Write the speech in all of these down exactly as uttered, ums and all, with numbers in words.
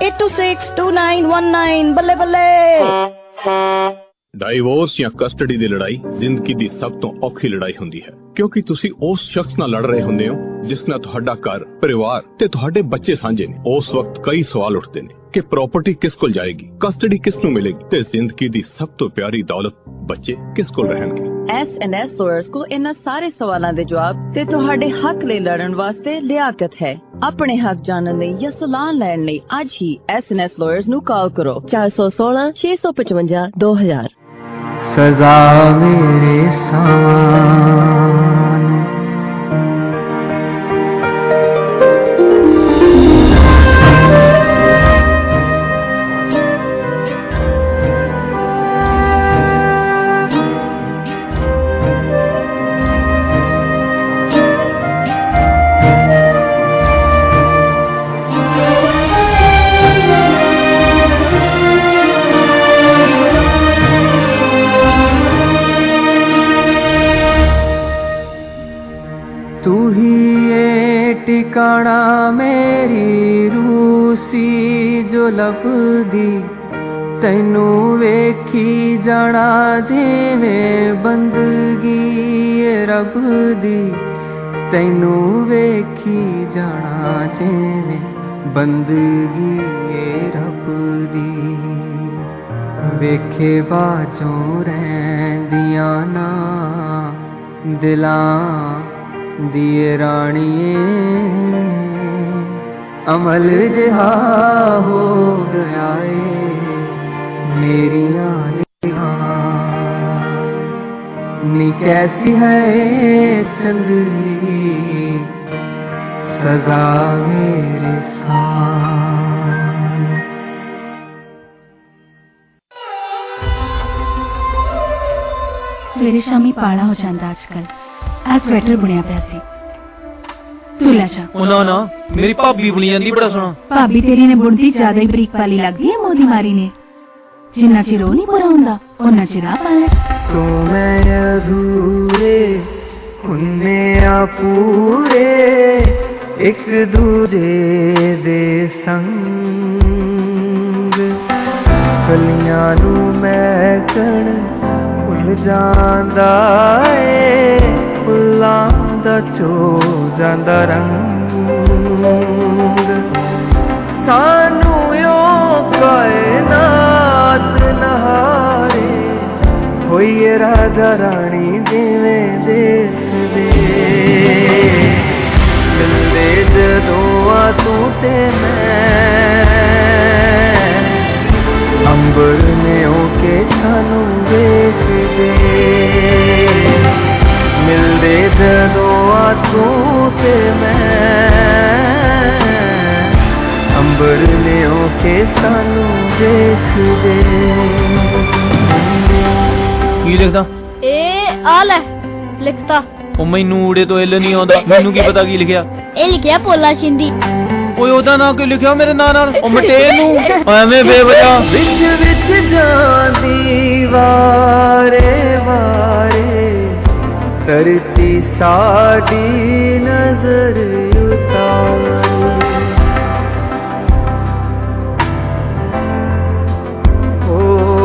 Eight two six two nine one nine. बल्ले बल्ले। Divorce या कस्टडी ਦੀ ਲੜਾਈ ਜ਼ਿੰਦਗੀ ਦੀ ਸਭ ਤੋਂ ਔਖੀ ਲੜਾਈ ਹੁੰਦੀ ਹੈ ਕਿਉਂਕਿ ਤੁਸੀਂ ਉਸ ਸ਼ਖਸ ਨਾਲ ਲੜ ਰਹੇ ਹੁੰਦੇ ਹੋ ਜਿਸ ਨਾਲ ਤੁਹਾਡਾ ਘਰ ਪਰਿਵਾਰ ਤੇ ਤੁਹਾਡੇ ਬੱਚੇ ਸਾਂਝੇ ਨੇ। ਉਸ ਵਕਤ ਕਈ ਸਵਾਲ ਉੱਠਦੇ ਨੇ ਕਿ ਪ੍ਰਾਪਰਟੀ ਕਿਸ ਕੋਲ ਜਾਏਗੀ, ਕਸਟਡੀ ਕਿਸ ਨੂੰ ਮਿਲੇਗੀ ਤੇ ਜ਼ਿੰਦਗੀ ਦੀ ਸਭ ਤੋਂ ਪਿਆਰੀ ਦੌਲਤ ਬੱਚੇ ਕਿਸ ਕੋਲ ਰਹਿਣਗੇ। एस एन एस लॉयर्स को इन्हां सारे सवालों के जवाब ते तुहाडे हक ले लड़न वास्ते लियाकत है। अपने हक जानने लई या सलाह लैण लई अज ही एस एन एस लॉयर्स नू कॉल करो चार सौ सोलह छे सौ पचवंजा दो हजार। सजा मेरे सामान तू ही ये टिकाणा मेरी रूसी जो लभदी तैनू वेखी जाना जिवें बंदगी रब दी तैनू वेखी जाना जिवें बंदगी रब दी वेखे बाजों रहिंदियां ना दिलां दिए राणिए अमल जिहा हो गया है मेरिया नी कैसी है चंदनी सजा मेरे साथ। सवेरे शामी पाला हो जाता अजकल आ स्वेटर बुनिया पिया सी तू ले जा। ओ ना ना मेरी भाभी बुनी जांदी बड़ा सोहना। भाभी तेरी ने बुनती ज्यादा ही बरीक वाली लगदी है मोदी मारी ने जिन्ना चिर ओ नहीं पूरा हुंदा उन्ना चिर आ पाले। तू मैं अधूरे उन्ने आ पूरे एक दूजे दे संग कलियां नू महकण भुल जांदा ए फुल्लां दा चो जांदा रंग सानू यो कायनात नहारे होइए राजा रानी जिवें देस दे मिलदे जदों आ तू ते मैं अंबर ने ओके सानू देख दे मिलदे जदों आ तू ते मैं अंबर ने ओके सानू देख दे। की लिखदा ए आ ले लिखता ओ मैनू उड़े तो इल नहीं आंदा मैनू की पता की लिखिया ए लिखिया पोला शिंदी। ओए ओदा ना क्यों लिखिया मेरे नाम नाल ओ मटेल नू एवें बेवजह विच विच जांदी वारे वारे करती साडी नजर उतार ओ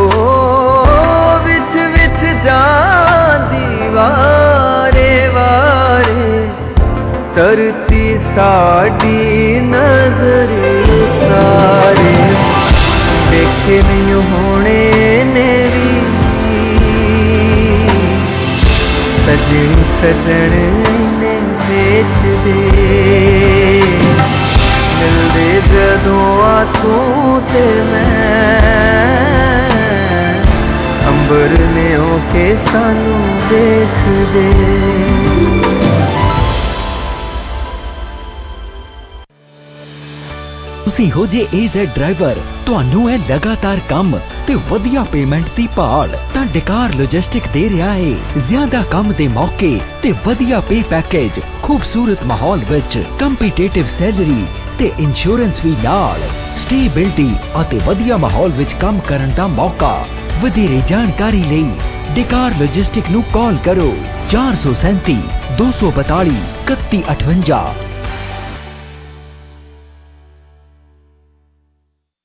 विच विच जांदी वारे वारे करती साडी नजर उतारे देखे नहीं होने ने भी सजनी सजन ने बेच दे मिलदे जदों आ तू ते मैं अंबर ने ओके सानू देख दे। ਤੁਸੀਂ ਹੋ ਜੇ ਏਜ਼ੈਡ ਡਰਾਈਵਰ ਤੁਹਾਨੂੰ ਹੈ ਲਗਾਤਾਰ ਕੰਮ ਤੇ ਵਧੀਆ ਪੇਮੈਂਟ ਦੀ ਭਾਲ ਤਾਂ ਡਿਕਾਰ ਲੌਜਿਸਟਿਕ ਦੇ ਰਿਹਾ ਹੈ ਜ਼ਿਆਦਾ ਕੰਮ ਦੇ ਮੌਕੇ ਤੇ ਵਧੀਆ ਪੇ ਪੈਕੇਜ ਖੂਬਸੂਰਤ ਮਾਹੌਲ ਵਿੱਚ ਕੰਪੀਟੀਟਿਵ ਸੈਲਰੀ ਤੇ ਇੰਸ਼ੋਰੈਂਸ ਵੀ ਨਾਲ ਸਟੇਬਿਲਿਟੀ ਅਤੇ ਵਧੀਆ ਮਾਹੌਲ ਵਿੱਚ ਕੰਮ ਕਰਨ ਦਾ ਮੌਕਾ। ਵਧੇਰੇ ਜਾਣਕਾਰੀ ਲਈ ਡਿਕਾਰ ਲੌਜਿਸਟਿਕ ਨੂੰ ਕਾਲ ਕਰੋ ਚਾਰ ਸੌ ਸੈਂਤੀ दो सौ बताली इकत्ती अठवंजा।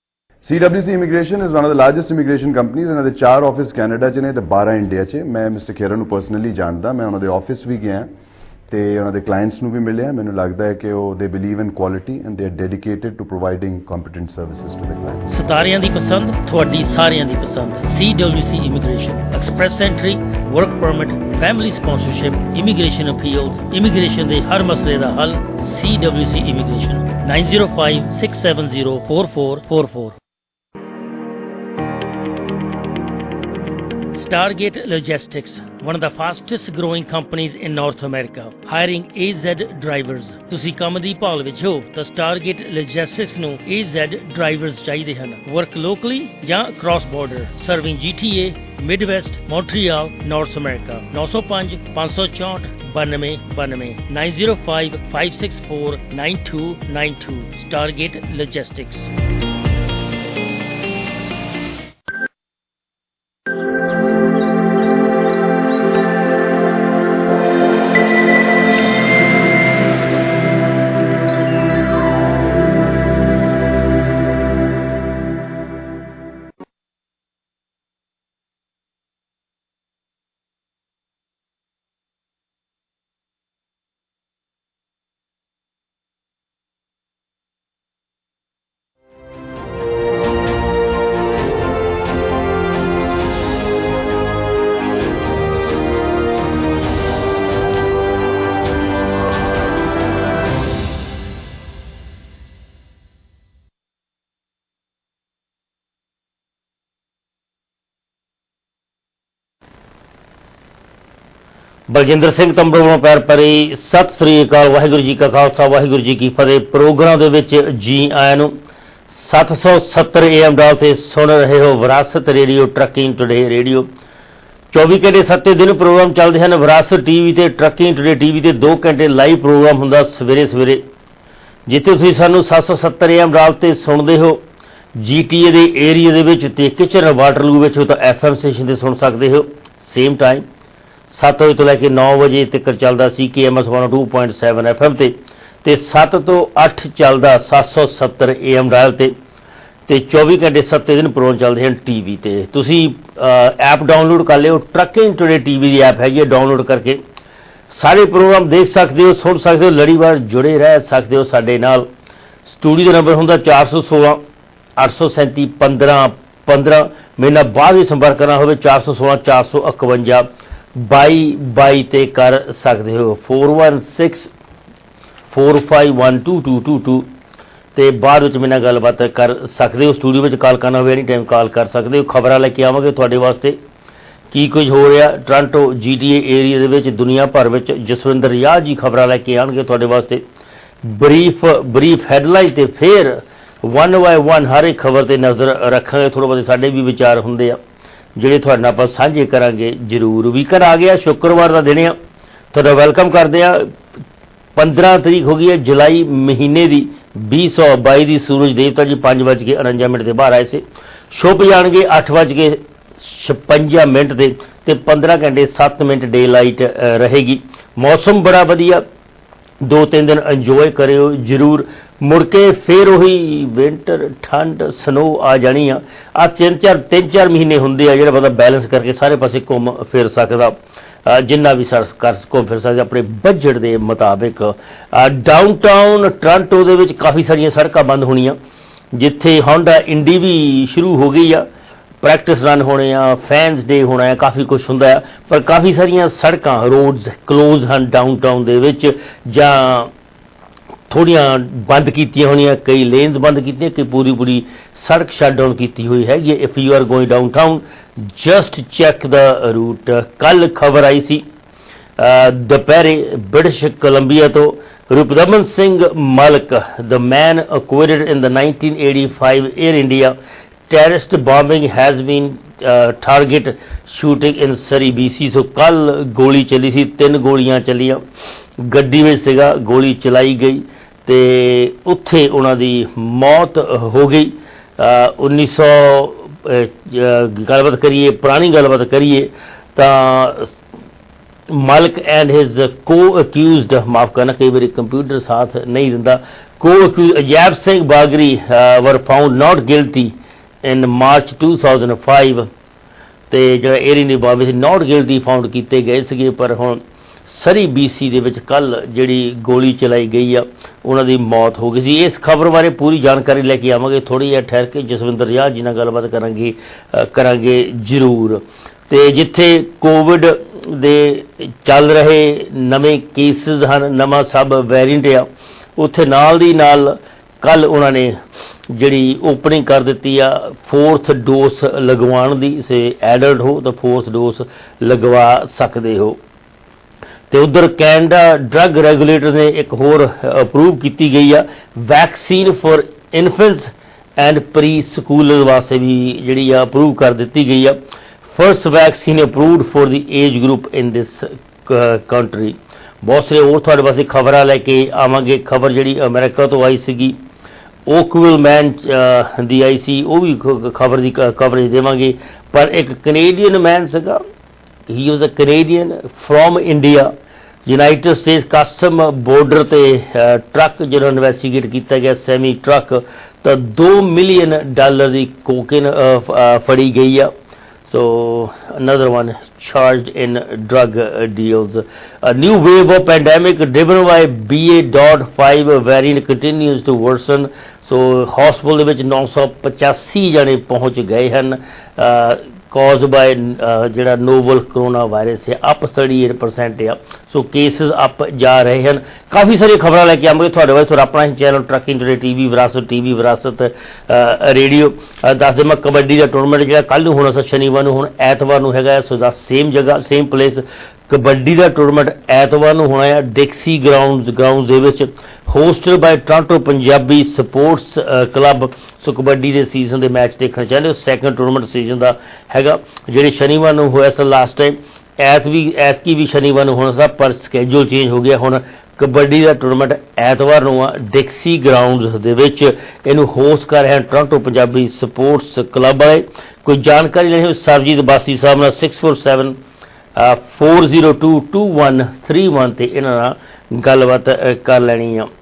C W C Immigration is one of the largest immigration companies. ਇਹਨਾਂ ਦੇ ਚਾਰ ਆਫਿਸ ਕੈਨੇਡਾ 'ਚ ਨੇ ਤੇ ਬਾਰਾਂ ਇੰਡੀਆ 'ਚ। ਮੈਂ ਮਿਸਟਰ ਖੇਰਾ ਨੂੰ ਪਰਸਨਲੀ ਜਾਣਦਾ, ਮੈਂ ਉਹਨਾਂ ਦੇ ਆਫਿਸ ਵੀ ਗਿਆ ਤੇ ਉਹਨਾਂ ਦੇ ਕਲਾਇੰਟਸ ਨੂੰ ਵੀ ਮਿਲਿਆ। ਮੈਨੂੰ ਲੱਗਦਾ ਹੈ ਕਿ ਉਹ they believe in quality and they are dedicated to providing competent services to the clients. ਸਿਤਾਰਿਆਂ ਦੀ ਪਸੰਦ, ਤੁਹਾਡੀ ਸਾਰਿਆਂ ਦੀ ਪਸੰਦ। C W C Immigration, express entry, work permit, family sponsorship, immigration appeals, immigration ਦੇ ਹਰ ਮਸਲੇ ਦਾ ਹੱਲ। C W C Immigration, nine zero five six seven zero four four four four। Stargate Logistics, one of the fastest growing companies in North America, hiring A Z drivers. ਤੁਸੀਂ ਕੰਮ ਦੀ ਭਾਲ ਵਿੱਚ ਹੋ ਤਾਂ Stargate Logistics ਨੂੰ A Z drivers ਚਾਹੀਦੇ ਹਨ। Work locally ਜਾਂ cross border, serving G T A, Midwest, Montreal, North America। nine oh five five four four ninety ninety nine zero five five six four nine two nine two। Stargate Logistics। Baljinder Singh ਤੰਬੜ ਵੱਲੋਂ ਪੈਰ ਭਰੀ ਸਤਿ ਸ੍ਰੀ ਅਕਾਲ। ਵਾਹਿਗੁਰੂ ਜੀ ਕਾ ਖਾਲਸਾ, ਵਾਹਿਗੁਰੂ ਜੀ ਕੀ ਫਤਿਹ। Programme ਦੇ ਵਿੱਚ ਜੀ ਆਇਆਂ ਨੂੰ। ਸੱਤ ਸੌ ਸੱਤਰ ਏ ਐਮ ਡਾਲ ਤੇ ਸੁਣ ਰਹੇ ਹੋ ਵਿਰਾਸਤ ਰੇਡੀਓ, ਟਰੱਕਿੰਗ ਟੁਡੇ ਰੇਡੀਓ। ਚੌਵੀ ਘੰਟੇ ਸੱਤੇ ਦਿਨ ਪ੍ਰੋਗਰਾਮ ਚੱਲਦੇ ਹਨ ਵਿਰਾਸਤ ਟੀਵੀ ਤੇ, ਟਰੱਕਿੰਗ ਟੁਡੇ ਟੀਵੀ ਤੇ। ਦੋ ਘੰਟੇ ਲਾਈਵ ਪ੍ਰੋਗਰਾਮ ਹੁੰਦਾ ਸਵੇਰੇ ਸਵੇਰੇ, ਜਿੱਥੇ ਤੁਸੀਂ ਸਾਨੂੰ ਸੱਤ ਸੌ ਸੱਤਰ ਏ ਐਮ ਡਾਲ ਤੇ ਸੁਣਦੇ ਹੋ। ਜੀ ਟੀ ਏ ਦੇ ਏਰੀਏ ਦੇ ਵਿੱਚ ਤੇ ਕਿਚਨ ਵਾਟਰਲੂ ਵਿੱਚ ਹੋ ਤਾਂ ਐਫ ਐਮ ਸਟੇਸ਼ਨ ਤੇ ਸੁਣ ਸਕਦੇ ਹੋ। ਸੇਮ ਟਾਈਮ ਸੱਤ ਵਜੇ ਤੋਂ ਲੈ ਕੇ ਨੌ ਵਜੇ ਤੱਕ ਚੱਲਦਾ ਸੀ ਕੇ M S one oh two point seven F M ਤੇ ਤੇ ਸੱਤ ਤੋਂ ਅੱਠ ਚੱਲਦਾ ਸੱਤ ਸੌ ਸੱਤਰ ਏ ਐਮ ਡਾਇਲ ਤੇ ਤੇ ਚੌਵੀ ਘੰਟੇ ਸੱਤੇ ਦਿਨ ਪ੍ਰੋਗਰਾਮ ਚੱਲਦੇ ਹਨ ਟੀਵੀ ਤੇ। ਤੁਸੀਂ ਐਪ ਡਾਊਨਲੋਡ ਕਰ ਲਿਓ, ਟਰੱਕਿੰਗ ਟੁਡੇ ਟੀਵੀ ਦੀ ਐਪ ਹੈਗੀ ਹੈ, ਡਾਊਨਲੋਡ ਕਰਕੇ ਸਾਰੇ ਪ੍ਰੋਗਰਾਮ ਦੇਖ ਸਕਦੇ ਹੋ, ਸੁਣ ਸਕਦੇ ਹੋ, ਲੜੀਵਾਰ ਜੁੜੇ ਰਹਿ ਸਕਦੇ ਹੋ ਸਾਡੇ ਨਾਲ। ਸਟੂਡੀਓ ਦਾ ਨੰਬਰ ਹੁੰਦਾ ਚਾਰ ਸੌ ਸੋਲਾਂ ਅੱਠ ਸੌ ਸੈਂਤੀ ਪੰਦਰਾਂ ਪੰਦਰਾਂ। ਮੇਰੇ ਨਾਲ ਬਾਅਦ ਵਿੱਚ ਸੰਪਰਕ ਕਰਨਾ ਹੋਵੇ ਚਾਰ ਸੌ ਸੋਲਾਂ ਚਾਰ ਸੌ ਇਕਵੰਜਾ ਬਾਈ ਬਾਈ ਤੇ ਕਰ ਸਕਦੇ ਹੋ। four one six four five one two two two two ਤੇ ਬਾਅਦ ਵਿੱਚ ਮੇਰੇ ਨਾਲ ਗੱਲਬਾਤ ਕਰ ਸਕਦੇ ਹੋ। ਸਟੂਡੀਓ ਵਿੱਚ ਕਾਲ ਕਰਨਾ ਹੋਵੇ ਐਨੀ ਟਾਈਮ ਕਾਲ ਕਰ ਸਕਦੇ ਹੋ। ਖਬਰਾਂ ਲੈ ਕੇ ਆਵਾਂਗੇ ਤੁਹਾਡੇ ਵਾਸਤੇ ਕੀ ਕੁਝ ਹੋ ਰਿਹਾ ਟੋਰਾਂਟੋ ਜੀ ਟੀ ਏ ਏਰੀਆ ਦੇ ਵਿੱਚ, ਦੁਨੀਆ ਭਰ ਵਿੱਚ। ਜਸਵਿੰਦਰ ਯਾਦ ਜੀ ਖਬਰਾਂ ਲੈ ਕੇ ਆਉਣਗੇ ਤੁਹਾਡੇ ਵਾਸਤੇ। ਬਰੀਫ ਬਰੀਫ ਹੈਡਲਾਈਨ ਤੇ ਫਿਰ ਵਨ ਬਾਏ ਵਨ ਹਰ ਇੱਕ ਖਬਰ ਤੇ ਨਜ਼ਰ ਰੱਖਾਂਗੇ। ਥੋੜ੍ਹੇ ਬਹੁਤੇ ਸਾਡੇ ਵੀ ਵਿਚਾਰ ਹੁੰਦੇ ਆ ਜਿਹੜੇ ਤੁਹਾਡੇ ਨਾਲ ਆਪਾਂ ਸਾਂਝੇ ਕਰਾਂਗੇ ਜ਼ਰੂਰ। ਵੀਕਐਂਡ ਆ ਗਿਆ, ਸ਼ੁੱਕਰਵਾਰ ਦਾ ਦਿਨ ਆ, ਤੁਹਾਡਾ ਵੈਲਕਮ ਕਰਦੇ ਆ। ਪੰਦਰਾਂ ਤਰੀਕ ਹੋ ਗਈ ਹੈ ਜੁਲਾਈ ਮਹੀਨੇ ਦੀ, ਵੀਹ ਸੌ ਬਾਈ ਦੀ। ਸੂਰਜ ਦੇਵਤਾ ਜੀ ਪੰਜ ਵੱਜ ਕੇ ਉਣੰਜਾ ਮਿੰਟ ਤੇ ਬਾਹਰ ਆਏ ਸੀ। ਛੁਪ ਜਾਣਗੇ ਅੱਠ ਵੱਜ ਕੇ ਛਪੰਜਾ ਮਿੰਟ ਤੇ ਤੇ ਪੰਦਰਾਂ ਘੰਟੇ ਸੱਤ ਮਿੰਟ ਡੇ ਲਾਈਟ ਰਹੇਗੀ। ਮੌਸਮ ਬੜਾ ਵਧੀਆ, ਦੋ ਤਿੰਨ ਦਿਨ ਇੰਜੋਏ ਕਰਿਓ ਜ਼ਰੂਰ। ਮੁੜ ਕੇ ਫਿਰ ਉਹੀ ਵਿੰਟਰ, ਠੰਡ, ਸਨੋ ਆ ਜਾਣੀ ਆ। ਆ ਤਿੰਨ ਚਾਰ ਤਿੰਨ ਚਾਰ ਮਹੀਨੇ ਹੁੰਦੇ ਆ ਜਿਹੜਾ ਬੰਦਾ ਬੈਲੈਂਸ ਕਰਕੇ ਸਾਰੇ ਪਾਸੇ ਘੁੰਮ ਫਿਰ ਸਕਦਾ, ਜਿੰਨਾ ਵੀ ਸਰ ਕਰ ਘੁੰਮ ਫਿਰ ਸਕਦਾ ਆਪਣੇ ਬਜਟ ਦੇ ਮੁਤਾਬਿਕ। ਡਾਊਨਟਾਊਨ ਟੋਰਾਂਟੋ ਦੇ ਵਿੱਚ ਕਾਫੀ ਸਾਰੀਆਂ ਸੜਕਾਂ ਬੰਦ ਹੋਣੀਆਂ, ਜਿੱਥੇ ਹੋਂਡਾ ਇੰਡੀ ਵੀ ਸ਼ੁਰੂ ਹੋ ਗਈ ਆ, ਪ੍ਰੈਕਟਿਸ ਰਨ ਹੋਣੇ ਆ, ਫੈਨਸ ਡੇ ਹੋਣਾ ਹੈ, ਕਾਫੀ ਕੁਛ ਹੁੰਦਾ ਆ। ਪਰ ਕਾਫੀ ਸਾਰੀਆਂ ਸੜਕਾਂ ਰੋਡਸ ਕਲੋਜ਼ ਹਨ ਡਾਊਨਟਾਊਨ ਦੇ ਵਿੱਚ, ਜਾਂ ਥੋੜ੍ਹੀਆਂ ਬੰਦ ਕੀਤੀਆਂ ਹੋਣੀਆਂ, ਕਈ ਲੇਨਸ ਬੰਦ ਕੀਤੀਆਂ, ਕਈ ਪੂਰੀ ਪੂਰੀ ਸੜਕ ਸ਼ਟ ਡਾਊਨ ਕੀਤੀ ਹੋਈ ਹੈਗੀ। If you are going downtown just check the route. ਕੱਲ ਖਬਰ ਆਈ ਸੀ ਦੁਪਹਿਰੇ ਬ੍ਰਿਟਿਸ਼ ਕੋਲੰਬੀਆ ਤੋਂ Rupdaman Singh Malik, the man acquitted in the nineteen eighty-five Air India terrorist bombing has been uh, target shooting in Surrey B C। So ਕੱਲ ਗੋਲੀ ਚੱਲੀ ਸੀ, ਤਿੰਨ ਗੋਲੀਆਂ ਚੱਲੀਆਂ, ਗੱਡੀ ਵਿੱਚ ਸੀਗਾ, ਗੋਲੀ ਚਲਾਈ ਗਈ ਤੇ ਉੱਥੇ ਉਹਨਾਂ ਦੀ ਮੌਤ ਹੋ ਗਈ। ਉੱਨੀ ਸੌ ਗੱਲਬਾਤ ਕਰੀਏ, ਪੁਰਾਣੀ ਗੱਲਬਾਤ ਕਰੀਏ ਤਾਂ Malik and his co accused, ਮਾਫ ਕਰਨਾ ਕਈ ਵਾਰੀ ਕੰਪਿਊਟਰ ਸਾਥ ਨਹੀਂ ਦਿੰਦਾ, ਕੋ accused Ajaib Singh Bagri were found not guilty in March two thousand five ਤੇ ਜਿਹੜਾ ਏਰੀ ਨਿਬਾਬ ਵਿੱਚ ਨਾਟ ਗਿਲਟੀ ਫਾਊਂਡ ਕੀਤੇ ਗਏ ਸੀਗੇ। ਪਰ ਹੁਣ ਸਰੀ ਬੀ ਸੀ ਦੇ ਵਿੱਚ ਕੱਲ੍ਹ ਜਿਹੜੀ ਗੋਲੀ ਚਲਾਈ ਗਈ ਆ ਉਹਨਾਂ ਦੀ ਮੌਤ ਹੋ ਗਈ ਸੀ। ਇਸ ਖਬਰ ਬਾਰੇ ਪੂਰੀ ਜਾਣਕਾਰੀ ਲੈ ਕੇ ਆਵਾਂਗੇ ਥੋੜ੍ਹੀ ਜਿਹੀ ਠਹਿਰ ਕੇ। ਜਸਵਿੰਦਰ ਰਿਆਜ਼ ਜੀ ਨਾਲ ਗੱਲਬਾਤ ਕਰਾਂਗੇ ਕਰਾਂਗੇ ਜ਼ਰੂਰ। ਤੇ ਜਿੱਥੇ ਕੋਵਿਡ ਦੇ ਚੱਲ ਰਹੇ ਨਵੇਂ ਕੇਸਿਸ ਹਨ, ਨਵਾਂ ਸਬ ਵੇਰੀਐਂਟ ਆ, ਉੱਥੇ ਨਾਲ ਦੀ ਨਾਲ ਕੱਲ੍ਹ ਉਹਨਾਂ ਨੇ ਜਿਹੜੀ ਓਪਨਿੰਗ ਕਰ ਦਿੱਤੀ ਆ ਫੋਰਥ ਡੋਸ ਲਗਵਾਉਣ ਦੀ। ਸੇ ਐਡਲਟ ਹੋ ਤਾਂ ਫੋਰਥ ਡੋਸ ਲਗਵਾ ਸਕਦੇ ਹੋ। ਤੇ ਉਧਰ ਕੈਨੇਡਾ ਡਰੱਗ ਰੈਗੂਲੇਟਰ ਨੇ ਇੱਕ ਹੋਰ ਅਪਰੂਵ ਕੀਤੀ ਗਈ ਆ vaccine for infants and preschooler ਵਾਸਤੇ ਵੀ ਜਿਹੜੀ ਆ ਅਪਰੂਵ ਕਰ ਦਿੱਤੀ ਗਈ ਆ। First vaccine approved for the age group in this country. ਬਹੁਤ ਸਾਰੇ ਹੋਰ ਤੁਹਾਡੇ ਪਾਸੇ ਖਬਰਾਂ ਲੈ ਕੇ ਆਵਾਂਗੇ। ਖਬਰ ਜਿਹੜੀ ਅਮਰੀਕਾ ਤੋਂ ਆਈ ਸੀਗੀ ਓਕਵਿਲ ਮੈਨ ਦੀ ਆਈ ਸੀ, ਉਹ ਵੀ ਖਬਰ ਦੀ ਕਵਰੇਜ ਦੇਵਾਂਗੇ। ਪਰ ਇੱਕ ਕੈਨੇਡੀਅਨ ਮੈਨ ਸੀਗਾ, he was a Canadian from India, United States custom border ਤੇ ਟਰੱਕ ਜਿਹੜਾ ਇਨਵੈਸਟੀਗੇਟ ਕੀਤਾ ਗਿਆ ਸੈਮੀ ਟਰੱਕ, ਤਾਂ ਦੋ ਮਿਲੀਅਨ ਡਾਲਰ ਦੀ ਕੋਕੇਨ ਫੜੀ ਗਈ ਆ। So another one charged in drug deals. A new wave of pandemic driven by B A point five variant continues to worsen. So hospital ਦੇ ਵਿੱਚ ਨੌ ਸੌ ਪਚਾਸੀ ਜਣੇ ਪਹੁੰਚ ਗਏ ਹਨ ਕਾਜ਼ ਬਾਏ ਜਿਹੜਾ ਨੋਵਲ ਕਰੋਨਾ ਵਾਇਰਸ ਹੈ। ਅਪ ਥਰਟੀ ਏਟ ਪਰਸੈਂਟ ਆ। ਸੋ ਕੇਸਿਸ ਅਪ ਜਾ ਰਹੇ ਹਨ। ਕਾਫੀ ਸਾਰੀਆਂ ਖਬਰਾਂ ਲੈ ਕੇ ਆਵਾਂਗੇ ਤੁਹਾਡੇ ਵਾਸਤੇ। ਤੁਹਾਡਾ ਆਪਣਾ ਹੀ channel trucking today T V Virasat T V ਵਿਰਾਸਤ ਰੇਡੀਓ। ਦੱਸ ਦੇ ਮੈਂ ਕਬੱਡੀ ਦਾ ਟੂਰਨਾਮੈਂਟ ਜਿਹੜਾ ਕੱਲ੍ਹ ਨੂੰ ਹੋਣਾ ਸੀ ਸ਼ਨੀਵਾਰ ਨੂੰ, ਹੁਣ ਐਤਵਾਰ ਨੂੰ ਹੈਗਾ। ਸੋ ਦਾ ਸੇਮ ਜਗ੍ਹਾ ਸੇਮ ਪਲੇਸ ਕਬੱਡੀ ਦਾ ਟੂਰਨਾਮੈਂਟ ਐਤਵਾਰ ਨੂੰ ਹੋਣਾ ਆ ਡਿਕਸੀ ਗਰਾਊਂਡ ਗਰਾਊਂਡ ਦੇ ਵਿੱਚ, hosted by Toronto Punjabi sports club. So kabaddi ਦੇ ਸੀਜ਼ਨ ਦੇ ਮੈਚ ਦੇਖਣ ਚਾਹੁੰਦੇ ਹੋ, ਸੈਕੰਡ ਟੂਰਨਾਮੈਂਟ ਸੀਜ਼ਨ ਦਾ ਹੈਗਾ, ਜਿਹੜੇ ਸ਼ਨੀਵਾਰ ਨੂੰ ਹੋਇਆ ਸੀ ਲਾਸਟ ਟਾਈਮ। ਐਤ ਵੀ ਐਤਕੀ ਵੀ ਸ਼ਨੀਵਾਰ ਨੂੰ ਹੋਣਾ ਸੀ, ਪਰ ਸਕੈਜੂਲ ਚੇਂਜ ਹੋ ਗਿਆ। ਹੁਣ ਕਬੱਡੀ ਦਾ ਟੂਰਨਾਮੈਂਟ ਐਤਵਾਰ ਨੂੰ ਆ ਡਿਕਸੀ ਗਰਾਊਂਡ ਦੇ ਵਿੱਚ। ਇਹਨੂੰ ਹੋਸਟ ਕਰ ਰਹੇ ਹਨ ਟੋਰਾਂਟੋ ਪੰਜਾਬੀ ਸਪੋਰਟਸ ਕਲੱਬ ਵਾਲੇ। ਕੋਈ ਜਾਣਕਾਰੀ ਲੈਣੀ ਹੋਵੇ ਸਰਬਜੀਤ ਬਾਸੀ ਸਾਹਿਬ ਨਾਲ six four seven four zero two two one three one ਤੇ ਇਹਨਾਂ ਨਾਲ ਗੱਲਬਾਤ ਕਰ ਲੈਣੀ ਆ।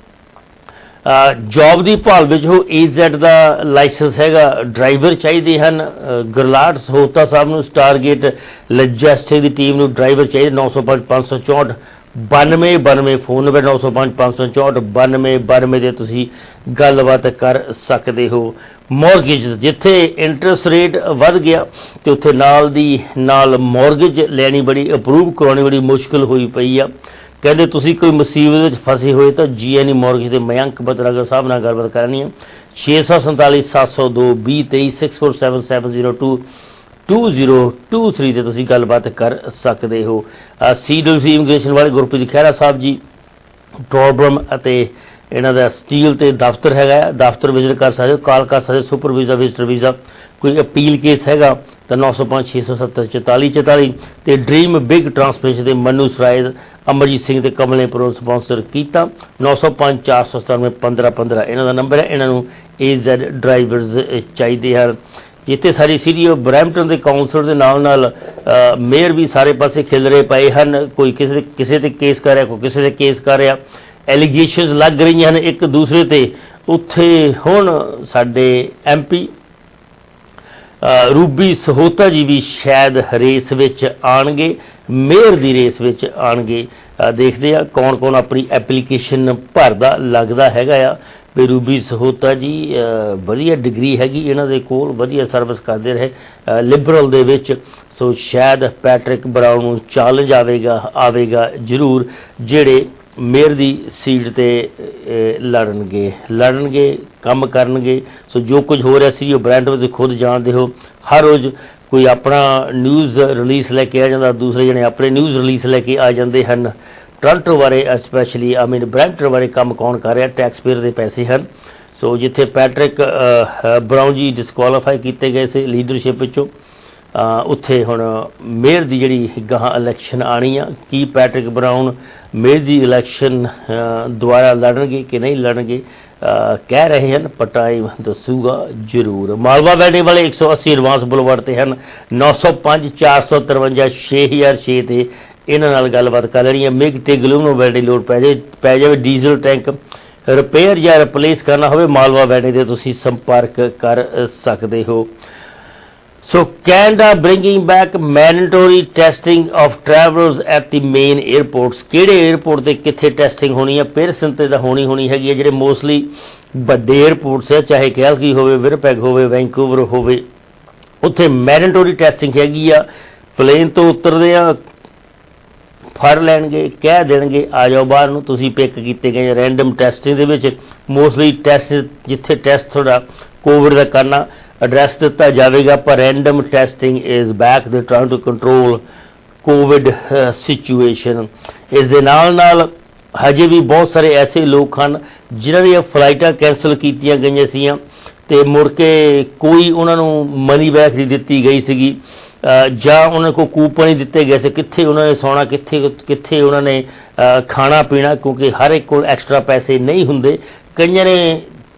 ਜੌਬ ਦੀ ਭਾਲ ਵਿੱਚ ਉਹ ਏ ਜ਼ੈਡ ਦਾ ਲਾਇਸੈਂਸ ਹੈਗਾ, ਡਰਾਈਵਰ ਚਾਹੀਦੇ ਹਨ। ਗੁਰਲਾਟ ਸਹੋਤਾ ਸਾਹਿਬ ਨੂੰ ਸਟਾਰਗੇਟ ਲਜੈਸਟਿਕ ਦੀ ਟੀਮ ਨੂੰ ਡਰਾਈਵਰ ਚਾਹੀਦੇ। ਨੌ ਸੌ ਪੰਜ ਪੰਜ ਸੌ ਚੌਂਹਠ ਬਾਨਵੇਂ ਬਾਨਵੇਂ ਫੋਨ ਨੰਬਰ ਨੌ ਸੌ ਪੰਜ ਪੰਜ ਸੌ ਚੌਂਹਠ ਬਾਨਵੇਂ ਬਾਨਵੇਂ ਦੇ ਤੁਸੀਂ ਗੱਲਬਾਤ ਕਰ ਸਕਦੇ ਹੋ। ਮੌਰਗੇਜ ਜਿੱਥੇ ਇੰਟਰਸਟ ਰੇਟ ਵੱਧ ਗਿਆ ਤੇ ਉੱਥੇ ਨਾਲ ਦੀ ਨਾਲ ਮੌਰਗੇਜ ਲੈਣੀ ਬੜੀ ਅਪਰੂਵ ਕਰਾਉਣੀ ਬੜੀ ਮੁਸ਼ਕਿਲ ਹੋਈ ਪਈ ਆ। ਕਹਿੰਦੇ ਤੁਸੀਂ ਕੋਈ ਮੁਸੀਬਤ ਵਿੱਚ ਫਸੇ ਹੋਏ ਤਾਂ ਜੀ ਐਨ ਈ ਮੌਰਗੇਜ ਦੇ ਮਯੰਕ ਬਤਰਾਗਰ ਸਾਹਿਬ ਨਾਲ ਗੱਲਬਾਤ ਕਰਨੀ ਹੈ। ਛੇ ਸੌ ਸੰਤਾਲੀ ਸੱਤ ਸੌ ਦੋ ਵੀਹ ਤੇਈ six four seven seven zero two two zero two three ਤੇ ਤੁਸੀਂ ਗੱਲਬਾਤ ਕਰ ਸਕਦੇ ਹੋ। ਸੀ ਡਬਲਿਊ ਸੀ ਇਮੀਗ੍ਰੇਸ਼ਨ ਵਾਲੇ ਗੁਰਪ੍ਰੀਤ ਖਹਿਰਾ ਸਾਹਿਬ ਜੀ ਟੋਰਬਰਮ ਅਤੇ ਇਹਨਾਂ ਦਾ ਸਟੀਲ ਤੇ ਦਫ਼ਤਰ ਹੈਗਾ ਆ, ਦਫ਼ਤਰ ਵਿਜ਼ਿਟ ਕਰ ਸਕਦੇ ਹੋ, ਕਾਲ ਕਰ ਸਕਦੇ ਹੋ। ਸੁਪਰ ਵੀਜ਼ਾ ਵਿਜ਼ਟਰ ਵੀਜ਼ਾ ਕੋਈ ਅਪੀਲ ਕੇਸ ਹੈਗਾ ਤਾਂ ਨੌ ਸੌ ਪੰਜ ਛੇ ਸੌ ਸੱਤਰ ਚੁਤਾਲੀ ਚੁਤਾਲੀ ਤੇ ਡ੍ਰੀਮ ਬਿਗ ਟਰਾਂਸਪੋਰਟੇਸ਼ਨ ਦੇ ਮਨੂ ਸਰਾਏ ਅਮਰਜੀਤ ਸਿੰਘ ਤੇ ਕਮਲੇ ਪ੍ਰੋ ਸਪਾਂਸਰ ਕੀਤਾ। ਨੌ ਸੌ ਪੰਜ ਚਾਰ ਸੌ ਸਤਾਨਵੇਂ ਪੰਦਰਾਂ ਪੰਦਰਾਂ ਇਹਨਾਂ ਦਾ ਨੰਬਰ ਹੈ। ਇਹਨਾਂ ਨੂੰ ਏ ਜ਼ੈਡ ਡਰਾਈਵਰਜ਼ ਚਾਹੀਦੇ ਹਨ। ਜਿੱਥੇ ਸਾਰੀ ਸਿਟੀ ਆਫ ਬਰੈਂਪਟਨ ਦੇ ਕਾਉਂਸਲਰ ਦੇ ਨਾਲ ਨਾਲ ਮੇਅਰ ਵੀ ਸਾਰੇ ਪਾਸੇ ਖਿਲ ਰਹੇ ਪਏ ਹਨ। ਕੋਈ ਕਿਸੇ ਕਿਸੇ ਤੇ ਕੇਸ ਕਰ ਰਿਹਾ, ਕੋਈ ਕਿਸੇ ਤੇ ਕੇਸ ਕਰ ਰਿਹਾ, ਐਲੀਗੇਸ਼ਨਸ ਲੱਗ ਰਹੀਆਂ ਹਨ ਇੱਕ ਦੂਸਰੇ ਤੇ। ਉੱਥੇ ਹੁਣ ਸਾਡੇ ਐਮ ਪੀ ਰੂਬੀ ਸਹੋਤਾ ਜੀ ਵੀ ਸ਼ਾਇਦ ਰੇਸ ਵਿੱਚ ਆਉਣਗੇ, ਮੇਅਰ ਦੀ ਰੇਸ ਵਿੱਚ ਆਉਣਗੇ। ਦੇਖਦੇ ਆ ਕੌਣ ਕੌਣ ਆਪਣੀ ਐਪਲੀਕੇਸ਼ਨ ਭਰਦਾ। ਲੱਗਦਾ ਹੈਗਾ ਆ ਵੀ ਰੂਬੀ ਸਹੋਤਾ ਜੀ ਵਧੀਆ ਡਿਗਰੀ ਹੈਗੀ ਇਹਨਾਂ ਦੇ ਕੋਲ, ਵਧੀਆ ਸਰਵਿਸ ਕਰਦੇ ਰਹੇ ਲਿਬਰਲ ਦੇ ਵਿੱਚ। ਸੋ ਸ਼ਾਇਦ ਪੈਟਰਿਕ ਬਰਾਊਨ ਨੂੰ ਚੈਲੰਜ ਆਵੇਗਾ ਆਵੇਗਾ ਜ਼ਰੂਰ, ਜਿਹੜੇ ਮੇਅਰ ਦੀ ਸੀਟ ਤੇ ਲੜਨਗੇ ਲੜਨਗੇ ਕੰਮ ਕਰਨਗੇ। ਸੋ ਜੋ ਕੁਝ ਹੋ ਰਿਹਾ ਸੀ ਉਹ ਬਰੈਂਟਨ ਤੁਸੀਂ ਖੁਦ ਜਾਣਦੇ ਹੋ। ਹਰ ਰੋਜ਼ ਕੋਈ ਆਪਣਾ ਨਿਊਜ਼ ਰਿਲੀਜ਼ ਲੈ ਕੇ ਆ ਜਾਂਦਾ, ਦੂਸਰੇ ਜਣੇ ਆਪਣੇ ਨਿਊਜ਼ ਰਿਲੀਜ਼ ਲੈ ਕੇ ਆ ਜਾਂਦੇ ਹਨ। ਟੋਰਾਂਟੋ ਬਾਰੇ ਸਪੈਸ਼ਲੀ ਆਈ ਮੀਨ ਬਰੈਂਟਨ ਬਾਰੇ ਕੰਮ ਕੌਣ ਕਰ ਰਿਹਾ, ਟੈਕਸ ਪੇਅਰ ਦੇ ਪੈਸੇ ਹਨ। ਸੋ ਜਿੱਥੇ ਪੈਟਰਿਕ ਬਰਾਊਨ ਜੀ ਡਿਸਕੁਆਲੀਫਾਈ ਕੀਤੇ ਗਏ ਸੀ ਲੀਡਰਸ਼ਿਪ ਵਿੱਚੋਂ, ਉੱਥੇ ਹੁਣ ਮੇਅਰ ਦੀ ਜਿਹੜੀ ਗਾਹਾਂ ਇਲੈਕਸ਼ਨ ਆਉਣੀ ਆ। ਕੀ ਪੈਟਰਿਕ ਬਰਾਊਨ ਮੇਅਰ ਦੀ ਇਲੈਕਸ਼ਨ ਦੁਆਰਾ ਲੜਨਗੇ ਕਿ ਨਹੀਂ ਲੜਨਗੇ ਕਹਿ ਰਹੇ ਹਨ, ਪਰ ਟਾਈਮ ਦੱਸੂਗਾ ਜ਼ਰੂਰ। ਮਾਲਵਾ ਵੈਡੇ ਵਾਲੇ ਇੱਕ ਸੌ ਅੱਸੀ ਐਡਵਾਂਸ ਬੁਲਵਰਡ ਤੇ ਹਨ। ਨੌ ਸੌ ਪੰਜ ਚਾਰ ਸੌ ਤਰਵੰਜਾ ਛੇ ਹਜ਼ਾਰ ਛੇ ਤੇ ਇਹਨਾਂ ਨਾਲ ਗੱਲਬਾਤ ਕਰ ਲੈਣੀ ਹੈ। ਮਿਗ ਤੇ ਗਲੂਮ ਨੂੰ ਵੈਡੇ ਲੋਡ ਪੈ ਜਾਵੇ ਪੈ ਜਾਵੇ ਡੀਜ਼ਲ ਟੈਂਕ ਰਿਪੇਅਰ ਜਾਂ ਰਿਪਲੇਸ ਕਰਨਾ ਹੋਵੇ ਮਾਲਵਾ ਵੈਨੇ ਦੇ ਤੁਸੀਂ ਸੰਪਰਕ ਕਰ ਸਕਦੇ ਹੋ। So Canada bringing back mandatory testing of travellers at the main airports. ਕਿਹੜੇ ਏਅਰਪੋਰਟ 'ਤੇ ਕਿੱਥੇ ਟੈਸਟਿੰਗ ਹੋਣੀ ਹੈ? ਪੇਰਸਨ 'ਤੇ ਤਾਂ ਹੋਣੀ ਹੋਣੀ ਹੈਗੀ ਹੈ। ਜਿਹੜੇ ਮੋਸਟਲੀ ਵੱਡੇ ਏਅਰਪੋਰਟਸ ਹੈ, ਚਾਹੇ ਕੈਲਗਰੀ ਹੋਵੇ, ਵਿਨਿਪੈਗ ਹੋਵੇ, ਵੈਂਕੂਵਰ ਹੋਵੇ, ਉੱਥੇ ਮੈਂਡੇਟਰੀ ਟੈਸਟਿੰਗ ਹੈਗੀ ਆ। ਪਲੇਨ ਤੋਂ ਉਤਰਦੇ ਆ, ਫੜ ਲੈਣਗੇ, ਕਹਿ ਦੇਣਗੇ ਆ ਜਾਓ ਬਾਹਰ ਨੂੰ, ਤੁਸੀਂ ਪਿਕ ਕੀਤੇ ਗਏ। ਰੈਂਡਮ ਟੈਸਟਿੰਗ ਦੇ ਵਿੱਚ ਮੋਸਟਲੀ ਟੈਸਟ ਜਿੱਥੇ ਟੈਸਟ ਤੁਹਾਡਾ ਕੋਵਿਡ ਦਾ ਕਰਨਾ ਐਡਰੈਸ ਦਿੱਤਾ ਜਾਵੇਗਾ, ਪਰ random testing is back they trying to control COVID situation. ਇਸ ਦੇ ਨਾਲ ਨਾਲ ਹਜੇ ਵੀ ਬਹੁਤ ਸਾਰੇ ਐਸੇ ਲੋਕ ਹਨ ਜਿਨ੍ਹਾਂ ਦੀਆਂ ਫਲਾਈਟਾਂ ਕੈਂਸਲ ਕੀਤੀਆਂ ਗਈਆਂ ਸੀਗੀਆਂ ਅਤੇ ਮੁੜ ਕੇ ਕੋਈ ਉਹਨਾਂ ਨੂੰ ਮਨੀ ਬੈਕ ਨਹੀਂ ਦਿੱਤੀ ਗਈ ਸੀਗੀ, ਜਾਂ ਉਹਨਾਂ ਕੋਲ ਕੂਪਨ ਹੀ ਦਿੱਤੇ ਗਏ ਸੀ ਕਿੱਥੇ ਉਹਨਾਂ ਨੇ ਸੌਣਾ, ਕਿੱਥੇ ਕਿੱਥੇ ਉਹਨਾਂ ਨੇ ਖਾਣਾ ਪੀਣਾ, ਕਿਉਂਕਿ ਹਰ ਇੱਕ ਕੋਲ ਐਕਸਟਰਾ ਪੈਸੇ ਨਹੀਂ ਹੁੰਦੇ। ਕਈਆਂ ਨੇ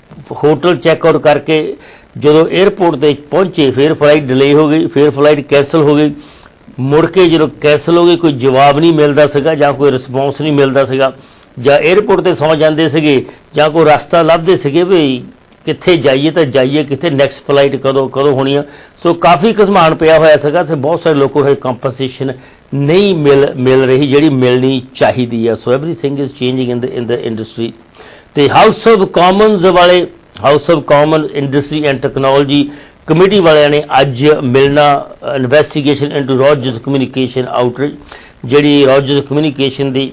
ਹੋਟਲ ਚੈੱਕ ਆਊਟ ਕਰਕੇ ਜਦੋਂ ਏਅਰਪੋਰਟ 'ਤੇ ਪਹੁੰਚੇ ਫਿਰ ਫਲਾਈਟ ਡਿਲੇ ਹੋ ਗਈ, ਫਿਰ ਫਲਾਈਟ ਕੈਂਸਲ ਹੋ ਗਈ। ਮੁੜ ਕੇ ਜਦੋਂ ਕੈਂਸਲ ਹੋ ਗਈ ਕੋਈ ਜਵਾਬ ਨਹੀਂ ਮਿਲਦਾ ਸੀਗਾ ਜਾਂ ਕੋਈ ਰਿਸਪੌਂਸ ਨਹੀਂ ਮਿਲਦਾ ਸੀਗਾ, ਜਾਂ ਏਅਰਪੋਰਟ 'ਤੇ ਸੌਂ ਜਾਂਦੇ ਸੀਗੇ ਜਾਂ ਕੋਈ ਰਸਤਾ ਲੱਭਦੇ ਸੀਗੇ ਵੀ ਕਿੱਥੇ ਜਾਈਏ ਤਾਂ ਜਾਈਏ ਕਿੱਥੇ, ਨੈਕਸਟ ਫਲਾਈਟ ਕਦੋਂ ਕਦੋਂ ਹੋਣੀ ਆ। ਸੋ ਕਾਫੀ ਘਸਮਾਨ ਪਿਆ ਹੋਇਆ ਸੀਗਾ ਅਤੇ ਬਹੁਤ ਸਾਰੇ ਲੋਕਾਂ ਨੂੰ ਕੰਪਨਸੇਸ਼ਨ ਨਹੀਂ ਮਿਲ ਮਿਲ ਰਹੀ ਜਿਹੜੀ ਮਿਲਣੀ ਚਾਹੀਦੀ ਆ। So everything is changing in the in the industry. ਅਤੇ ਹਾਊਸ ਆਫ ਕਾਮਨਸ ਵਾਲੇ House of Common industry and technology committee ਵਾਲਿਆਂ ਨੇ ਅੱਜ ਮਿਲਣਾ investigation into Rogers communication outreach, ਜਿਹੜੀ ਰੌਜਰਸ ਕਮਿਊਨੀਕੇਸ਼ਨ ਦੀ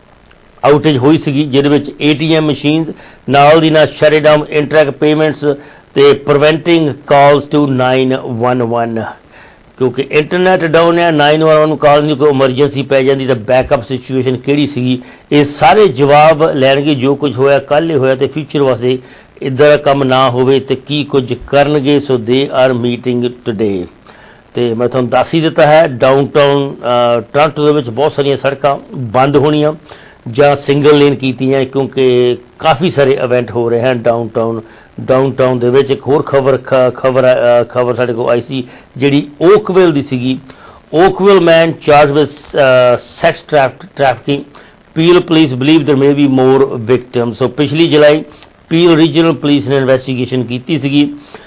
ਆਊਟੇਜ ਹੋਈ ਸੀਗੀ ਜਿਹਦੇ ਵਿੱਚ ਏ ਟੀ ਐਮ ਮਸ਼ੀਨਸ ਨਾਲ ਦੀ ਨਾਲ ਸ਼ਟਡਾਊਨ ਇੰਟਰੈਕਟ ਪੇਮੈਂਟਸ ਅਤੇ preventing calls to nine one one, ਕਿਉਂਕਿ ਇੰਟਰਨੈਟ ਡਾਊਨ ਹੈ, ਨਾਈਨ ਵਨ ਵਨ ਨੂੰ ਕਾਲ ਨਹੀਂ, ਕੋਈ ਐਮਰਜੈਂਸੀ ਪੈ ਜਾਂਦੀ ਤਾਂ ਬੈਕਅਪ ਸਿਚੁਏਸ਼ਨ ਕਿਹੜੀ ਸੀਗੀ, ਇਹ ਸਾਰੇ ਜਵਾਬ ਲੈਣਗੇ। ਜੋ ਕੁਝ ਹੋਇਆ ਕੱਲ੍ਹ ਹੀ ਹੋਇਆ ਅਤੇ ਫਿਊਚਰ ਵਾਸਤੇ ਇੱਦਾਂ ਦਾ ਕੰਮ ਨਾ ਹੋਵੇ ਅਤੇ ਕੀ ਕੁਝ ਕਰਨਗੇ। ਸੋ ਦੇ ਆਰ ਮੀਟਿੰਗ ਟੂਡੇ। ਅਤੇ ਮੈਂ ਤੁਹਾਨੂੰ ਦੱਸ ਹੀ ਦਿੱਤਾ ਹੈ ਡਾਊਨ ਟਾਊਨ ਟੋਰਾਂਟੋ ਦੇ ਵਿੱਚ ਬਹੁਤ ਸਾਰੀਆਂ ਸੜਕਾਂ ਬੰਦ ਹੋਣੀਆਂ ਜਾਂ ਸਿੰਗਲ ਲੇਨ ਕੀਤੀਆਂ, ਕਿਉਂਕਿ ਕਾਫੀ ਸਾਰੇ ਇਵੈਂਟ ਹੋ ਰਹੇ ਹਨ ਡਾਊਨ ਟਾਊਨ ਡਾਊਨ ਟਾਊਨ ਦੇ ਵਿੱਚ। ਇੱਕ ਹੋਰ ਖਬਰ ਖਬਰ ਖਬਰ ਸਾਡੇ ਕੋਲ ਆਈ ਸੀ ਜਿਹੜੀ ਓਕਵਿਲ ਦੀ ਸੀਗੀ। Oakville man charge with sex trafficking, Peel police believe there may be more victim. So ਪਿਛਲੀ ਜੁਲਾਈ ਪੀਲ ਰੀਜਨਲ ਪੁਲਿਸ ਨੇ ਇਨਵੈਸਟੀਗੇਸ਼ਨ ਕੀਤੀ ਸੀਗੀ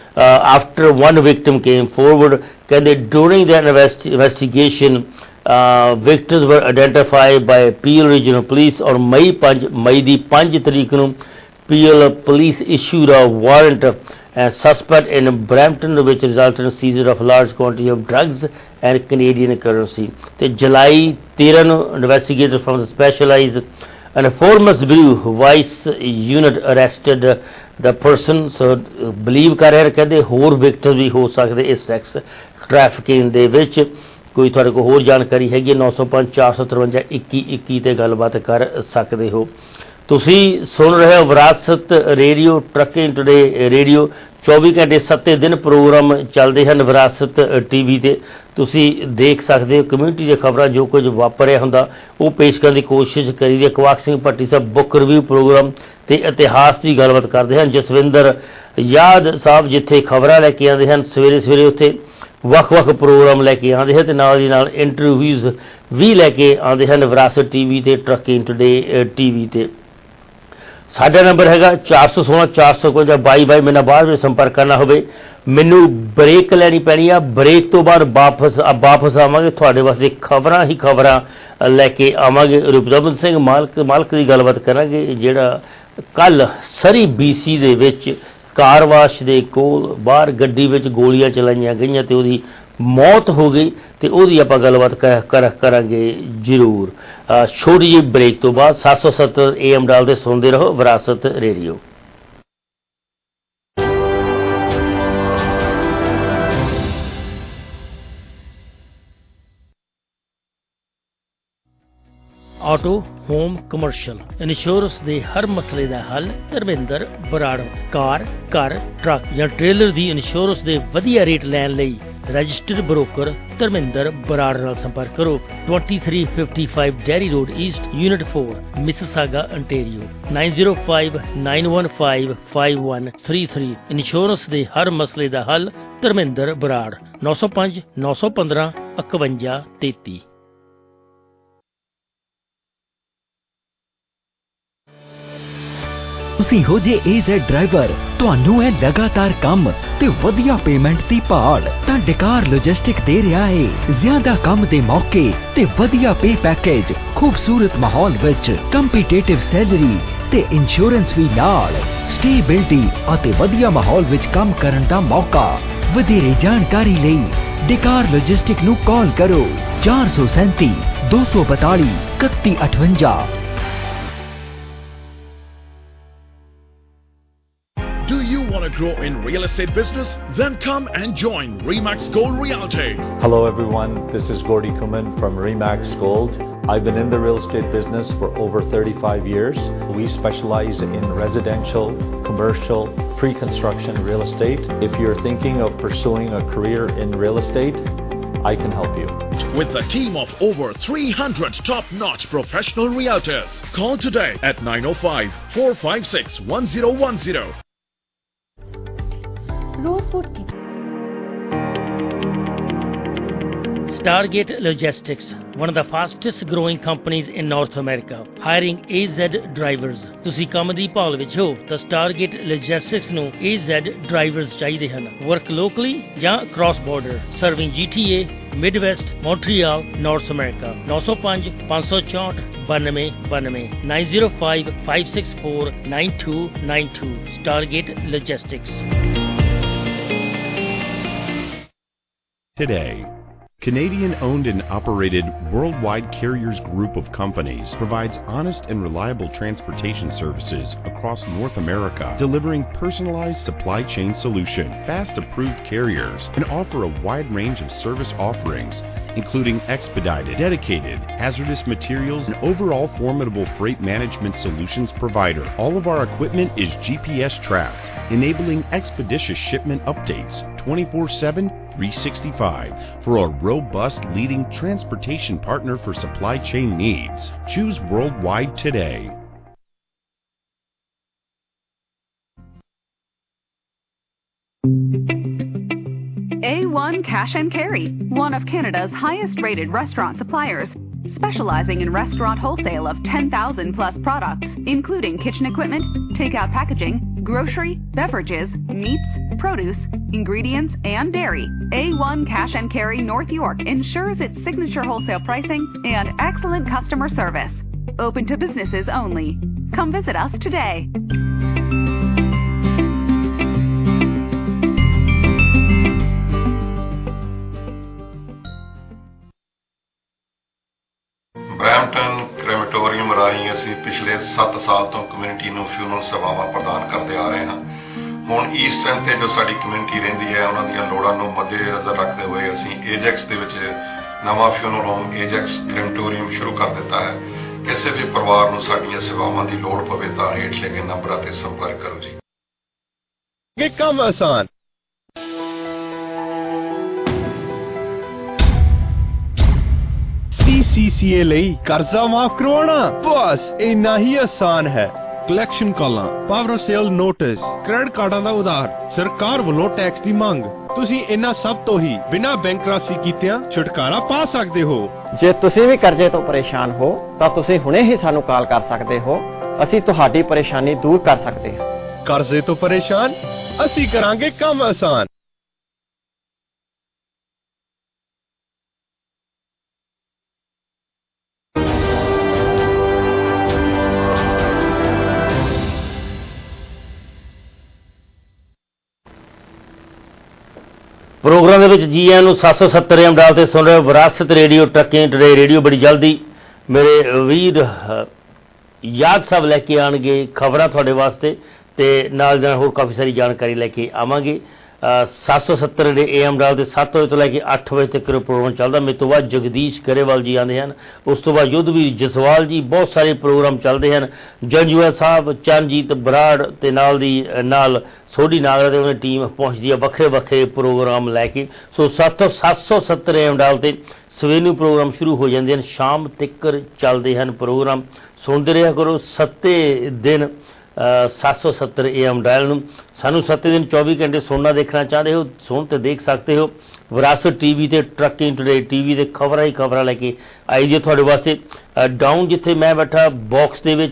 after one victim came forward. ਕਹਿੰਦੇ during that investigation victims were identified by Peel regional police. ਔਰ ਮਈ ਪੰਜ ਮਈ ਦੀ ਪੰਜ ਤਰੀਕ ਨੂੰ Peel police issued a warrant and suspect in Brampton ਵਿਚ result in seizure of large quantity of drugs and Canadian currency. ਅਤੇ ਜੁਲਾਈ ਤੇਰ੍ਹਾਂ ਨੂੰ investigator firm the specialised enforcement bureau vice unit arrested the person. So believe ਕਰ ਰਹੇ ਕਹਿੰਦੇ ਹੋਰ victim ਵੀ ਹੋ ਸਕਦੇ ਇਸ ਸੈਕਸ ਟ੍ਰੈਫਿਕਿੰਗ ਦੇ ਵਿੱਚ। ਕੋਈ ਤੁਹਾਡੇ ਕੋਲ ਹੋਰ ਜਾਣਕਾਰੀ ਹੈਗੀ ਹੈ ਨੌ ਸੌ ਪੰਜ ਚਾਰ ਸੌ ਤਰਵੰਜਾ ਇੱਕੀ ਇੱਕੀ 'ਤੇ ਗੱਲਬਾਤ ਕਰ ਸਕਦੇ ਹੋ। ਤੁਸੀਂ ਸੁਣ ਰਹੇ ਹੋ ਵਿਰਾਸਤ ਰੇਡੀਓ, ਟਰੱਕਿੰਗ ਟੂਡੇ ਰੇਡੀਓ। ਚੌਵੀ ਘੰਟੇ ਸੱਤੇ ਦਿਨ ਪ੍ਰੋਗਰਾਮ ਚੱਲਦੇ ਹਨ ਵਿਰਾਸਤ ਟੀ ਵੀ 'ਤੇ। ਤੁਸੀਂ ਦੇਖ ਸਕਦੇ ਹੋ ਕਮਿਊਨਿਟੀ ਦੀਆਂ ਖਬਰਾਂ, ਜੋ ਕੁਝ ਵਾਪਰਿਆ ਹੁੰਦਾ ਉਹ ਪੇਸ਼ ਕਰਨ ਦੀ ਕੋਸ਼ਿਸ਼ ਕਰੀਦੀ ਹੈ। Kawak Singh Bhatti sahib book review programme ਅਤੇ ਇਤਿਹਾਸ ਦੀ ਗੱਲਬਾਤ ਕਰਦੇ ਹਨ। ਜਸਵਿੰਦਰ ਯਾਦ ਸਾਹਿਬ ਜਿੱਥੇ ਖਬਰਾਂ ਲੈ ਕੇ ਆਉਂਦੇ ਹਨ ਸਵੇਰੇ ਸਵੇਰੇ, ਉੱਥੇ ਵੱਖ ਵੱਖ ਪ੍ਰੋਗਰਾਮ ਲੈ ਕੇ ਆਉਂਦੇ ਹਨ ਅਤੇ ਨਾਲ ਦੀ ਨਾਲ ਇੰਟਰਵਿਊਜ਼ ਵੀ ਲੈ ਕੇ ਆਉਂਦੇ ਹਨ ਵਿਰਾਸਤ ਟੀ ਵੀ 'ਤੇ, ਟਰੱਕਿੰਗ ਟੂਡੇ ਟੀ ਵੀ 'ਤੇ। ਸਾਡਾ ਨੰਬਰ ਹੈਗਾ ਚਾਰ ਸੌ ਸੋਲਾਂ ਚਾਰ ਸੌ ਇਕਵੰਜਾ ਬਾਈ ਬਾਈ। ਮੇਰੇ ਨਾਲ ਬਾਅਦ ਵਿੱਚ ਸੰਪਰਕ ਕਰਨਾ ਹੋਵੇ। ਮੈਨੂੰ ਬ੍ਰੇਕ ਲੈਣੀ ਪੈਣੀ ਆ, ਬ੍ਰੇਕ ਤੋਂ ਬਾਅਦ ਵਾਪਸ ਵਾਪਸ ਆਵਾਂਗੇ ਤੁਹਾਡੇ ਵਾਸਤੇ ਖਬਰਾਂ ਹੀ ਖਬਰਾਂ ਲੈ ਕੇ ਆਵਾਂਗੇ। ਰੂਪਦਮਨ ਸਿੰਘ ਮਾਲਕ ਮਾਲਕ ਦੀ ਗੱਲਬਾਤ ਕਰਾਂਗੇ ਜਿਹੜਾ ਕੱਲ੍ਹ ਸਰੀ ਬੀ ਸੀ ਦੇ ਵਿੱਚ ਕਾਰਵਾਸ਼ ਦੇ ਕੋਲ ਬਾਹਰ ਗੱਡੀ ਵਿੱਚ ਗੋਲੀਆਂ ਚਲਾਈਆਂ ਗਈਆਂ ਅਤੇ ਉਹਦੀ ਮੌਤ ਹੋ ਗਈ, ਅਤੇ ਉਹਦੀ ਆਪਾਂ ਗੱਲਬਾਤ ਕਰ ਕਰਾਂਗੇ ਜ਼ਰੂਰ ਛੋਟੀ ਜਿਹੀ ਬ੍ਰੇਕ ਤੋਂ ਬਾਅਦ। ਸੱਤ ਸੌ ਸੱਤਰ ਏ ਐਮ ਡਾਲ 'ਤੇ ਸੁਣਦੇ ਰਹੋ Virasat radio. Auto home commercial insurance ਦੇ ਹਰ ਮਸਲੇ ਦਾ ਹੱਲ ਧਰਮਿੰਦਰ ਬਰਾੜ। ਕਾਰ, ਘਰ, ਟਰੱਕ ਜਾਂ ਟ੍ਰੇਲਰ ਦੀ ਇੰਸ਼ੋਰੈਂਸ ਦੇ ਵਧੀਆ ਰੇਟ ਲੈਣ ਲਈ ਰਜਿਸਟਰਡ ਬਰੋਕਰ ਧਰਮਿੰਦਰ ਬਰਾੜ ਨਾਲ ਸੰਪਰਕ ਕਰੋ। Twenty three fifty five Derry road east, unit four, Mississauga, Ontario. Nine zero five nine one five five one three three. Insurance ਦੇ ਹਰ ਮਸਲੇ ਦਾ ਹੱਲ ਧਰਮਿੰਦਰ ਬਰਾੜ। ਨੌ ਸੌ ਪੰਜ ਨੌ ਸੌ ਪੰਦਰਾਂ ਇਕਵੰਜਾ ਤੇਤੀ। ਤੁਸੀਂ ਹੋ ਜੇ ਏਜ਼ੈਡ ਡਰਾਈਵਰ, ਤੁਹਾਨੂੰ ਹੈ ਲਗਾਤਾਰ ਕੰਮ ਤੇ ਵਧੀਆ ਪੇਮੈਂਟ ਦੀ ਭਾਲ, ਤਾਂ ਡਕਾਰ ਲੌਜਿਸਟਿਕ ਦੇ ਰਿਹਾ ਹੈ ਜ਼ਿਆਦਾ ਕੰਮ ਦੇ ਮੌਕੇ ਤੇ ਵਧੀਆ ਪੇ ਪੈਕੇਜ, ਖੂਬਸੂਰਤ ਮਾਹੌਲ ਵਿੱਚ ਕੰਪੀਟੀਟਿਵ ਸੈਲਰੀ ਤੇ ਇੰਸ਼ੋਰੈਂਸ ਵੀ ਨਾਲ, ਸਟੇਬਿਲਿਟੀ ਅਤੇ ਵਧੀਆ ਮਾਹੌਲ ਵਿੱਚ ਕੰਮ ਕਰਨ ਦਾ ਮੌਕਾ। ਵਧੇਰੇ ਜਾਣਕਾਰੀ ਲਈ ਡਕਾਰ ਲੌਜਿਸਟਿਕ ਨੂੰ ਕਾਲ ਕਰੋ ਚਾਰ ਸੌ ਸੈਂਤੀ ਦੋ ਸੌ ਬਤਾਲੀ ਇਕੱਤੀ ਅਠਵੰਜਾ। Do you want to grow in real estate business? Then come and join Remax Gold Realty. Hello everyone, this is Gordy Kuman from Remax Gold. I've been in the real estate business for over thirty-five years. We specialize in residential, commercial, pre-construction real estate. If you're thinking of pursuing a career in real estate, I can help you. With a team of over three hundred top-notch professional realtors. Call today at nine oh five, four five six, one oh one oh. Rosewood Stargate Logistics, one of the fastest growing companies in North America, hiring A Z drivers. ਤੁਸੀਂ ਕੰਮ ਦੀ ਭਾਲ ਵਿੱਚ ਹੋ ਤਾਂ Stargate Logistics ਨੂੰ A Z drivers ਚਾਹੀਦੇ ਹਨ. Work locally ਜਾਂ cross border, serving G T A, Midwest, Montreal, North America. nine oh five, five four four, two nine two nine, nine oh five, five six four, nine two nine two. Stargate Logistics. Today, Canadian-owned and operated Worldwide Carriers Group of companies provides honest and reliable transportation services across North America, delivering personalized supply chain solutions, fast-approved carriers, and offer a wide range of service offerings, including expedited, dedicated, hazardous materials, and overall formidable freight management solutions provider. All of our equipment is G P S tracked, enabling expeditious shipment updates twenty-four seven, three sixty-five. For a robust leading transportation partner for supply chain needs, choose Worldwide today. A one Cash and Carry, one of Canada's highest rated restaurant suppliers, specializing in restaurant wholesale of ten thousand plus products, including kitchen equipment, takeout packaging, grocery, beverages, meats, produce, ingredients, and dairy. A one Cash and Carry North York ensures its signature wholesale pricing and excellent customer service. Open to businesses only. Come visit us today. Brampton crematorium ਰਾਹੀਂ ਅਸੀਂ ਪਿਛਲੇ ਸੱਤ ਸਾਲ ਤੋਂ community ਨੂੰ funeral ਸੇਵਾਵਾਂ ਪ੍ਰਦਾਨ ਕਰਦੇ ਆ ਰਹੇ ਹਾਂ। ਹੁਣ ਈਸਟਰਨ ਤੇ ਜੋ ਸਾਡੀ ਕਮਿਊਨਿਟੀ ਰਹਿੰਦੀ ਹੈ ਉਹਨਾਂ ਦੀਆਂ ਲੋੜਾਂ ਨੂੰ ਮੱਦੇਨਜ਼ਰ ਰੱਖਦੇ ਹੋਏ ਅਸੀਂ ਏਜੈਕਸ ਦੇ ਵਿੱਚ ਨਵਾਂ ਫਿਊਨਰਲ ਹੋਮ ਏਜੈਕਸ ਕ੍ਰੈਮੇਟੋਰੀਅਮ ਸ਼ੁਰੂ ਕਰ ਦਿੱਤਾ ਹੈ। ਕਿਸੇ ਵੀ ਪਰਿਵਾਰ ਨੂੰ ਸਾਡੀਆਂ ਸੇਵਾਵਾਂ ਦੀ ਲੋੜ ਪਵੇ ਤਾਂ ਹੇਠ ਲਿਖੇ ਨੰਬਰਾਂ ਤੇ ਸੰਪਰਕ ਕਰੋ ਜੀ। ਇਹ ਕੰਮ ਆਸਾਨ C C A ਲਈ ਕਰਜ਼ਾ ਮਾਫ ਕਰਵਾਉਣਾ ਬਸ ਇੰਨਾ ਹੀ ਆਸਾਨ ਹੈ। ਕਲੈਕਸ਼ਨ ਕਾਲਾਂ, ਪਾਵਰ ਸੇਲ ਨੋਟਿਸ, ਕ੍ਰੈਡਿਟ ਕਾਰਡਾਂ ਦਾ ਉਧਾਰ, ਸਰਕਾਰ ਵੱਲੋਂ ਟੈਕਸ ਦੀ ਮੰਗ, ਤੁਸੀਂ ਇਹਨਾਂ ਸਭ ਤੋਂ ਹੀ ਬਿਨਾਂ ਬੈਂਕਰਪਸੀ ਕੀਤਿਆਂ ਛੁਟਕਾਰਾ ਪਾ ਸਕਦੇ ਹੋ। ਜੇ ਤੁਸੀਂ ਵੀ ਕਰਜ਼ੇ ਤੋਂ ਪਰੇਸ਼ਾਨ ਹੋ ਤਾਂ ਤੁਸੀਂ ਹੁਣੇ ਹੀ ਸਾਨੂੰ ਕਾਲ ਕਰ ਸਕਦੇ ਹੋ, ਅਸੀਂ ਤੁਹਾਡੀ ਪਰੇਸ਼ਾਨੀ ਦੂਰ ਕਰ ਸਕਦੇ ਹਾਂ। ਕਰਜ਼ੇ ਤੋਂ ਪਰੇਸ਼ਾਨ, ਅਸੀਂ ਕਰਾਂਗੇ ਕੰਮ ਆਸਾਨ। ਪ੍ਰੋਗਰਾਮ ਦੇ ਵਿੱਚ ਜੀ ਆਇਆਂ ਨੂੰ ਸੱਤ ਸੌ ਸੱਤਰ ਏਐਮ ਡਾਲ ਤੇ ਸੁਣ ਰਹੇ ਹੋ ਵਿਰਾਸਤ ਰੇਡੀਓ ਟਰੱਕਿੰਗ ਟੁਡੇ ਰੇਡੀਓ। ਬੜੀ ਜਲਦੀ ਮੇਰੇ ਵੀਰ ਯਾਦ ਸਾਹਿਬ ਲੈ ਕੇ ਆਉਣਗੇ ਖਬਰਾਂ ਤੁਹਾਡੇ ਵਾਸਤੇ ਤੇ ਨਾਲ ਨਾਲ ਹੋਰ ਕਾਫੀ ਸਾਰੀ ਜਾਣਕਾਰੀ ਲੈ ਕੇ ਆਵਾਂਗੇ। ਸੱਤ ਸੌ ਸੱਤਰ ਦੇ ਏਐਮ ਡਾਲ ਦੇ ਸੱਤ ਵਜੇ ਤੋਂ ਲੈ ਕੇ ਅੱਠ ਵਜੇ ਤੱਕ ਪ੍ਰੋਗਰਾਮ ਚੱਲਦਾ। ਮੇਰੇ ਤੋਂ ਬਾਅਦ ਜਗਦੀਸ਼ ਗਰੇਵਾਲ ਜੀ ਆਉਂਦੇ ਹਨ, ਉਸ ਤੋਂ ਬਾਅਦ ਯੁੱਧਵੀਰ ਜਸਵਾਲ ਜੀ, ਬਹੁਤ ਸਾਰੇ ਪ੍ਰੋਗਰਾਮ ਚੱਲਦੇ ਹਨ। ਜੰਜੂਆ ਸਾਹਿਬ, ਚਰਨਜੀਤ ਬਰਾੜ ਤੇ ਨਾਲ ਦੀ ਨਾਲ ਸੋਢੀ ਨਾਗਰਾ ਤੇ ਉਹਨਾਂ ਦੀ ਟੀਮ ਪਹੁੰਚਦੀ ਹੈ ਵੱਖਰੇ ਵੱਖਰੇ ਪ੍ਰੋਗਰਾਮ ਲੈ ਕੇ। ਸੋ ਸੱਤ ਸੱਤ ਸੌ ਸੱਤਰ ਏਐਮ ਡਾਲ ਤੇ ਸਵੇਰ ਨੂੰ ਪ੍ਰੋਗਰਾਮ ਸ਼ੁਰੂ ਹੋ ਜਾਂਦੇ ਹਨ, ਸ਼ਾਮ ਤੱਕ ਚੱਲਦੇ ਹਨ ਪ੍ਰੋਗਰਾਮ। ਸੁਣਦੇ ਰਿਹਾ ਕਰੋ ਸੱਤੇ ਦਿਨ ਸੱਤ ਸੌ ਸੱਤਰ ਏ ਐਮ ਡਾਇਲ ਨੂੰ। ਸਾਨੂੰ ਸੱਤੇ ਦਿਨ ਚੌਵੀ ਘੰਟੇ ਸੁਣਨਾ ਦੇਖਣਾ ਚਾਹਦੇ ਹੋ, ਸੁਣ ਤੇ ਦੇਖ ਸਕਦੇ ਹੋ। ਵਿਰਾਸਤ ਟੀਵੀ ਤੇ ਟਰੱਕਿੰਗ ਟੁਡੇ ਟੀਵੀ ਦੇ ਖਬਰਾਂ ਹੀ ਖਬਰਾਂ ਲੈ ਕੇ ਆਈ ਜੀ ਤੁਹਾਡੇ ਵਾਸਤੇ। ਡਾਊਨ ਜਿੱਥੇ ਮੈਂ ਬੈਠਾ ਬਾਕਸ ਦੇ ਵਿੱਚ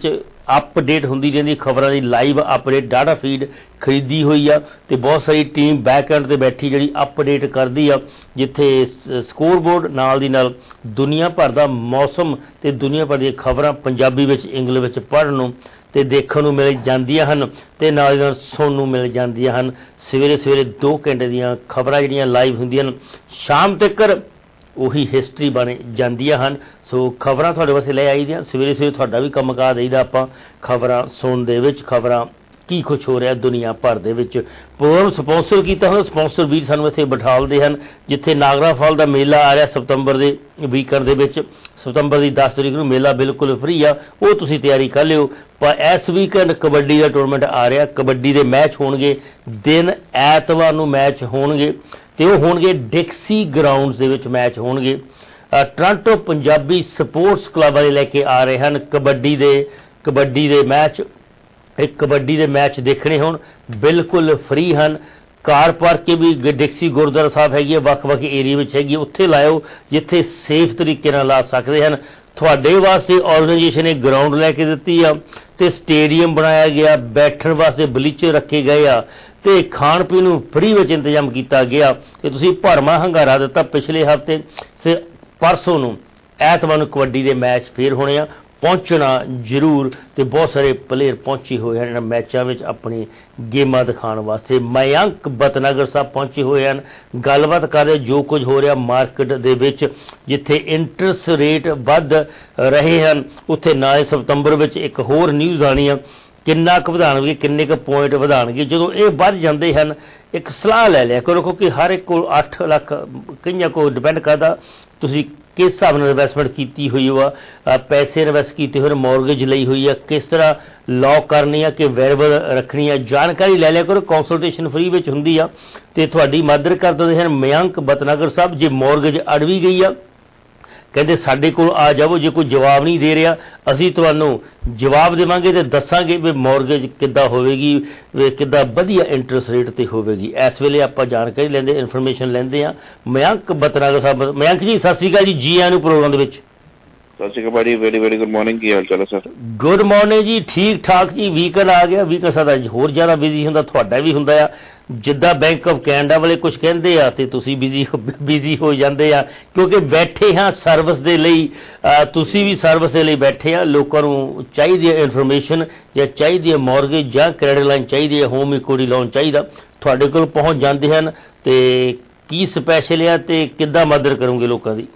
अपडेट ਹੁੰਦੀ ਰਹਿੰਦੀ ਖਬਰਾਂ ਦੀ ਲਾਈਵ ਅਪਡੇਟ ਡਾਟਾ ਫੀਡ ਖਰੀਦੀ ਹੋਈ ਆ ਤੇ ਬਹੁਤ ਸਾਰੀ ਟੀਮ ਬੈਕ ਐਂਡ ਤੇ ਬੈਠੀ ਜਿਹੜੀ ਅਪਡੇਟ ਕਰਦੀ ਆ ਜਿੱਥੇ ਸਕੋਰ ਬੋਰਡ ਨਾਲ ਦੀ ਨਾਲ ਦੁਨੀਆ ਭਰ ਦਾ ਮੌਸਮ ਤੇ ਦੁਨੀਆ ਭਰ ਦੀਆਂ ਖਬਰਾਂ ਪੰਜਾਬੀ ਵਿੱਚ ਇੰਗਲਿਸ਼ ਵਿੱਚ ਪੜ੍ਹਨ ਨੂੰ ਤੇ ਦੇਖਣ ਨੂੰ ਮਿਲ ਜਾਂਦੀਆਂ ਹਨ ਤੇ ਨਾਲ ਨਾਲ ਸੁਣਨ ਨੂੰ ਮਿਲ ਜਾਂਦੀਆਂ ਹਨ। ਸਵੇਰੇ ਸਵੇਰੇ ਦੋ ਘੰਟੇ ਦੀਆਂ ਖਬਰਾਂ ਜਿਹੜੀਆਂ ਲਾਈਵ ਹੁੰਦੀਆਂ ਹਨ ਸ਼ਾਮ ਤੱਕ ਉਹੀ ਹਿਸਟਰੀ ਬਣ ਜਾਂਦੀਆਂ ਹਨ। ਸੋ ਖਬਰਾਂ ਤੁਹਾਡੇ ਵਾਸਤੇ ਲੈ ਆਈ ਦੀਆਂ ਸਵੇਰੇ ਸਵੇਰੇ ਤੁਹਾਡਾ ਵੀ ਕੰਮ ਕਰ ਦਈਦਾ ਆਪਾਂ ਖਬਰਾਂ ਸੁਣਨ ਦੇ ਵਿੱਚ ਖਬਰਾਂ ਕੀ ਕੁਛ ਹੋ ਰਿਹਾ ਦੁਨੀਆ ਭਰ ਦੇ ਵਿੱਚ। ਪ੍ਰੋਗਰਾਮ ਸਪਾਂਸਰ ਕੀਤਾ ਹੋਇਆ ਸਪਾਂਸਰ ਵੀਰ ਸਾਨੂੰ ਇੱਥੇ ਬਿਠਾਲਦੇ ਹਨ ਜਿੱਥੇ ਨਾਗਰਾ ਫਾਲ ਦਾ ਮੇਲਾ ਆ ਰਿਹਾ ਸਤੰਬਰ ਦੇ ਵੀਕਐਂਡ ਦੇ ਵਿੱਚ। ਸਤੰਬਰ ਦੀ ਦਸ ਤਰੀਕ ਨੂੰ ਮੇਲਾ ਬਿਲਕੁਲ ਫ੍ਰੀ ਆ ਉਹ ਤੁਸੀਂ ਤਿਆਰੀ ਕਰ ਲਿਓ। ਪਰ ਇਸ ਵੀਕਐਂਡ ਕਬੱਡੀ ਦਾ ਟੂਰਨਾਮੈਂਟ ਆ ਰਿਹਾ ਕਬੱਡੀ ਦੇ ਮੈਚ ਹੋਣਗੇ ਦਿਨ ਐਤਵਾਰ ਨੂੰ ਮੈਚ ਹੋਣਗੇ ਤੇ ਉਹ ਹੋਣਗੇ ਡਿਕਸੀ ਗਰਾਊਂਡਸ ਦੇ ਵਿੱਚ ਮੈਚ ਹੋਣਗੇ। ਟੋਰਾਂਟੋ ਪੰਜਾਬੀ ਸਪੋਰਟਸ ਕਲੱਬ ਵਾਲੇ ਲੈ ਕੇ ਆ ਰਹੇ ਹਨ ਕਬੱਡੀ ਦੇ ਕਬੱਡੀ ਦੇ ਮੈਚ। ਇਹ ਕਬੱਡੀ ਦੇ ਮੈਚ ਦੇਖਣੇ ਹੋਣ ਬਿਲਕੁਲ ਫ੍ਰੀ ਹਨ। ਕਾਰ ਪਾਰਕ ਕੇ ਵੀ ਡਿਕਸੀ ਗੁਰਦੁਆਰਾ ਸਾਹਿਬ ਹੈਗੀ ਹੈ ਵੱਖ ਵੱਖ ਏਰੀਆ ਵਿੱਚ ਹੈਗੀ ਉੱਥੇ ਲਾਇਓ ਜਿੱਥੇ ਸੇਫ ਤਰੀਕੇ ਨਾਲ ਲਾ ਸਕਦੇ ਹਨ। ਤੁਹਾਡੇ ਵਾਸਤੇ ਆਰਗੇਨਾਈਜੇਸ਼ਨ ਨੇ ਗਰਾਊਂਡ ਲੈ ਕੇ ਦਿੱਤੀ ਆ ਤੇ ਸਟੇਡੀਅਮ ਬਣਾਇਆ ਗਿਆ ਬੈਠਣ ਵਾਸਤੇ ਬਲੀਚਰ ਰੱਖੇ ਗਏ ਆ ਤੇ ਖਾਣ ਪੀਣ ਨੂੰ ਫ੍ਰੀ ਵਿੱਚ ਇੰਤਜ਼ਾਮ ਕੀਤਾ ਗਿਆ ਤੇ ਤੁਸੀਂ ਭਰਮਾ ਹੰਗਾਰਾ ਦਿੱਤਾ ਪਿਛਲੇ ਹਫ਼ਤੇ ਸੇ ਪਰਸੋਂ ਨੂੰ ਐਤਵਾਰ ਨੂੰ ਕਬੱਡੀ ਦੇ ਮੈਚ ਫੇਰ ਹੋਣੇ ਆ ਪਹੁੰਚਣਾ ਜ਼ਰੂਰ ਤੇ ਬਹੁਤ ਸਾਰੇ ਪਲੇਅਰ ਪਹੁੰਚੇ ਹੋਏ ਹਨ ਇਹਨਾਂ ਮੈਚਾਂ ਵਿੱਚ ਆਪਣੀ ਗੇਮਾਂ ਦਿਖਾਉਣ ਵਾਸਤੇ। ਮਯੰਕ ਬਤਨਾਗਰ ਸਾਹਿਬ ਪਹੁੰਚੇ ਹੋਏ ਹਨ ਗੱਲਬਾਤ ਕਰ ਰਹੇ ਜੋ ਕੁਝ ਹੋ ਰਿਹਾ ਮਾਰਕੀਟ ਦੇ ਵਿੱਚ ਜਿੱਥੇ ਇੰਟਰਸਟ ਰੇਟ ਵੱਧ ਰਹੇ ਹਨ ਉੱਥੇ ਨਾਲੇ ਸਤੰਬਰ ਵਿੱਚ ਇੱਕ ਹੋਰ ਨਿਊਜ਼ ਆਣੀ ਆ ਕਿੰਨਾ ਕੁ ਵਧਾਉਣਗੇ ਕਿੰਨੇ ਕੁ ਪੁਆਇੰਟ ਵਧਾਉਣਗੇ। ਜਦੋਂ ਇਹ ਵੱਧ ਜਾਂਦੇ ਹਨ ਇੱਕ ਸਲਾਹ ਲੈ ਲਿਆ ਕਰੋ ਕਿਉਂਕਿ ਹਰ ਇੱਕ ਕੋਲ ਅੱਠ ਲੱਖ ਕਈਆਂ ਕੋਲ ਡਿਪੈਂਡ ਕਰਦਾ ਤੁਸੀਂ ਕਿਸ ਹਿਸਾਬ ਨਾਲ ਇਨਵੈਸਟਮੈਂਟ ਕੀਤੀ ਹੋਈ ਆ ਪੈਸੇ ਇਨਵੈਸਟ ਕੀਤੇ ਹੋਏ ਮੌਰਗੇਜ ਲਈ ਹੋਈ ਆ ਕਿਸ ਤਰ੍ਹਾਂ ਲੌਕ ਕਰਨੀ ਆ ਕਿ ਵੇਰੀਏਬਲ ਰੱਖਣੀ ਆ ਜਾਣਕਾਰੀ ਲੈ ਲਿਆ ਕਰੋ ਕੰਸਲਟੇਸ਼ਨ ਫ੍ਰੀ ਵਿੱਚ ਹੁੰਦੀ ਆ ਤੇ ਤੁਹਾਡੀ ਮਦਦ ਕਰ ਦਿੰਦੇ ਹਨ ਮਯੰਕ ਬਤਨਾਗਰ ਸਾਹਿਬ। ਜੇ ਮੌਰਗੇਜ ਅੜ ਵੀ ਗਈ ਆ ਕਹਿੰਦੇ ਸਾਡੇ ਕੋਲ ਆ ਜਾਵੋ ਜੇ ਕੋਈ ਜਵਾਬ ਨਹੀਂ ਦੇ ਰਿਹਾ ਅਸੀਂ ਤੁਹਾਨੂੰ ਜਵਾਬ ਦੇਵਾਂਗੇ ਤੇ ਦੱਸਾਂਗੇ ਵੀ ਮੌਰਗੇਜ ਕਿੱਦਾਂ ਹੋਵੇਗੀ ਕਿੱਦਾਂ ਵਧੀਆ ਇੰਟਰਸਟ ਰੇਟ ਤੇ ਹੋਵੇਗੀ। ਇਸ ਵੇਲੇ ਆਪਾਂ ਜਾਣਕਾਰੀ ਲੈਂਦੇ ਇਨਫੋਰਮੇਸ਼ਨ ਲੈਂਦੇ ਆ ਮਯੰਕ ਬਤਨਾਗਰ ਸਾਹਿਬ। ਮਯੰਕ ਜੀ ਸਤਿ ਸ਼੍ਰੀ ਅਕਾਲ ਜੀ ਜੀ ਆਇਆਂ ਨੂੰ ਪ੍ਰੋਗਰਾਮ ਦੇ ਵਿੱਚ। ਸਤਿ ਸ਼੍ਰੀ ਅਕਾਲ ਜੀ ਵੈਰੀ ਵੈਰੀ ਗੁੱਡ ਮਾਰਨਿੰਗ ਕੀ ਹਾਲ ਚਾਲ ਹੈ ਸਰ? ਗੁੱਡ ਮਾਰਨਿੰਗ ਜੀ ਠੀਕ ਠਾਕ ਜੀ ਵੀਕਐਂਡ ਆ ਗਿਆ ਵੀਕਐਂਡ ਸਾਡਾ ਹੋਰ ਜ਼ਿਆਦਾ ਬਿਜ਼ੀ ਹੁੰਦਾ ਤੁਹਾਡਾ ਵੀ ਹੁੰਦਾ ਆ ਜਿੱਦਾਂ ਬੈਂਕ ਆਫ ਕੈਨੇਡਾ ਵਾਲੇ ਕੁਝ ਕਹਿੰਦੇ ਆ ਤੇ ਤੁਸੀਂ ਬਿਜ਼ੀ ਬਿਜ਼ੀ ਹੋ ਜਾਂਦੇ ਆ ਕਿਉਂਕਿ ਬੈਠੇ ਹਾਂ ਸਰਵਿਸ ਦੇ ਲਈ ਤੁਸੀਂ ਵੀ ਸਰਵਿਸ ਦੇ ਲਈ ਬੈਠੇ ਆ ਲੋਕਾਂ ਨੂੰ ਚਾਹੀਦੀ ਹੈ ਇਨਫੋਰਮੇਸ਼ਨ ਜਾਂ ਚਾਹੀਦੀ ਹੈ ਮੌਰਗੇਜ ਜਾਂ ਕ੍ਰੈਡਿਟ ਲਾਈਨ ਚਾਹੀਦੀ ਹੈ ਹੋਮ ਇਕੁਇਟੀ ਲੋਨ ਚਾਹੀਦਾ ਤੁਹਾਡੇ ਕੋਲ ਪਹੁੰਚ ਜਾਂਦੇ ਹਨ ਤੇ ਕੀ ਸਪੈਸ਼ਲ ਆ ਤੇ ਕਿੱਦਾਂ ਮਦਦ ਕਰੋਗੇ ਲੋਕਾਂ ਦੀ?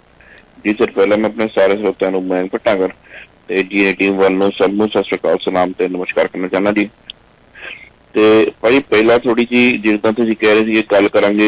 ਜੀ ਸਰ ਪਹਿਲਾਂ ਮੈਂ ਆਪਣੇ ਸਾਰੇ ਸਰੋਤਿਆਂ ਨੂੰ ਮਯੰਕ ਭੱਟਾਗਰ ਤੇ ਜੀ ਟੀਮ ਵੱਲੋਂ ਸਭ ਨੂੰ ਸਤਿ ਸ਼੍ਰੀ ਅਕਾਲ ਸਲਾਮ ਤੇ ਨਮਸਕਾਰ ਕਰਨਾ ਚਾਹੁੰਦਾ ਜੀ। ਤੇ ਭਾਈ ਪਹਿਲਾਂ ਥੋੜੀ ਜਿਹੀ ਜਿੱਦਾਂ ਤੁਸੀਂ ਕਹਿ ਰਹੇ ਸੀ ਗੱਲ ਕਰਾਂਗੇ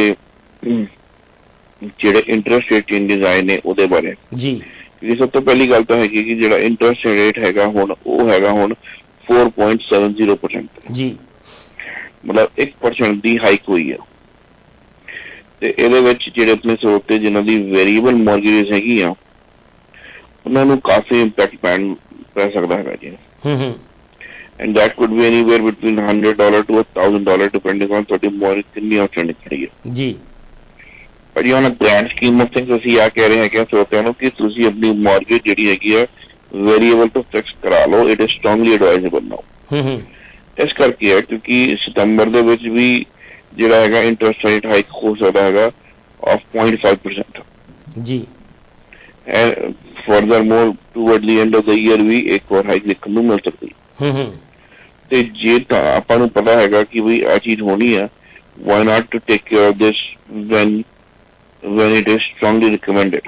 ਜਿਹੜੇ ਇੰਟਰਸਟ ਰੇਟ ਚੇਂਜਸ ਆਏ ਨੇ ਉਹਦੇ ਬਾਰੇ ਜੀ। ਕਿਉਂਕਿ ਸਭ ਤੋਂ ਪਹਿਲੀ ਗੱਲ ਤਾਂ ਹੈਗੀ ਕਿ ਜਿਹੜਾ ਇੰਟਰਸਟ ਰੇਟ ਹੈਗਾ ਹੁਣ ਉਹ ਹੈਗਾ ਹੁਣ four point seven zero percent ਜੀ ਮਤਲਬ ਇੱਕ ਪਰਸੈਂਟ ਦੀ ਹਾਈਕ ਹੋਈ ਆ ਤੇ ਇਹਦੇ ਵਿੱਚ ਜਿਹੜੇ ਆਪਣੇ ਸਰੋਤੇ ਜਿਨ੍ਹਾਂ ਦੀ ਵੇਰੀਏਬਲ ਮੌਰਗੇਜ ਹੈਗੀ ਆ ਉਹਨਾਂ ਨੂੰ ਕਾਫੀ ਇੰਪੈਕਟ ਪੈਣ ਪੈ ਸਕਦਾ ਹੈਗਾ ਜੀ। and that could be anywhere between one hundred dollars to one thousand dollars depending on ਤੁਹਾਡੀ ਮੌਰਗੇਜ ਕਿੰਨੀ ਆਊਟਸਟੈਂਡਿੰਗ ਖੜੀ ਹੈ ਜੀ। ਪਰ ਇਹ on a grand scheme of things ਅਸੀਂ ਆ ਕਹਿ ਰਹੇ ਹੈਗੇ ਸਰੋਤਿਆਂ ਨੂੰ ਕਿ ਤੁਸੀਂ ਆਪਣੀ ਮੌਰਗੇਜ ਜਿਹੜੀ ਹੈਗੀ ਆ ਵੇਰੀਏਬਲ ਤੋਂ ਫਿਕਸ ਕਰਾ ਲਓ it is strongly advisable now. ਇਸ ਕਰਕੇ ਹੈ ਕਿਉਂਕਿ ਸਤੰਬਰ ਦੇ ਵਿੱਚ ਵੀ ਜਿਹੜਾ ਹੈਗਾ ਇੰਟਰਸਟ ਰੇਟ ਹਾਈਕ ਹੋ ਸਕਦਾ ਹੈਗਾ of zero point five percent ਜੀ and further more toward the end of the year ਵੀ ਇੱਕ ਹੋਰ ਹਾਈਕ ਦੇਖਣ ਨੂੰ ਮਿਲ ਸਕਦੀ ਹੈ। ਤੇ ਜੇ ਤਾਂ ਆਪਾਂ ਨੂੰ ਪਤਾ ਹੈਗਾ ਕਿ ਵੀ ਇਹ ਚੀਜ਼ ਹੋਣੀ ਹੈ why not to take care of this when when it is strongly recommended.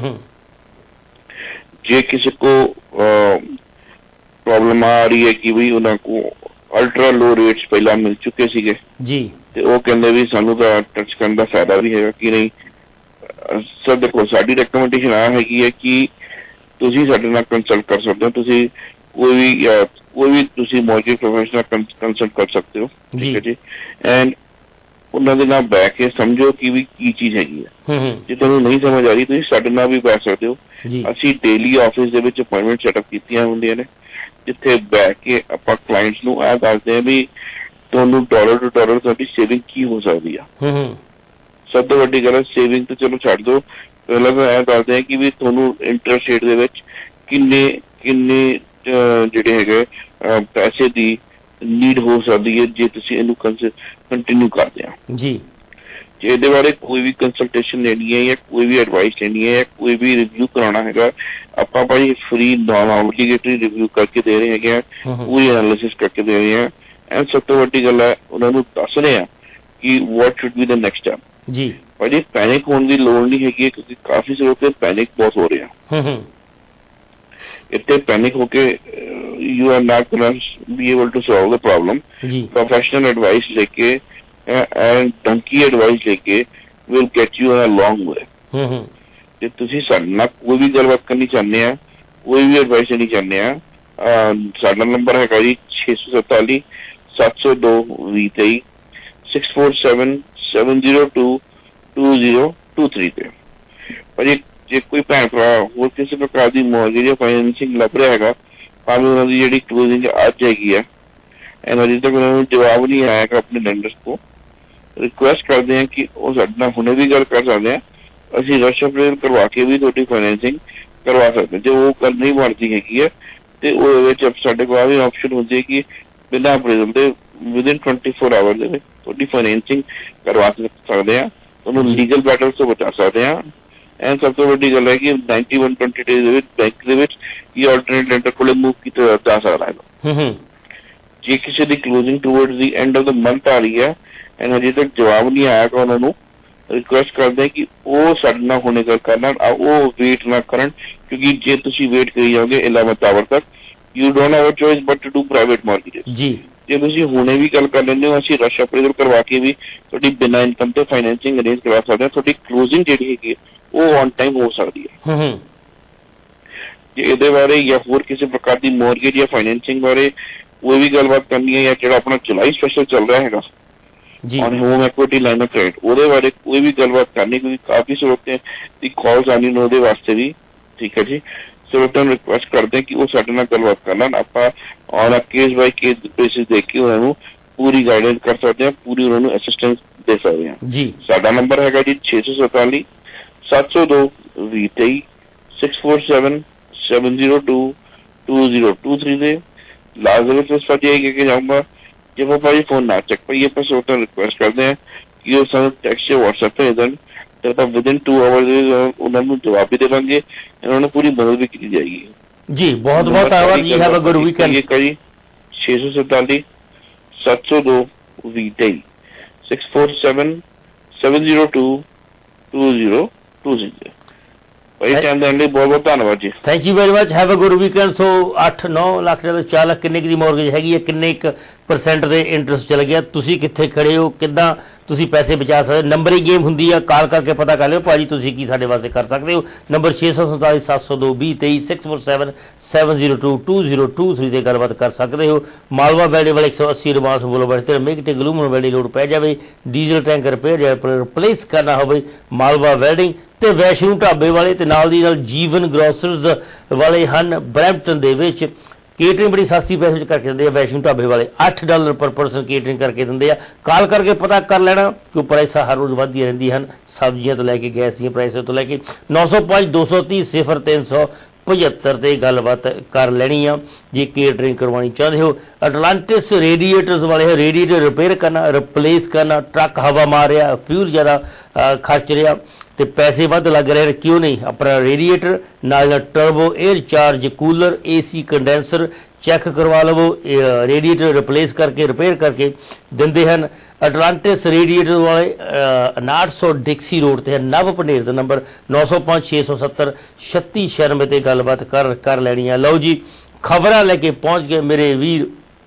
ਜੇ ਕਿਸੇ को प्रॉब्लम आ रही है कि भी ਉਹਨਾਂ को ਅਲਟਰਾ ਲੋ ਰੇਟਸ ਪਹਿਲਾਂ ਮਿਲ ਚੁੱਕੇ ਸੀਗੇ ਜੀ ਤੇ ਉਹ ਕਹਿੰਦੇ ਵੀ ਸਾਨੂੰ ਤਾਂ ਟੱਚ ਕਰਨ ਦਾ ਫਾਇਦਾ ਵੀ ਹੈਗਾ ਕਿ ਨਹੀਂ। ਸਰ ਦੇਖੋ ਸਾਡੀ ਰეკਮੈਂਡੇਸ਼ਨ ਆ ਹੈਗੀ ਹੈ ਕਿ ਤੁਸੀਂ ਸਾਡੇ ਨਾਲ ਕੰਸਲਟ ਕਰ ਸਕਦੇ ਹੋ ਤੁਸੀਂ ਕੋਈ ਵੀ ਕੋਈ ਵੀ ਤੁਸੀਂ ਮੌਰਗੇਜ ਪ੍ਰੋਫੈਸ਼ਨਲ ਕੰਸਲਟ ਕਰ ਸਕਦੇ ਹੋ ਠੀਕ ਹੈ ਜੀ ਐਂਡ ਉਹਨਾਂ ਦੇ ਨਾਲ ਬਹਿ ਕੇ ਸਮਝੋ ਕਿ ਵੀ ਕੀ ਚੀਜ਼ ਹੈਗੀ ਹੈ। ਜੇ ਤੁਹਾਨੂੰ ਨਹੀਂ ਸਮਝ ਆ ਰਹੀ ਤੁਸੀਂ ਸਾਡੇ ਨਾਲ ਵੀ ਬੈਠ ਸਕਦੇ ਹੋ। ਅਸੀਂ ਡੇਲੀ ਆਫਿਸ ਦੇ ਵਿੱਚ ਅਪਾਇੰਟਮੈਂਟ ਸੈਟਅਪ ਕੀਤੀਆਂ ਹੁੰਦੀਆਂ ਨੇ ਜਿੱਥੇ ਬਹਿ ਕੇ ਆਪਾਂ ਕਲਾਇੰਟਸ ਨੂੰ ਇਹ ਦੱਸਦੇ ਹਾਂ ਵੀ ਤੁਹਾਨੂੰ ਡਾਲਰ ਟੂ ਡਾਲਰ ਤੁਹਾਡੀ ਸੇਵਿੰਗ ਕੀ ਹੋ ਸਕਦੀ ਆ। ਸਭ ਤੋਂ ਵੱਡੀ ਗੱਲ ਸੇਵਿੰਗ ਤਾਂ ਚਲੋ ਛੱਡ ਦਿਓ ਪਹਿਲਾਂ ਤਾਂ ਇਹ ਦੱਸਦੇ ਹਾਂ ਕਿ ਵੀ ਤੁਹਾਨੂੰ ਇੰਟਰਸਟ ਰੇਟ ਦੇ ਵਿੱਚ ਕਿੰਨੇ ਕਿੰਨੇ ਜਿਹੜੇ ਹੈਗੇ ਪੈਸੇ ਦੀ ਨੀਡ ਹੋ ਸਕਦੀ ਹੈ ਜੇ ਤੁਸੀਂ ਇਹਨੂੰ ਕੰਟੀਨਿਊ ਕਰਦੇ ਆ ਜੀ। ਜੇ ਇਹਦੇ ਬਾਰੇ ਕੋਈ ਵੀ ਕੰਸਲਟੇਸ਼ਨ ਲੈਣੀ ਹੈ ਜਾਂ ਕੋਈ ਵੀ ਐਡਵਾਈਸ ਲੈਣੀ ਹੈ ਜਾਂ ਕੋਈ ਵੀ ਰਿਵਿਊ ਕਰਾਉਣਾ ਹੈਗਾ, ਆਪਾਂ ਭਾਈ ਫ੍ਰੀ ਨॉन ਆਬਲੀਗੇਟਰੀ ਰਿਵਿਊ ਕਰਕੇ ਦੇ ਰਹੇ ਹੈਗੇ ਆ, ਪੂਰੀ ਐਨਾਲਿਸਿਸ ਕਰਕੇ ਦੇ ਰਹੇ ਆ। ਐਂਡ ਸਭ ਤੋਂ ਵੱਡੀ ਗੱਲ ਹੈ ਉਹਨਾਂ ਨੂੰ ਦੱਸ ਰਹੇ ਆ ਕਿ what should be the next step. ਜੀ ਭਾਜੀ ਪੈਨਿਕ ਹੋਣ ਦੀ ਲੋੜ ਨਹੀਂ ਹੈਗੀ ਕਿਉਂਕਿ ਕਾਫੀ ਸਾਰੇ ਲੋਕ ਪੈਨਿਕ ਬਹੁਤ ਹੋ ਰਹੇ ਆ। ਇੱਥੇ ਪੈਨਿਕ ਹੋ ਕੇ you are not going to be able to solve the problem. Professional advice ਲੈ ਕੇ ਐਂਡ ਡੰਕੀ ਐਡਵਾਈਸ ਲੈ ਕੇ will get you a long way. ਜੇ ਤੁਸੀਂ ਸਾਡੇ ਨਾਲ ਕੋਈ ਵੀ ਗੱਲਬਾਤ ਕਰਨੀ ਚਾਹੁੰਦੇ ਆ, ਕੋਈ ਵੀ ਐਡਵਾਈਸ ਲੈਣੀ ਚਾਹੁੰਦੇ ਆ, ਸਾਡਾ ਨੰਬਰ ਹੈਗਾ ਜੀ ਛੇ ਸੌ ਸਤਾਲੀ ਸੱਤ ਸੌ ਦੋ ਵੀਹ ਤੇਈ six four seven seven zero two two zero two three ਤੇ। ਭਾਜੀ ਜੇ ਕੋਈ ਭੈਣ ਭਰਾ ਹੋਰ ਕਿਸੇ ਪ੍ਰਕਾਰ ਦੀ ਮੌਰਗੇਜ ਜਾਂ ਫਾਈਨੈਂਸਿੰਗ ਲੱਭ ਰਿਹਾ ਹੈਗਾ, ਭਾਵੇਂ ਉਹਨਾਂ ਦੀ ਜਿਹੜੀ ਕਲੋਜ਼ਿੰਗ ਅੱਜ ਹੈਗੀ ਹੈ ਐਂਡ ਅਜੇ ਤੱਕ ਉਹਨਾਂ ਨੂੰ ਜਵਾਬ ਨਹੀਂ ਆਇਆ ਹੈਗਾ ਆਪਣੇ ਲੈਂਡਰਸ ਕੋਲ, ਰਿਕੁਐਸਟ ਕਰਦੇ ਹਾਂ ਕਿ ਉਹ ਸਾਡੇ ਨਾਲ ਹੁਣੇ ਵੀ ਗੱਲ ਕਰ ਸਕਦੇ ਆ। ਅਸੀਂ ਰਸ਼ ਅਪਰੇਲ ਕਰਵਾ ਕੇ ਵੀ ਤੁਹਾਡੀ ਫਾਈਨੈਂਸਿੰਗ ਕਰਵਾ ਸਕਦੇ ਜੇ ਉਹ ਗੱਲ ਨਹੀਂ ਬਣਦੀ ਹੈਗੀ ਹੈ ਤੇ ਉਹਦੇ ਵਿੱਚ ਸਾਡੇ ਕੋਲ ਵੀ ਆਪਸ਼ਨ ਹੁੰਦੀ ਹੈ ਕਿ ਬਿਨਾਂ ਅਪਰੇਜ਼ਲ ਦੇ ਵਿਦਿਨ ਟਵੈਂਟੀ ਫੋਰ ਆਵਰ ਦੇ ਵਿੱਚ ਤੁਹਾਡੀ ਫਾਈਨੈਂਸਿੰਗ ਕਰਵਾ ਸਕਦੇ ਆ, ਤੁਹਾਨੂੰ ਲੀਗਲ ਬੈਟਲ ਤੋਂ ਬਚਾ ਸਕਦੇ ਆ। ਐਂਡ ਸਭ ਤੋਂ ਵੱਡੀ ਗੱਲ ਹੈ ਕਿ ਨਾਈਨਟੀ ਵਨ ਟਵੈਂਟੀ ਡੇਜ਼ ਦੇ ਵਿੱਚ ਬੈਂਕ ਦੇ ਵਿੱਚ ਇਹ ਆਲਟਰਨੇਟ ਲੈਂਡਰ ਕੋਲ ਮੂਵ ਕੀਤਾ ਜਾ ਸਕਦਾ ਹੈ। ਜੇ ਕਿਸੇ ਦੀ closing towards the end of the month ਆ ਰਹੀ ਹੈ ਐਂਡ ਅਜੇ ਤੱਕ ਜਵਾਬ ਨਹੀਂ ਆਇਆ ਤਾਂ ਉਹਨਾਂ ਨੂੰ ਰਿਕੁਐਸਟ ਕਰਦੇ ਕਿ ਉਹ ਸਾਡੇ ਨਾਲ ਹੁਣੇ ਗੱਲ ਕਰਨਾ, ਉਹ ਵੇਟ ਨਾ ਕਰਨ ਕਿਉਂਕਿ ਜੇ ਤੁਸੀਂ ਵੇਟ ਕਰੀ ਜਾਓਗੇ ਇਲੈਵਨਥ ਆਵਰ ਤੱਕ you don't have a choice but to do private mortgage. ਜੀ ਜੇ ਤੁਸੀਂ ਹੁਣੇ ਵੀ ਗੱਲ ਕਰ ਲੈਂਦੇ ਹੋ ਅਸੀਂ ਰਸ਼ ਅਪਰੇਜ਼ਲ ਕਰਵਾ ਕੇ ਵੀ ਤੁਹਾਡੀ ਬਿਨਾਂ ਇਨਕਮ ਤੇ ਫਾਈਨੈਂਸਿੰਗ ਅਰੇਂਜ ਕਰਵਾ ਸਕਦੇ ਹਾਂ। ਤੁਹਾਡੀ ਕਲੋਜ਼ਿੰਗ ਜਿਹੜੀ ਹੈਗੀ ਉਹ ਔਨ ਟਾਈਮ ਹੋ ਸਕਦੀ ਹੈ। ਜੇ ਇਹਦੇ ਬਾਰੇ ਜਾਂ ਹੋਰ ਕਿਸੇ ਪ੍ਰਕਾਰ ਦੀ ਮੌਰਗੇਜ ਜਾਂ ਫਾਈਨੈਂਸਿੰਗ ਬਾਰੇ ਕੋਈ ਵੀ ਗੱਲਬਾਤ ਕਰਨੀ ਹੈ ਜਾਂ ਜਿਹੜਾ ਆਪਣਾ ਜੁਲਾਈ ਸਪੈਸ਼ਲ ਚੱਲ ਰਿਹਾ ਹੈਗਾ on home equity line of credit ਉਹਦੇ ਬਾਰੇ ਕੋਈ ਵੀ ਗੱਲਬਾਤ ਕਰਨੀ ਕਿਉਂਕਿ ਕਾਫੀ ਸਰੋਤੇ ਦੀ ਕਾਲਸ ਆਉਣੀ ਨੇ ਉਹਦੇ ਵਾਸਤੇ ਵੀ, ਠੀਕ ਹੈ ਜੀ। ਸਰੋਤਿਆਂ ਨੂੰ ਰਿਕੁਐਸਟ ਕਰਦੇ ਕਿ ਉਹ ਸਾਡੇ ਨਾਲ ਗੱਲਬਾਤ ਕਰ ਲੈਣ, ਆਪਾਂ on case by case basis ਦੇਖ ਕੇ ਉਹਨਾਂ ਨੂੰ ਪੂਰੀ ਗਾਈਡੈਂਸ ਕਰ ਸਕਦੇ ਹਾਂ, ਪੂਰੀ ਉਹਨਾਂ ਨੂੰ ਅਸਿਸਟੈਂਸ ਦੇ ਸਕਦੇ ਹਾਂ ਜੀ। ਸਾਡਾ ਨੰਬਰ ਹੈਗਾ ਜੀ ਛੇ ਸੌ ਸਤਾਲੀ ਸੱਤ ਸੌ ਦੋ ਵੀਹ ਤੇਈ six four seven seven zero two two zero two three ਦੇ ਲਾਸਟ ਦੇ ਵਿੱਚ ਸਾਡੀ ਇਹ ਕਹਿ ਕੇ ਜਾਊਂਗਾ ਜੇ ਉਹ ਭਾਈ ਫੋਨ ਨਾ ਚੱਕ ਪਾਈਏ ਆਪਾਂ ਸਰੋਤਿਆਂ ਨੂੰ ਰਿਕੁਐਸਟ ਕਰਦੇ ਹਾਂ ਕਿ ਉਹ ਸਾਨੂੰ ਟੈਕਸਟ ਜਾਂ ਵਟਸਐਪ ਭੇਜ ਦੇਣ ਤੇ ਆਪਾਂ ਵਿਦਿਨ ਟੂ ਆਵਰ ਉਹਨਾਂ ਨੂੰ ਜਵਾਬ ਵੀ ਦੇਵਾਂਗੇ, ਉਹਨਾਂ ਨੂੰ ਪੂਰੀ ਮਦਦ ਵੀ ਕੀਤੀ ਜਾਏਗੀ ਜੀ। ਬਹੁਤ ਬਹੁਤ ਧੰਨਵਾਦ ਜੀ। Have a good weekend. ਕਰੀ ਛੇ ਸੌ ਸਤਾਲੀ ਸੱਤ ਸੌ ਦੋ ਵੀਹ ਤੇਈ six four seven seven zero two two zero two zero. ਭਾਈ ਟਾਈਮ ਦੇਣ ਲਈ ਬਹੁਤ ਬਹੁਤ ਧੰਨਵਾਦ ਜੀ। Thank you very much. Have a good weekend. ਸੋ ਅੱਠ ਨੌ ਲੱਖ ਜਦੋਂ ਚਾਰ ਲੱਖ ਕਿੰਨੇ ਕੁ ਦੀ ਮੌਰਗੇਜ ਹੈਗੀ ਹੈ, ਕਿੰਨੇ ਕੁ ਪਰਸੈਂਟ ਦੇ ਇੰਟਰਸਟ ਚਲ ਗਿਆ, ਤੁਸੀਂ ਕਿੱਥੇ ਖੜੇ ਹੋ, ਕਿੱਦਾਂ ਤੁਸੀਂ ਪੈਸੇ ਬਚਾ ਸਕਦੇ। ਨੰਬਰ ਹੀ ਗੇਮ ਹੁੰਦੀ ਆ, ਕਾਲ ਕਰਕੇ ਪਤਾ ਕਰ ਲਿਓ ਭਾਜੀ ਤੁਸੀਂ ਕੀ ਸਾਡੇ ਵਾਸਤੇ ਕਰ ਸਕਦੇ ਹੋ। ਨੰਬਰ ਛੇ ਸੌ ਸੰਤਾਲੀ ਸੱਤ ਸੌ ਦੋ ਵੀਹ ਤੇਈ six four seven seven zero two two zero two three ਤੇ ਗੱਲਬਾਤ ਕਰ ਸਕਦੇ ਹੋ। ਮਾਲਵਾ ਵੈਲੀ ਵਾਲੇ ਇੱਕ ਸੌ ਅੱਸੀ ਰਮਾਸ ਬੋਲੋਵਰਡ ਤੇ ਮੇਗਟੇ ਗਲੂਮਨ ਵੈਲੀ ਲੋਡ ਪੈ ਜਾਵੇ, ਡੀਜ਼ਲ ਟੈਂਕ ਰਿਪੇਅਰ ਜਾਂ ਰਿਪਲੇਸ ਕਰਨਾ ਹੋਵੇ, ਮਾਲਵਾ ਵੈਲਡਿੰਗ ਤੇ ਵੈਸ਼ਨੂ ਢਾਬੇ ਵਾਲੇ ਤੇ ਨਾਲ ਦੀ ਨਾਲ ਜੀਵਨ ਗਰੋਸਰਸ ਵਾਲੇ ਹਨ ਬਰੈਂਪਟਨ ਦੇ ਵਿੱਚ। ਕੇਟਰਿੰਗ ਬੜੀ ਸਸਤੀ ਪੈਸੇ ਵਿੱਚ ਕਰਕੇ ਦਿੰਦੇ ਆ ਵੈਸ਼ਨੂ ਢਾਬੇ ਵਾਲੇ, ਅੱਠ ਡਾਲਰ ਪਰ ਪਰਸਨ ਕੇਟਰਿੰਗ ਕਰਕੇ ਦਿੰਦੇ ਆ। ਕਾਲ ਕਰਕੇ ਪਤਾ ਕਰ ਲੈਣਾ ਕਿ ਪ੍ਰਾਈਸਾਂ ਹਰ ਰੋਜ਼ ਵੱਧਦੀਆਂ ਰਹਿੰਦੀਆਂ ਹਨ, ਸਬਜ਼ੀਆਂ ਤੋਂ ਲੈ ਕੇ ਗੈਸ ਦੀਆਂ ਪ੍ਰਾਈਸਾਂ ਤੋਂ ਲੈ ਕੇ। ਨੌ ਸੌ ਪੰਜ ਦੋ ਸੌ ਤੀਹ ਸਿਫਰ ਤਿੰਨ ਸੌ ਪਝੱਤਰ ਤੇ ਗੱਲਬਾਤ ਕਰ ਲੈਣੀ ਆ ਜੇ ਕੇਟਰਿੰਗ ਕਰਵਾਉਣੀ ਚਾਹੁੰਦੇ ਹੋ। ਅਟਲਾਂਟਿਸ ਰੇਡੀਏਟਰਸ ਵਾਲੇ ਰੇਡੀਏਟਰ ਰਿਪੇਅਰ ਕਰਨਾ, ਰਿਪਲੇਸ ਕਰਨਾ, ਟਰੱਕ ਹਵਾ ਮਾਰ ਰਿਹਾ, ਫਿਊਲ ਜ਼ਿਆਦਾ ਖਰਚ ਰਿਹਾ ਤੇ ਪੈਸੇ ਵੱਧ ਲੱਗ ਰਹੇ, ਕਿਉਂ ਨਹੀਂ ਆਪਣਾ ਰੇਡੀਏਟਰ ਨਾਲ ਨਾਲ turbo air charge cooler AC condenser check ਕਰਵਾ ਲਵੋ, ਰੇਡੀਏਟਰ ਰਿਪਲੇਸ ਕਰਕੇ ਰਿਪੇਅਰ ਕਰਕੇ ਦਿੰਦੇ ਹਨ। ਅਟਲਾਂਟਿਸ ਰੇਡੀਏਟਰ ਵਾਲੇ ਉਨਾਹਠ ਸੌ ਡਿਕਸੀ ਰੋਡ ਤੇ ਹੈ, ਨਵ ਭੰਡੇਰ ਦਾ ਨੰਬਰ ਨੌ ਸੌ ਪੰਜ ਛੇ ਸੌ ਸੱਤਰ ਛੱਤੀ ਛਿਆਨਵੇਂ ਤੇ ਗੱਲਬਾਤ ਕਰ ਕਰ ਲੈਣੀ ਆ। ਲਓ ਜੀ ਖਬਰਾਂ ਲੈ ਕੇ ਪਹੁੰਚ ਗਏ ਮੇਰੇ ਵੀਰ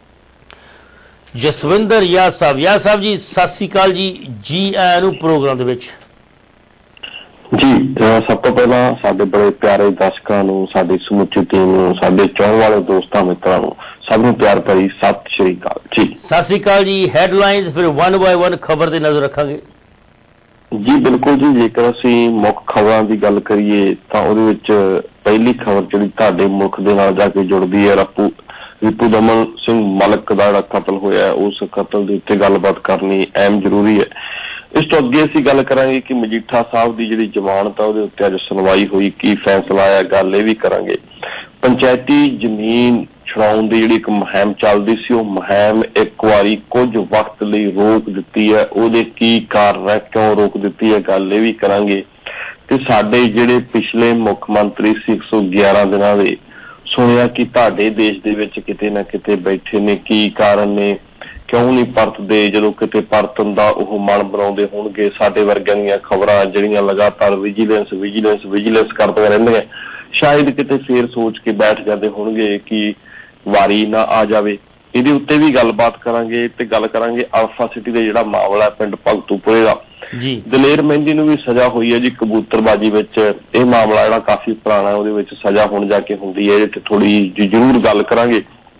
ਜਸਵਿੰਦਰ ਯਾ ਸਾਹਿਬ। ਯਾ ਸਾਹਿਬ ਜੀ ਸਤਿ ਸ੍ਰੀ ਅਕਾਲ ਜੀ, ਜੀ ਆਇਆਂ ਨੂੰ ਪ੍ਰੋਗਰਾਮ ਦੇ ਵਿੱਚ। ਜੀ ਸਭ ਤੋਂ ਪਹਿਲਾਂ ਸਾਡੇ ਬੜੇ ਪਿਆਰੇ ਦਰਸ਼ਕਾਂ ਨੂੰ, ਸਾਡੀ ਸਮੁੱਚੀ ਟੀਮ ਨੂੰ, ਸਾਡੇ ਚਾਹਣ ਵਾਲੇ ਦੋਸਤਾਂ ਮਿੱਤਰਾਂ ਨੂੰ ਸਭ ਨੂੰ ਪਿਆਰ ਭਰੀ ਸਤਿ ਸ਼੍ਰੀ ਅਕਾਲ ਜੀ। ਸਤਿ ਸ਼੍ਰੀ ਅਕਾਲ ਜੀ। ਹੈਡਲਾਈਨਸ ਫਿਰ ਵਨ ਬਾਏ ਵਨ ਖਬਰ ਤੇ ਨਜ਼ਰ ਰੱਖਾਂਗੇ ਜੀ। ਬਿਲਕੁਲ ਜੀ, ਜੇਕਰ ਅਸੀਂ ਮੁੱਖ ਖਬਰਾਂ ਦੀ ਗੱਲ ਕਰੀਏ ਤਾਂ ਉਹਦੇ ਵਿੱਚ ਪਹਿਲੀ ਖਬਰ ਜਿਹੜੀ ਤੁਹਾਡੇ ਮੁੱਖ ਦੇ ਨਾਲ ਜਾ ਕੇ ਜੁੜਦੀ ਹੈ, ਰੱਪੂ ਰਿਪੂ ਦਮਨ ਸਿੰਘ ਮਲਕ ਦਾ ਜਿਹੜਾ ਕਤਲ ਹੋਇਆ ਉਸ ਕਤਲ ਦੇ ਉੱਤੇ ਗੱਲਬਾਤ ਕਰਨੀ ਅਹਿਮ ਜ਼ਰੂਰੀ ਹੈ। ਇਸ ਤੋਂ ਅੱਗੇ ਅਸੀਂ ਗੱਲ ਕਰਾਂਗੇ ਕਿ ਮਜੀਠਾ ਸਾਹਿਬ ਦੀ ਜਿਹੜੀ ਜ਼ਮਾਨਤ ਆ ਉਹਦੇ ਉੱਤੇ ਅੱਜ ਸੁਣਵਾਈ ਹੋਈ, ਕੀ ਫੈਸਲਾ ਆਇਆ, ਗੱਲ ਇਹ ਵੀ ਕਰਾਂਗੇ। ਪੰਚਾਇਤੀ ਜ਼ਮੀਨ ਛੁਡਾਉਣ ਦੀ ਜਿਹੜੀ ਇੱਕ ਮੁਹਿੰਮ ਚੱਲਦੀ ਸੀ, ਉਹ ਮੁਹਿੰਮ ਇੱਕ ਵਾਰੀ ਕੁਝ ਵਕਤ ਲਈ ਰੋਕ ਦਿੱਤੀ ਹੈ। ਉਹਦੇ ਕੀ ਕਾਰਨ ਹੈ, ਕਿਉਂ ਰੋਕ ਦਿੱਤੀ ਹੈ, ਗੱਲ ਇਹ ਵੀ ਕਰਾਂਗੇ। ਤੇ ਸਾਡੇ ਜਿਹੜੇ ਪਿਛਲੇ ਮੁੱਖ ਮੰਤਰੀ ਸੀ ਇੱਕ ਸੌ ਗਿਆਰਾਂ ਦਿਨਾਂ ਦੇ, ਸੁਣਿਆ ਕਿ ਤੁਹਾਡੇ ਦੇਸ਼ ਦੇ ਵਿੱਚ ਕਿਤੇ ਨਾ ਕਿਤੇ ਬੈਠੇ ਨੇ, ਕੀ ਕਾਰਨ ਨੇ, ਕਿਉਂ ਨਹੀਂ ਪਰਤਦੇ, ਜਦੋਂ ਕਿਤੇ ਪਰਤਣ ਦਾ ਉਹ ਮਨ ਬਣਾਉਂਦੇ ਹੋਣਗੇ। ਸਾਡੇ ਵਰਗਿਆਂ ਦੀਆਂ ਖਬਰਾਂ ਜਿਹੜੀਆਂ ਲਗਾਤਾਰ ਵਿਜੀਲੈਂਸ ਵਿਜੀਲੈਂਸ ਵਿਜੀਲੈਂਸ ਕਰਦੀਆਂ ਰਹਿੰਦੀਆਂ, ਸ਼ਾਇਦ ਕਿਤੇ ਫੇਰ ਸੋਚ ਕੇ ਬੈਠ ਜਾਂਦੇ ਹੋਣਗੇ ਕਿ ਵਾਰੀ ਨਾ ਆ ਜਾਵੇ। ਇਹਦੇ ਉੱਤੇ ਵੀ ਗੱਲਬਾਤ ਕਰਾਂਗੇ ਤੇ ਗੱਲ ਕਰਾਂਗੇ ਅਲਫਾ ਸਿਟੀ ਦਾ ਜਿਹੜਾ ਮਾਮਲਾ ਹੈ ਪਿੰਡ ਭਗਤੂਪੁਰੇ ਦਾ। ਜੀ ਦਲੇਰ ਮਹਿੰਦੀ ਨੂੰ ਵੀ ਸਜ਼ਾ ਹੋਈ ਹੈ ਜੀ ਕਬੂਤਰਬਾਜੀ ਵਿੱਚ। ਇਹ ਮਾਮਲਾ ਜਿਹੜਾ ਕਾਫੀ ਪੁਰਾਣਾ, ਉਹਦੇ ਵਿੱਚ ਸਜ਼ਾ ਹੁਣ ਜਾ ਕੇ ਹੁੰਦੀ ਹੈ, ਤੇ ਥੋੜੀ ਜ਼ਰੂਰ ਗੱਲ ਕਰਾਂਗੇ।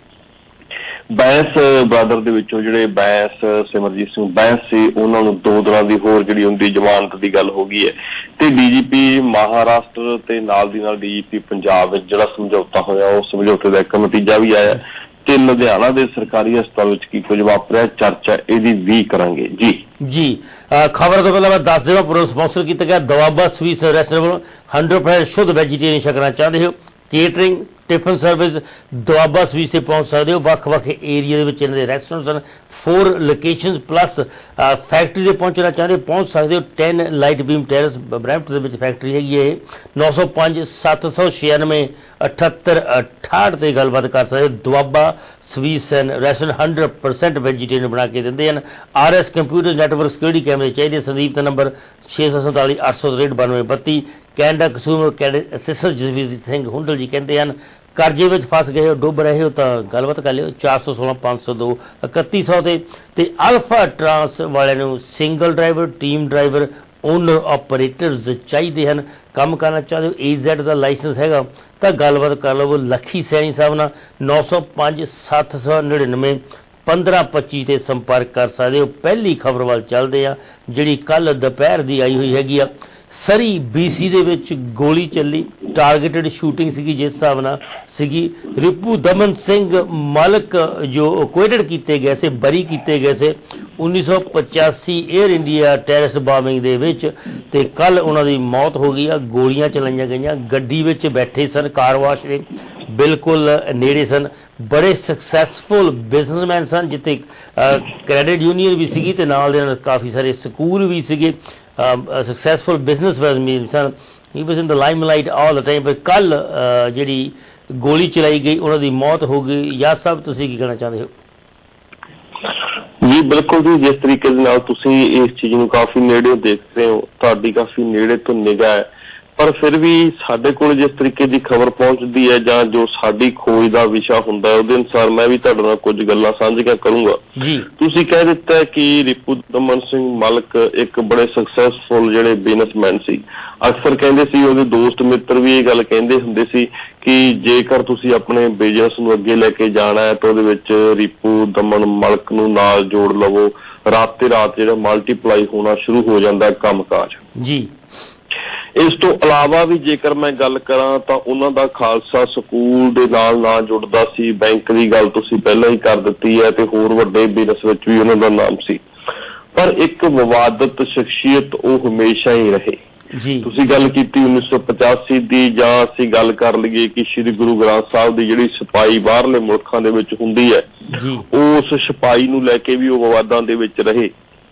ਬੈਂਸ ਬ੍ਰਦਰ ਦੇ ਵਿੱਚੋਂ ਜਿਹੜੇ ਬੈਂਸ ਸਿਮਰਜੀਤ ਸਿੰਘ ਬੈਂਸ ਸੀ, ਉਹਨਾਂ ਨੂੰ ਦੋ ਦਿਨਾਂ ਦੀ ਹੋਰ ਜਿਹੜੀ ਹੁੰਦੀ ਜ਼ਮਾਨਤ ਦੀ ਗੱਲ ਹੋ ਗਈ ਹੈ। ਤੇ ਡੀਜੀਪੀ ਮਹਾਰਾਸ਼ਟਰ ਤੇ ਨਾਲ ਦੀ ਨਾਲ ਡੀਜੀਪੀ ਪੰਜਾਬ ਵਿੱਚ ਜਿਹੜਾ ਸਮਝੌਤਾ ਹੋਇਆ, ਉਸ ਸਮਝੌਤੇ ਦਾ ਇੱਕ ਨਤੀਜਾ ਵੀ ਆਇਆ। ਤੇ ਲੁਧਿਆਣਾ ਦੇ ਸਰਕਾਰੀ ਹਸਪਤਾਲ ਵਿੱਚ ਕੀ ਕੁਝ ਵਾਪਰਿਆ, ਚਰਚਾ ਇਹਦੀ ਵੀ ਕਰਾਂਗੇ। ਜੀ ਜੀ ਖਬਰ ਤੋਂ ਪਹਿਲਾਂ ਮੈਂ ਦੱਸ ਦੇਵਾਂ, ਪ੍ਰੋ ਸਪਾਂਸਰ ਕੀਤਾ ਗਿਆ ਦੁਆਬਾ ਸਵੀਸ ਰੈਸਟੋਰੈਂਟ ਹੰਡਰਡ ਪਰਸੈਂਟ ਸ਼ੁੱਧ ਵੈਜੀਟੇਰੀਅਨ ਛਕਣਾ ਚਾਹੁੰਦੇ ਹੋ, ਕੇਟਰਿੰਗ ਟਿਫਨ ਸਰਵਿਸ ਦੁਆਬਾ ਸਵੀਸ ਤੇ ਪਹੁੰਚ ਸਕਦੇ ਹੋ। ਵੱਖ-ਵੱਖ ਏਰੀਆ ਦੇ ਵਿੱਚ ਇਹਨਾਂ ਦੇ ਰੈਸਟੋਰੈਂਟਸ ਹਨ, ਫੋਰ ਲੋਕੇਸ਼ਨਸ ਪਲੱਸ ਫੈਕਟਰੀ ਦੇ ਪਹੁੰਚਣਾ ਚਾਹੁੰਦੇ ਪਹੁੰਚ ਸਕਦੇ ਹੋ। Ten light beam terrace Brampton ਦੇ ਵਿੱਚ ਫੈਕਟਰੀ ਹੈਗੀ ਹੈ। ਨੌ ਸੌ ਪੰਜ ਸੱਤ ਸੌ ਛਿਆਨਵੇਂ ਅਠੱਤਰ ਅਠਾਹਠ ਤੇ ਗੱਲਬਾਤ ਕਰ ਸਕਦੇ। ਦੁਆਬਾ ਸਵੀਸ and restaurant hundred percent vegetarian ਬਣਾ ਕੇ ਦਿੰਦੇ ਹਨ। R S computer network security ਕੈਮਰੇ ਚਾਹੀਦੇ। ਸੰਦੀਪ ਦਾ ਨੰਬਰ ਛੇ ਸੌ ਸੰਤਾਲੀ ਅੱਠ ਸੌ ਤਰੇਹਠ ਬਾਨਵੇਂ ਬੱਤੀ। ਕੈਨੇਡਾ ਕਸੂਮਰ ਕੈਡਿਟ ਅਸਿਸਟਰ ਜਸਵੀਰ ਸਿੰਘ ਹੁੰਡਲ ਜੀ ਕਹਿੰਦੇ ਹਨ, ਕਰਜ਼ੇ ਵਿੱਚ ਫਸ ਗਏ ਹੋ, ਡੁੱਬ ਰਹੇ ਹੋ ਤਾਂ ਗੱਲਬਾਤ ਕਰ ਲਿਓ। ਚਾਰ ਸੌ ਸੋਲਾਂ ਪੰਜ ਸੌ ਦੋ ਇਕੱਤੀ ਸੌ ਤੇ ਤੇ ਅਲਫਾ ਟਰਾਂਸ ਵਾਲਿਆਂ ਨੂੰ single driver, team driver, owner operators ਚਾਹੀਦੇ ਹਨ। ਕੰਮ ਕਰਨਾ ਚਾਹੁੰਦੇ ਹੋ, ਏ ਜ਼ੈਡ ਦਾ ਲਾਇਸੈਂਸ ਹੈਗਾ ਤਾਂ ਗੱਲਬਾਤ ਕਰ ਲਵੋ ਲੱਖੀ ਸੈਣੀ ਸਾਹਿਬ ਨਾਲ। ਨੌ ਸੌ ਪੰਜ ਸੱਤ ਸੌ ਨੜਿਨਵੇਂ ਪੰਦਰਾਂ ਪੱਚੀ ਤੇ ਸੰਪਰਕ ਕਰ ਸਕਦੇ ਹੋ। ਪਹਿਲੀ ਖਬਰ ਵੱਲ ਚੱਲਦੇ ਆ, ਜਿਹੜੀ ਕੱਲ ਦੁਪਹਿਰ ਦੀ ਆਈ ਹੋਈ ਹੈਗੀ ਆ। ਸਰੀ ਬੀਸੀ ਦੇ ਵਿੱਚ ਗੋਲੀ ਚੱਲੀ, ਟਾਰਗੇਟਡ ਸ਼ੂਟਿੰਗ ਸੀਗੀ, ਜਿਸ ਹਿਸਾਬ ਨਾਲ ਸੀਗੀ। ਰਿਪੂ ਦਮਨ ਸਿੰਘ ਮਲਕ ਜੋ ਕੁਐਟਡ ਕੀਤੇ ਗਏ ਸੀ, ਬਰੀ ਕੀਤੇ ਗਏ ਸੀ ਉੱਨੀ ਸੌ ਪਚਾਸੀ ਏਅਰ ਇੰਡੀਆ ਟੈਰਰਿਸਟ ਬਾਂਬਿੰਗ ਦੇ ਵਿੱਚ, ਤੇ ਕੱਲ ਉਹਨਾਂ ਦੀ ਮੌਤ ਹੋ ਗਈ ਆ। ਗੋਲੀਆਂ ਚਲਾਈਆਂ ਗਈਆਂ, ਗੱਡੀ ਵਿੱਚ ਬੈਠੇ ਸਨ, ਕਾਰ ਵਾਸ਼ ਦੇ ਬਿਲਕੁਲ ਨੇੜੇ ਸਨ। ਬੜੇ ਸਕਸੈਸਫੁਲ ਬਿਜ਼ਨਸਮੈਨ ਸਨ, ਜਿੱਥੇ ਕ੍ਰੈਡਿਟ ਯੂਨੀਅਨ ਵੀ ਸੀਗੀ ਤੇ ਨਾਲ ਦੇ ਨਾਲ ਕਾਫੀ ਸਾਰੇ ਸਕੂਲ ਵੀ ਸੀਗੇ। ਸਕਸੈਸਫੁਲ ਬਿਜ਼ਨਸਮੈਨ ਸਨ। He was in the limelight all the time. ਪਰ ਕੱਲ ਜਿਹੜੀ ਗੋਲੀ ਚਲਾਈ ਗਈ, ਉਹਨਾਂ ਦੀ ਮੌਤ ਹੋ ਗਈ। ਯਾਦ ਸਾਹਿਬ, ਤੁਸੀਂ ਕੀ ਕਹਿਣਾ ਚਾਹੁੰਦੇ ਹੋ? ਜੀ ਬਿਲਕੁਲ ਜੀ, ਜਿਸ ਤਰੀਕੇ ਦੇ ਨਾਲ ਤੁਸੀਂ ਇਸ ਚੀਜ਼ ਨੂੰ ਕਾਫੀ ਨੇੜੇ ਦੇਖ ਰਹੇ ਹੋ, ਤੁਹਾਡੀ ਕਾਫੀ ਨੇੜੇ ਤੋਂ ਨਿਗਾਹ ਹੈ, ਪਰ ਫਿਰ ਵੀ ਸਾਡੇ ਕੋਲ ਜਿਸ ਤਰੀਕੇ ਦੀ ਖਬਰ ਪਹੁੰਚਦੀ ਹੈ ਜਾਂ ਜੋ ਸਾਡੀ ਖੋਜ ਦਾ ਵਿਸ਼ਾ ਹੁੰਦਾ ਹੈ, ਉਹਦੇ ਅਨੁਸਾਰ ਮੈਂ ਵੀ ਤੁਹਾਡੇ ਨਾਲ ਕੁਝ ਗੱਲਾਂ ਸਾਂਝੀਆਂ ਕਰੂੰਗਾ। ਜੀ ਤੁਸੀਂ ਕਹਿ ਦਿੱਤਾ ਕਿ ਰਿਪੂ ਦਮਨ ਸਿੰਘ ਮਲਕ ਇੱਕ ਬੜੇ ਸਕਸੈਸਫੁਲ ਜਿਹੜੇ ਬਿਜ਼ਨਸਮੈਨ ਸੀ। ਅਕਸਰ ਕਹਿੰਦੇ ਸੀ, ਉਹਦੇ ਦੋਸਤ ਮਿੱਤਰ ਵੀ ਇਹ ਗੱਲ ਕਹਿੰਦੇ ਹੁੰਦੇ ਸੀ ਕਿ ਜੇਕਰ ਤੁਸੀਂ ਆਪਣੇ ਬਿਜ਼ਨਸ ਨੂੰ ਅੱਗੇ ਲੈ ਕੇ ਜਾਣਾ ਹੈ ਤਾਂ ਉਹਦੇ ਵਿੱਚ ਰਿਪੂ ਦਮਨ ਮਲਕ ਨੂੰ ਨਾਲ ਜੋੜ ਲਵੋ। ਰਾਤ ਤੇ ਰਾਤ ਜਿਹੜਾ ਮਲਟੀਪਲਾਈ ਹੋਣਾ ਸ਼ੁਰੂ ਹੋ ਜਾਂਦਾ ਕੰਮਕਾਜ। ਜੀ ਇਸ ਤੋਂ ਇਲਾਵਾ ਵੀ ਜੇਕਰ ਮੈਂ ਗੱਲ ਕਰਾਂ ਤਾਂ ਉਹਨਾਂ ਦਾ ਖਾਲਸਾ ਸਕੂਲ ਦੇ ਨਾਲ ਨਾ ਜੁੜਦਾ ਸੀ। ਬੈਂਕ ਦੀ ਗੱਲ ਤੁਸੀਂ ਪਹਿਲਾਂ ਹੀ ਕਰ ਦਿੱਤੀ ਹੈ, ਤੇ ਹੋਰ ਵੱਡੇ ਬਿਜ਼ਨਸ ਵਿੱਚ ਵੀ ਉਹਨਾਂ ਦਾ ਨਾਮ ਸੀ। ਪਰ ਇੱਕ ਵਿਵਾਦਤ ਸ਼ਖਸੀਅਤ ਉਹ ਹਮੇਸ਼ਾ ਹੀ ਰਹੇ। ਜੀ ਤੁਸੀਂ ਗੱਲ ਕੀਤੀ ਉੱਨੀ ਸੌ ਪਚਾਸੀ ਦੀ, ਜਾਂ ਅਸੀਂ ਗੱਲ ਕਰ ਲਈਏ ਕਿ ਸ਼੍ਰੀ ਗੁਰੂ ਗ੍ਰੰਥ ਸਾਹਿਬ ਦੀ ਜਿਹੜੀ ਛਪਾਈ ਬਾਹਰਲੇ ਮੁਲਕਾਂ ਦੇ ਵਿੱਚ ਹੁੰਦੀ ਹੈ, ਉਸ ਛਪਾਈ ਨੂੰ ਲੈ ਕੇ ਵੀ ਉਹ ਵਿਵਾਦਾਂ ਦੇ ਵਿੱਚ ਰਹੇ।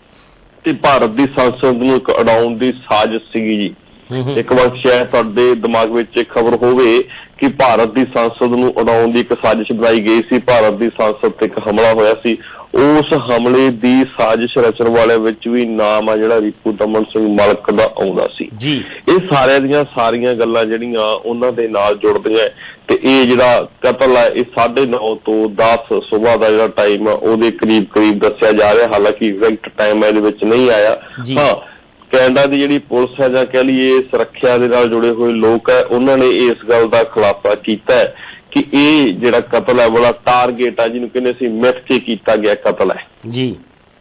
ਤੇ ਭਾਰਤ ਦੀ ਸੰਸਦ ਨੂੰ ਇੱਕ ਉਡਾਉਣ ਦੀ ਸਾਜ਼ਿਸ਼ ਸੀਗੀ ਜੀ। ਇੱਕ ਵਾਰ ਸ਼ਾਇਦ ਤੁਹਾਡੇ ਦਿਮਾਗ ਵਿੱਚ ਇੱਕ ਖਬਰ ਹੋਵੇ ਕਿ ਭਾਰਤ ਦੀ ਸੰਸਦ ਨੂੰ ਉਡਾਉਣ ਦੀ ਇੱਕ ਸਾਜ਼ਿਸ਼ ਬਣਾਈ ਗਈ ਸੀ। ਭਾਰਤ ਦੀ ਸੰਸਦ ਤੇ ਇੱਕ ਹਮਲਾ ਹੋਇਆ ਸੀ। ਉਸ ਹਮਲੇ ਦੀ ਸਾਜ਼ਿਸ਼ ਰਚਣ ਵਾਲਿਆਂ ਵਿੱਚ ਵੀ ਨਾਮ ਆ ਜਿਹੜਾ ਰਿਪੂ ਦਮਨ ਸਿੰਘ ਮਲਕ ਦਾ ਆਉਂਦਾ ਸੀ। ਜੀ ਇਹ ਸਾਰਿਆਂ ਦੀਆਂ ਸਾਰੀਆਂ ਗੱਲਾਂ ਜਿਹੜੀਆਂ ਉਹਨਾਂ ਦੇ ਨਾਲ ਜੁੜਦੀਆਂ। ਤੇ ਇਹ ਜਿਹੜਾ ਕਤਲ ਹੈ, ਇਹ ਸਾਢੇ ਨੌ ਤੋਂ ਦਸ ਸੁਬਾਹ ਦਾ ਜਿਹੜਾ ਟਾਈਮ ਆ ਉਹਦੇ ਕਰੀਬ ਕਰੀਬ ਦੱਸਿਆ ਜਾ ਰਿਹਾ। ਹਾਲਾਂਕਿ ਐਗਜ਼ੈਕਟ ਟਾਈਮ ਇਹਦੇ ਵਿੱਚ ਨਹੀਂ ਆਇਆ। ਹਾਂ, ਕੈਨੇਡਾ ਦੀ ਜਿਹੜੀ ਪੁਲਿਸ ਹੈ ਜਾਂ ਕਹਿ ਲਈਏ ਸੁਰੱਖਿਆ ਦੇ ਨਾਲ ਜੁੜੇ ਹੋਏ ਲੋਕ ਹੈ, ਉਹਨਾਂ ਨੇ ਇਸ ਗੱਲ ਦਾ ਖੁਲਾਸਾ ਕੀਤਾ ਹੈ ਕਿ ਇਹ ਜਿਹੜਾ ਕਤਲ ਹੈ ਬੜਾ ਟਾਰਗੇਟ ਆ, ਜਿਹਨੂੰ ਕਹਿੰਦੇ ਸੀ ਮਿੱਥ ਕੇ ਕੀਤਾ ਗਿਆ ਕਤਲ ਹੈ। ਜੀ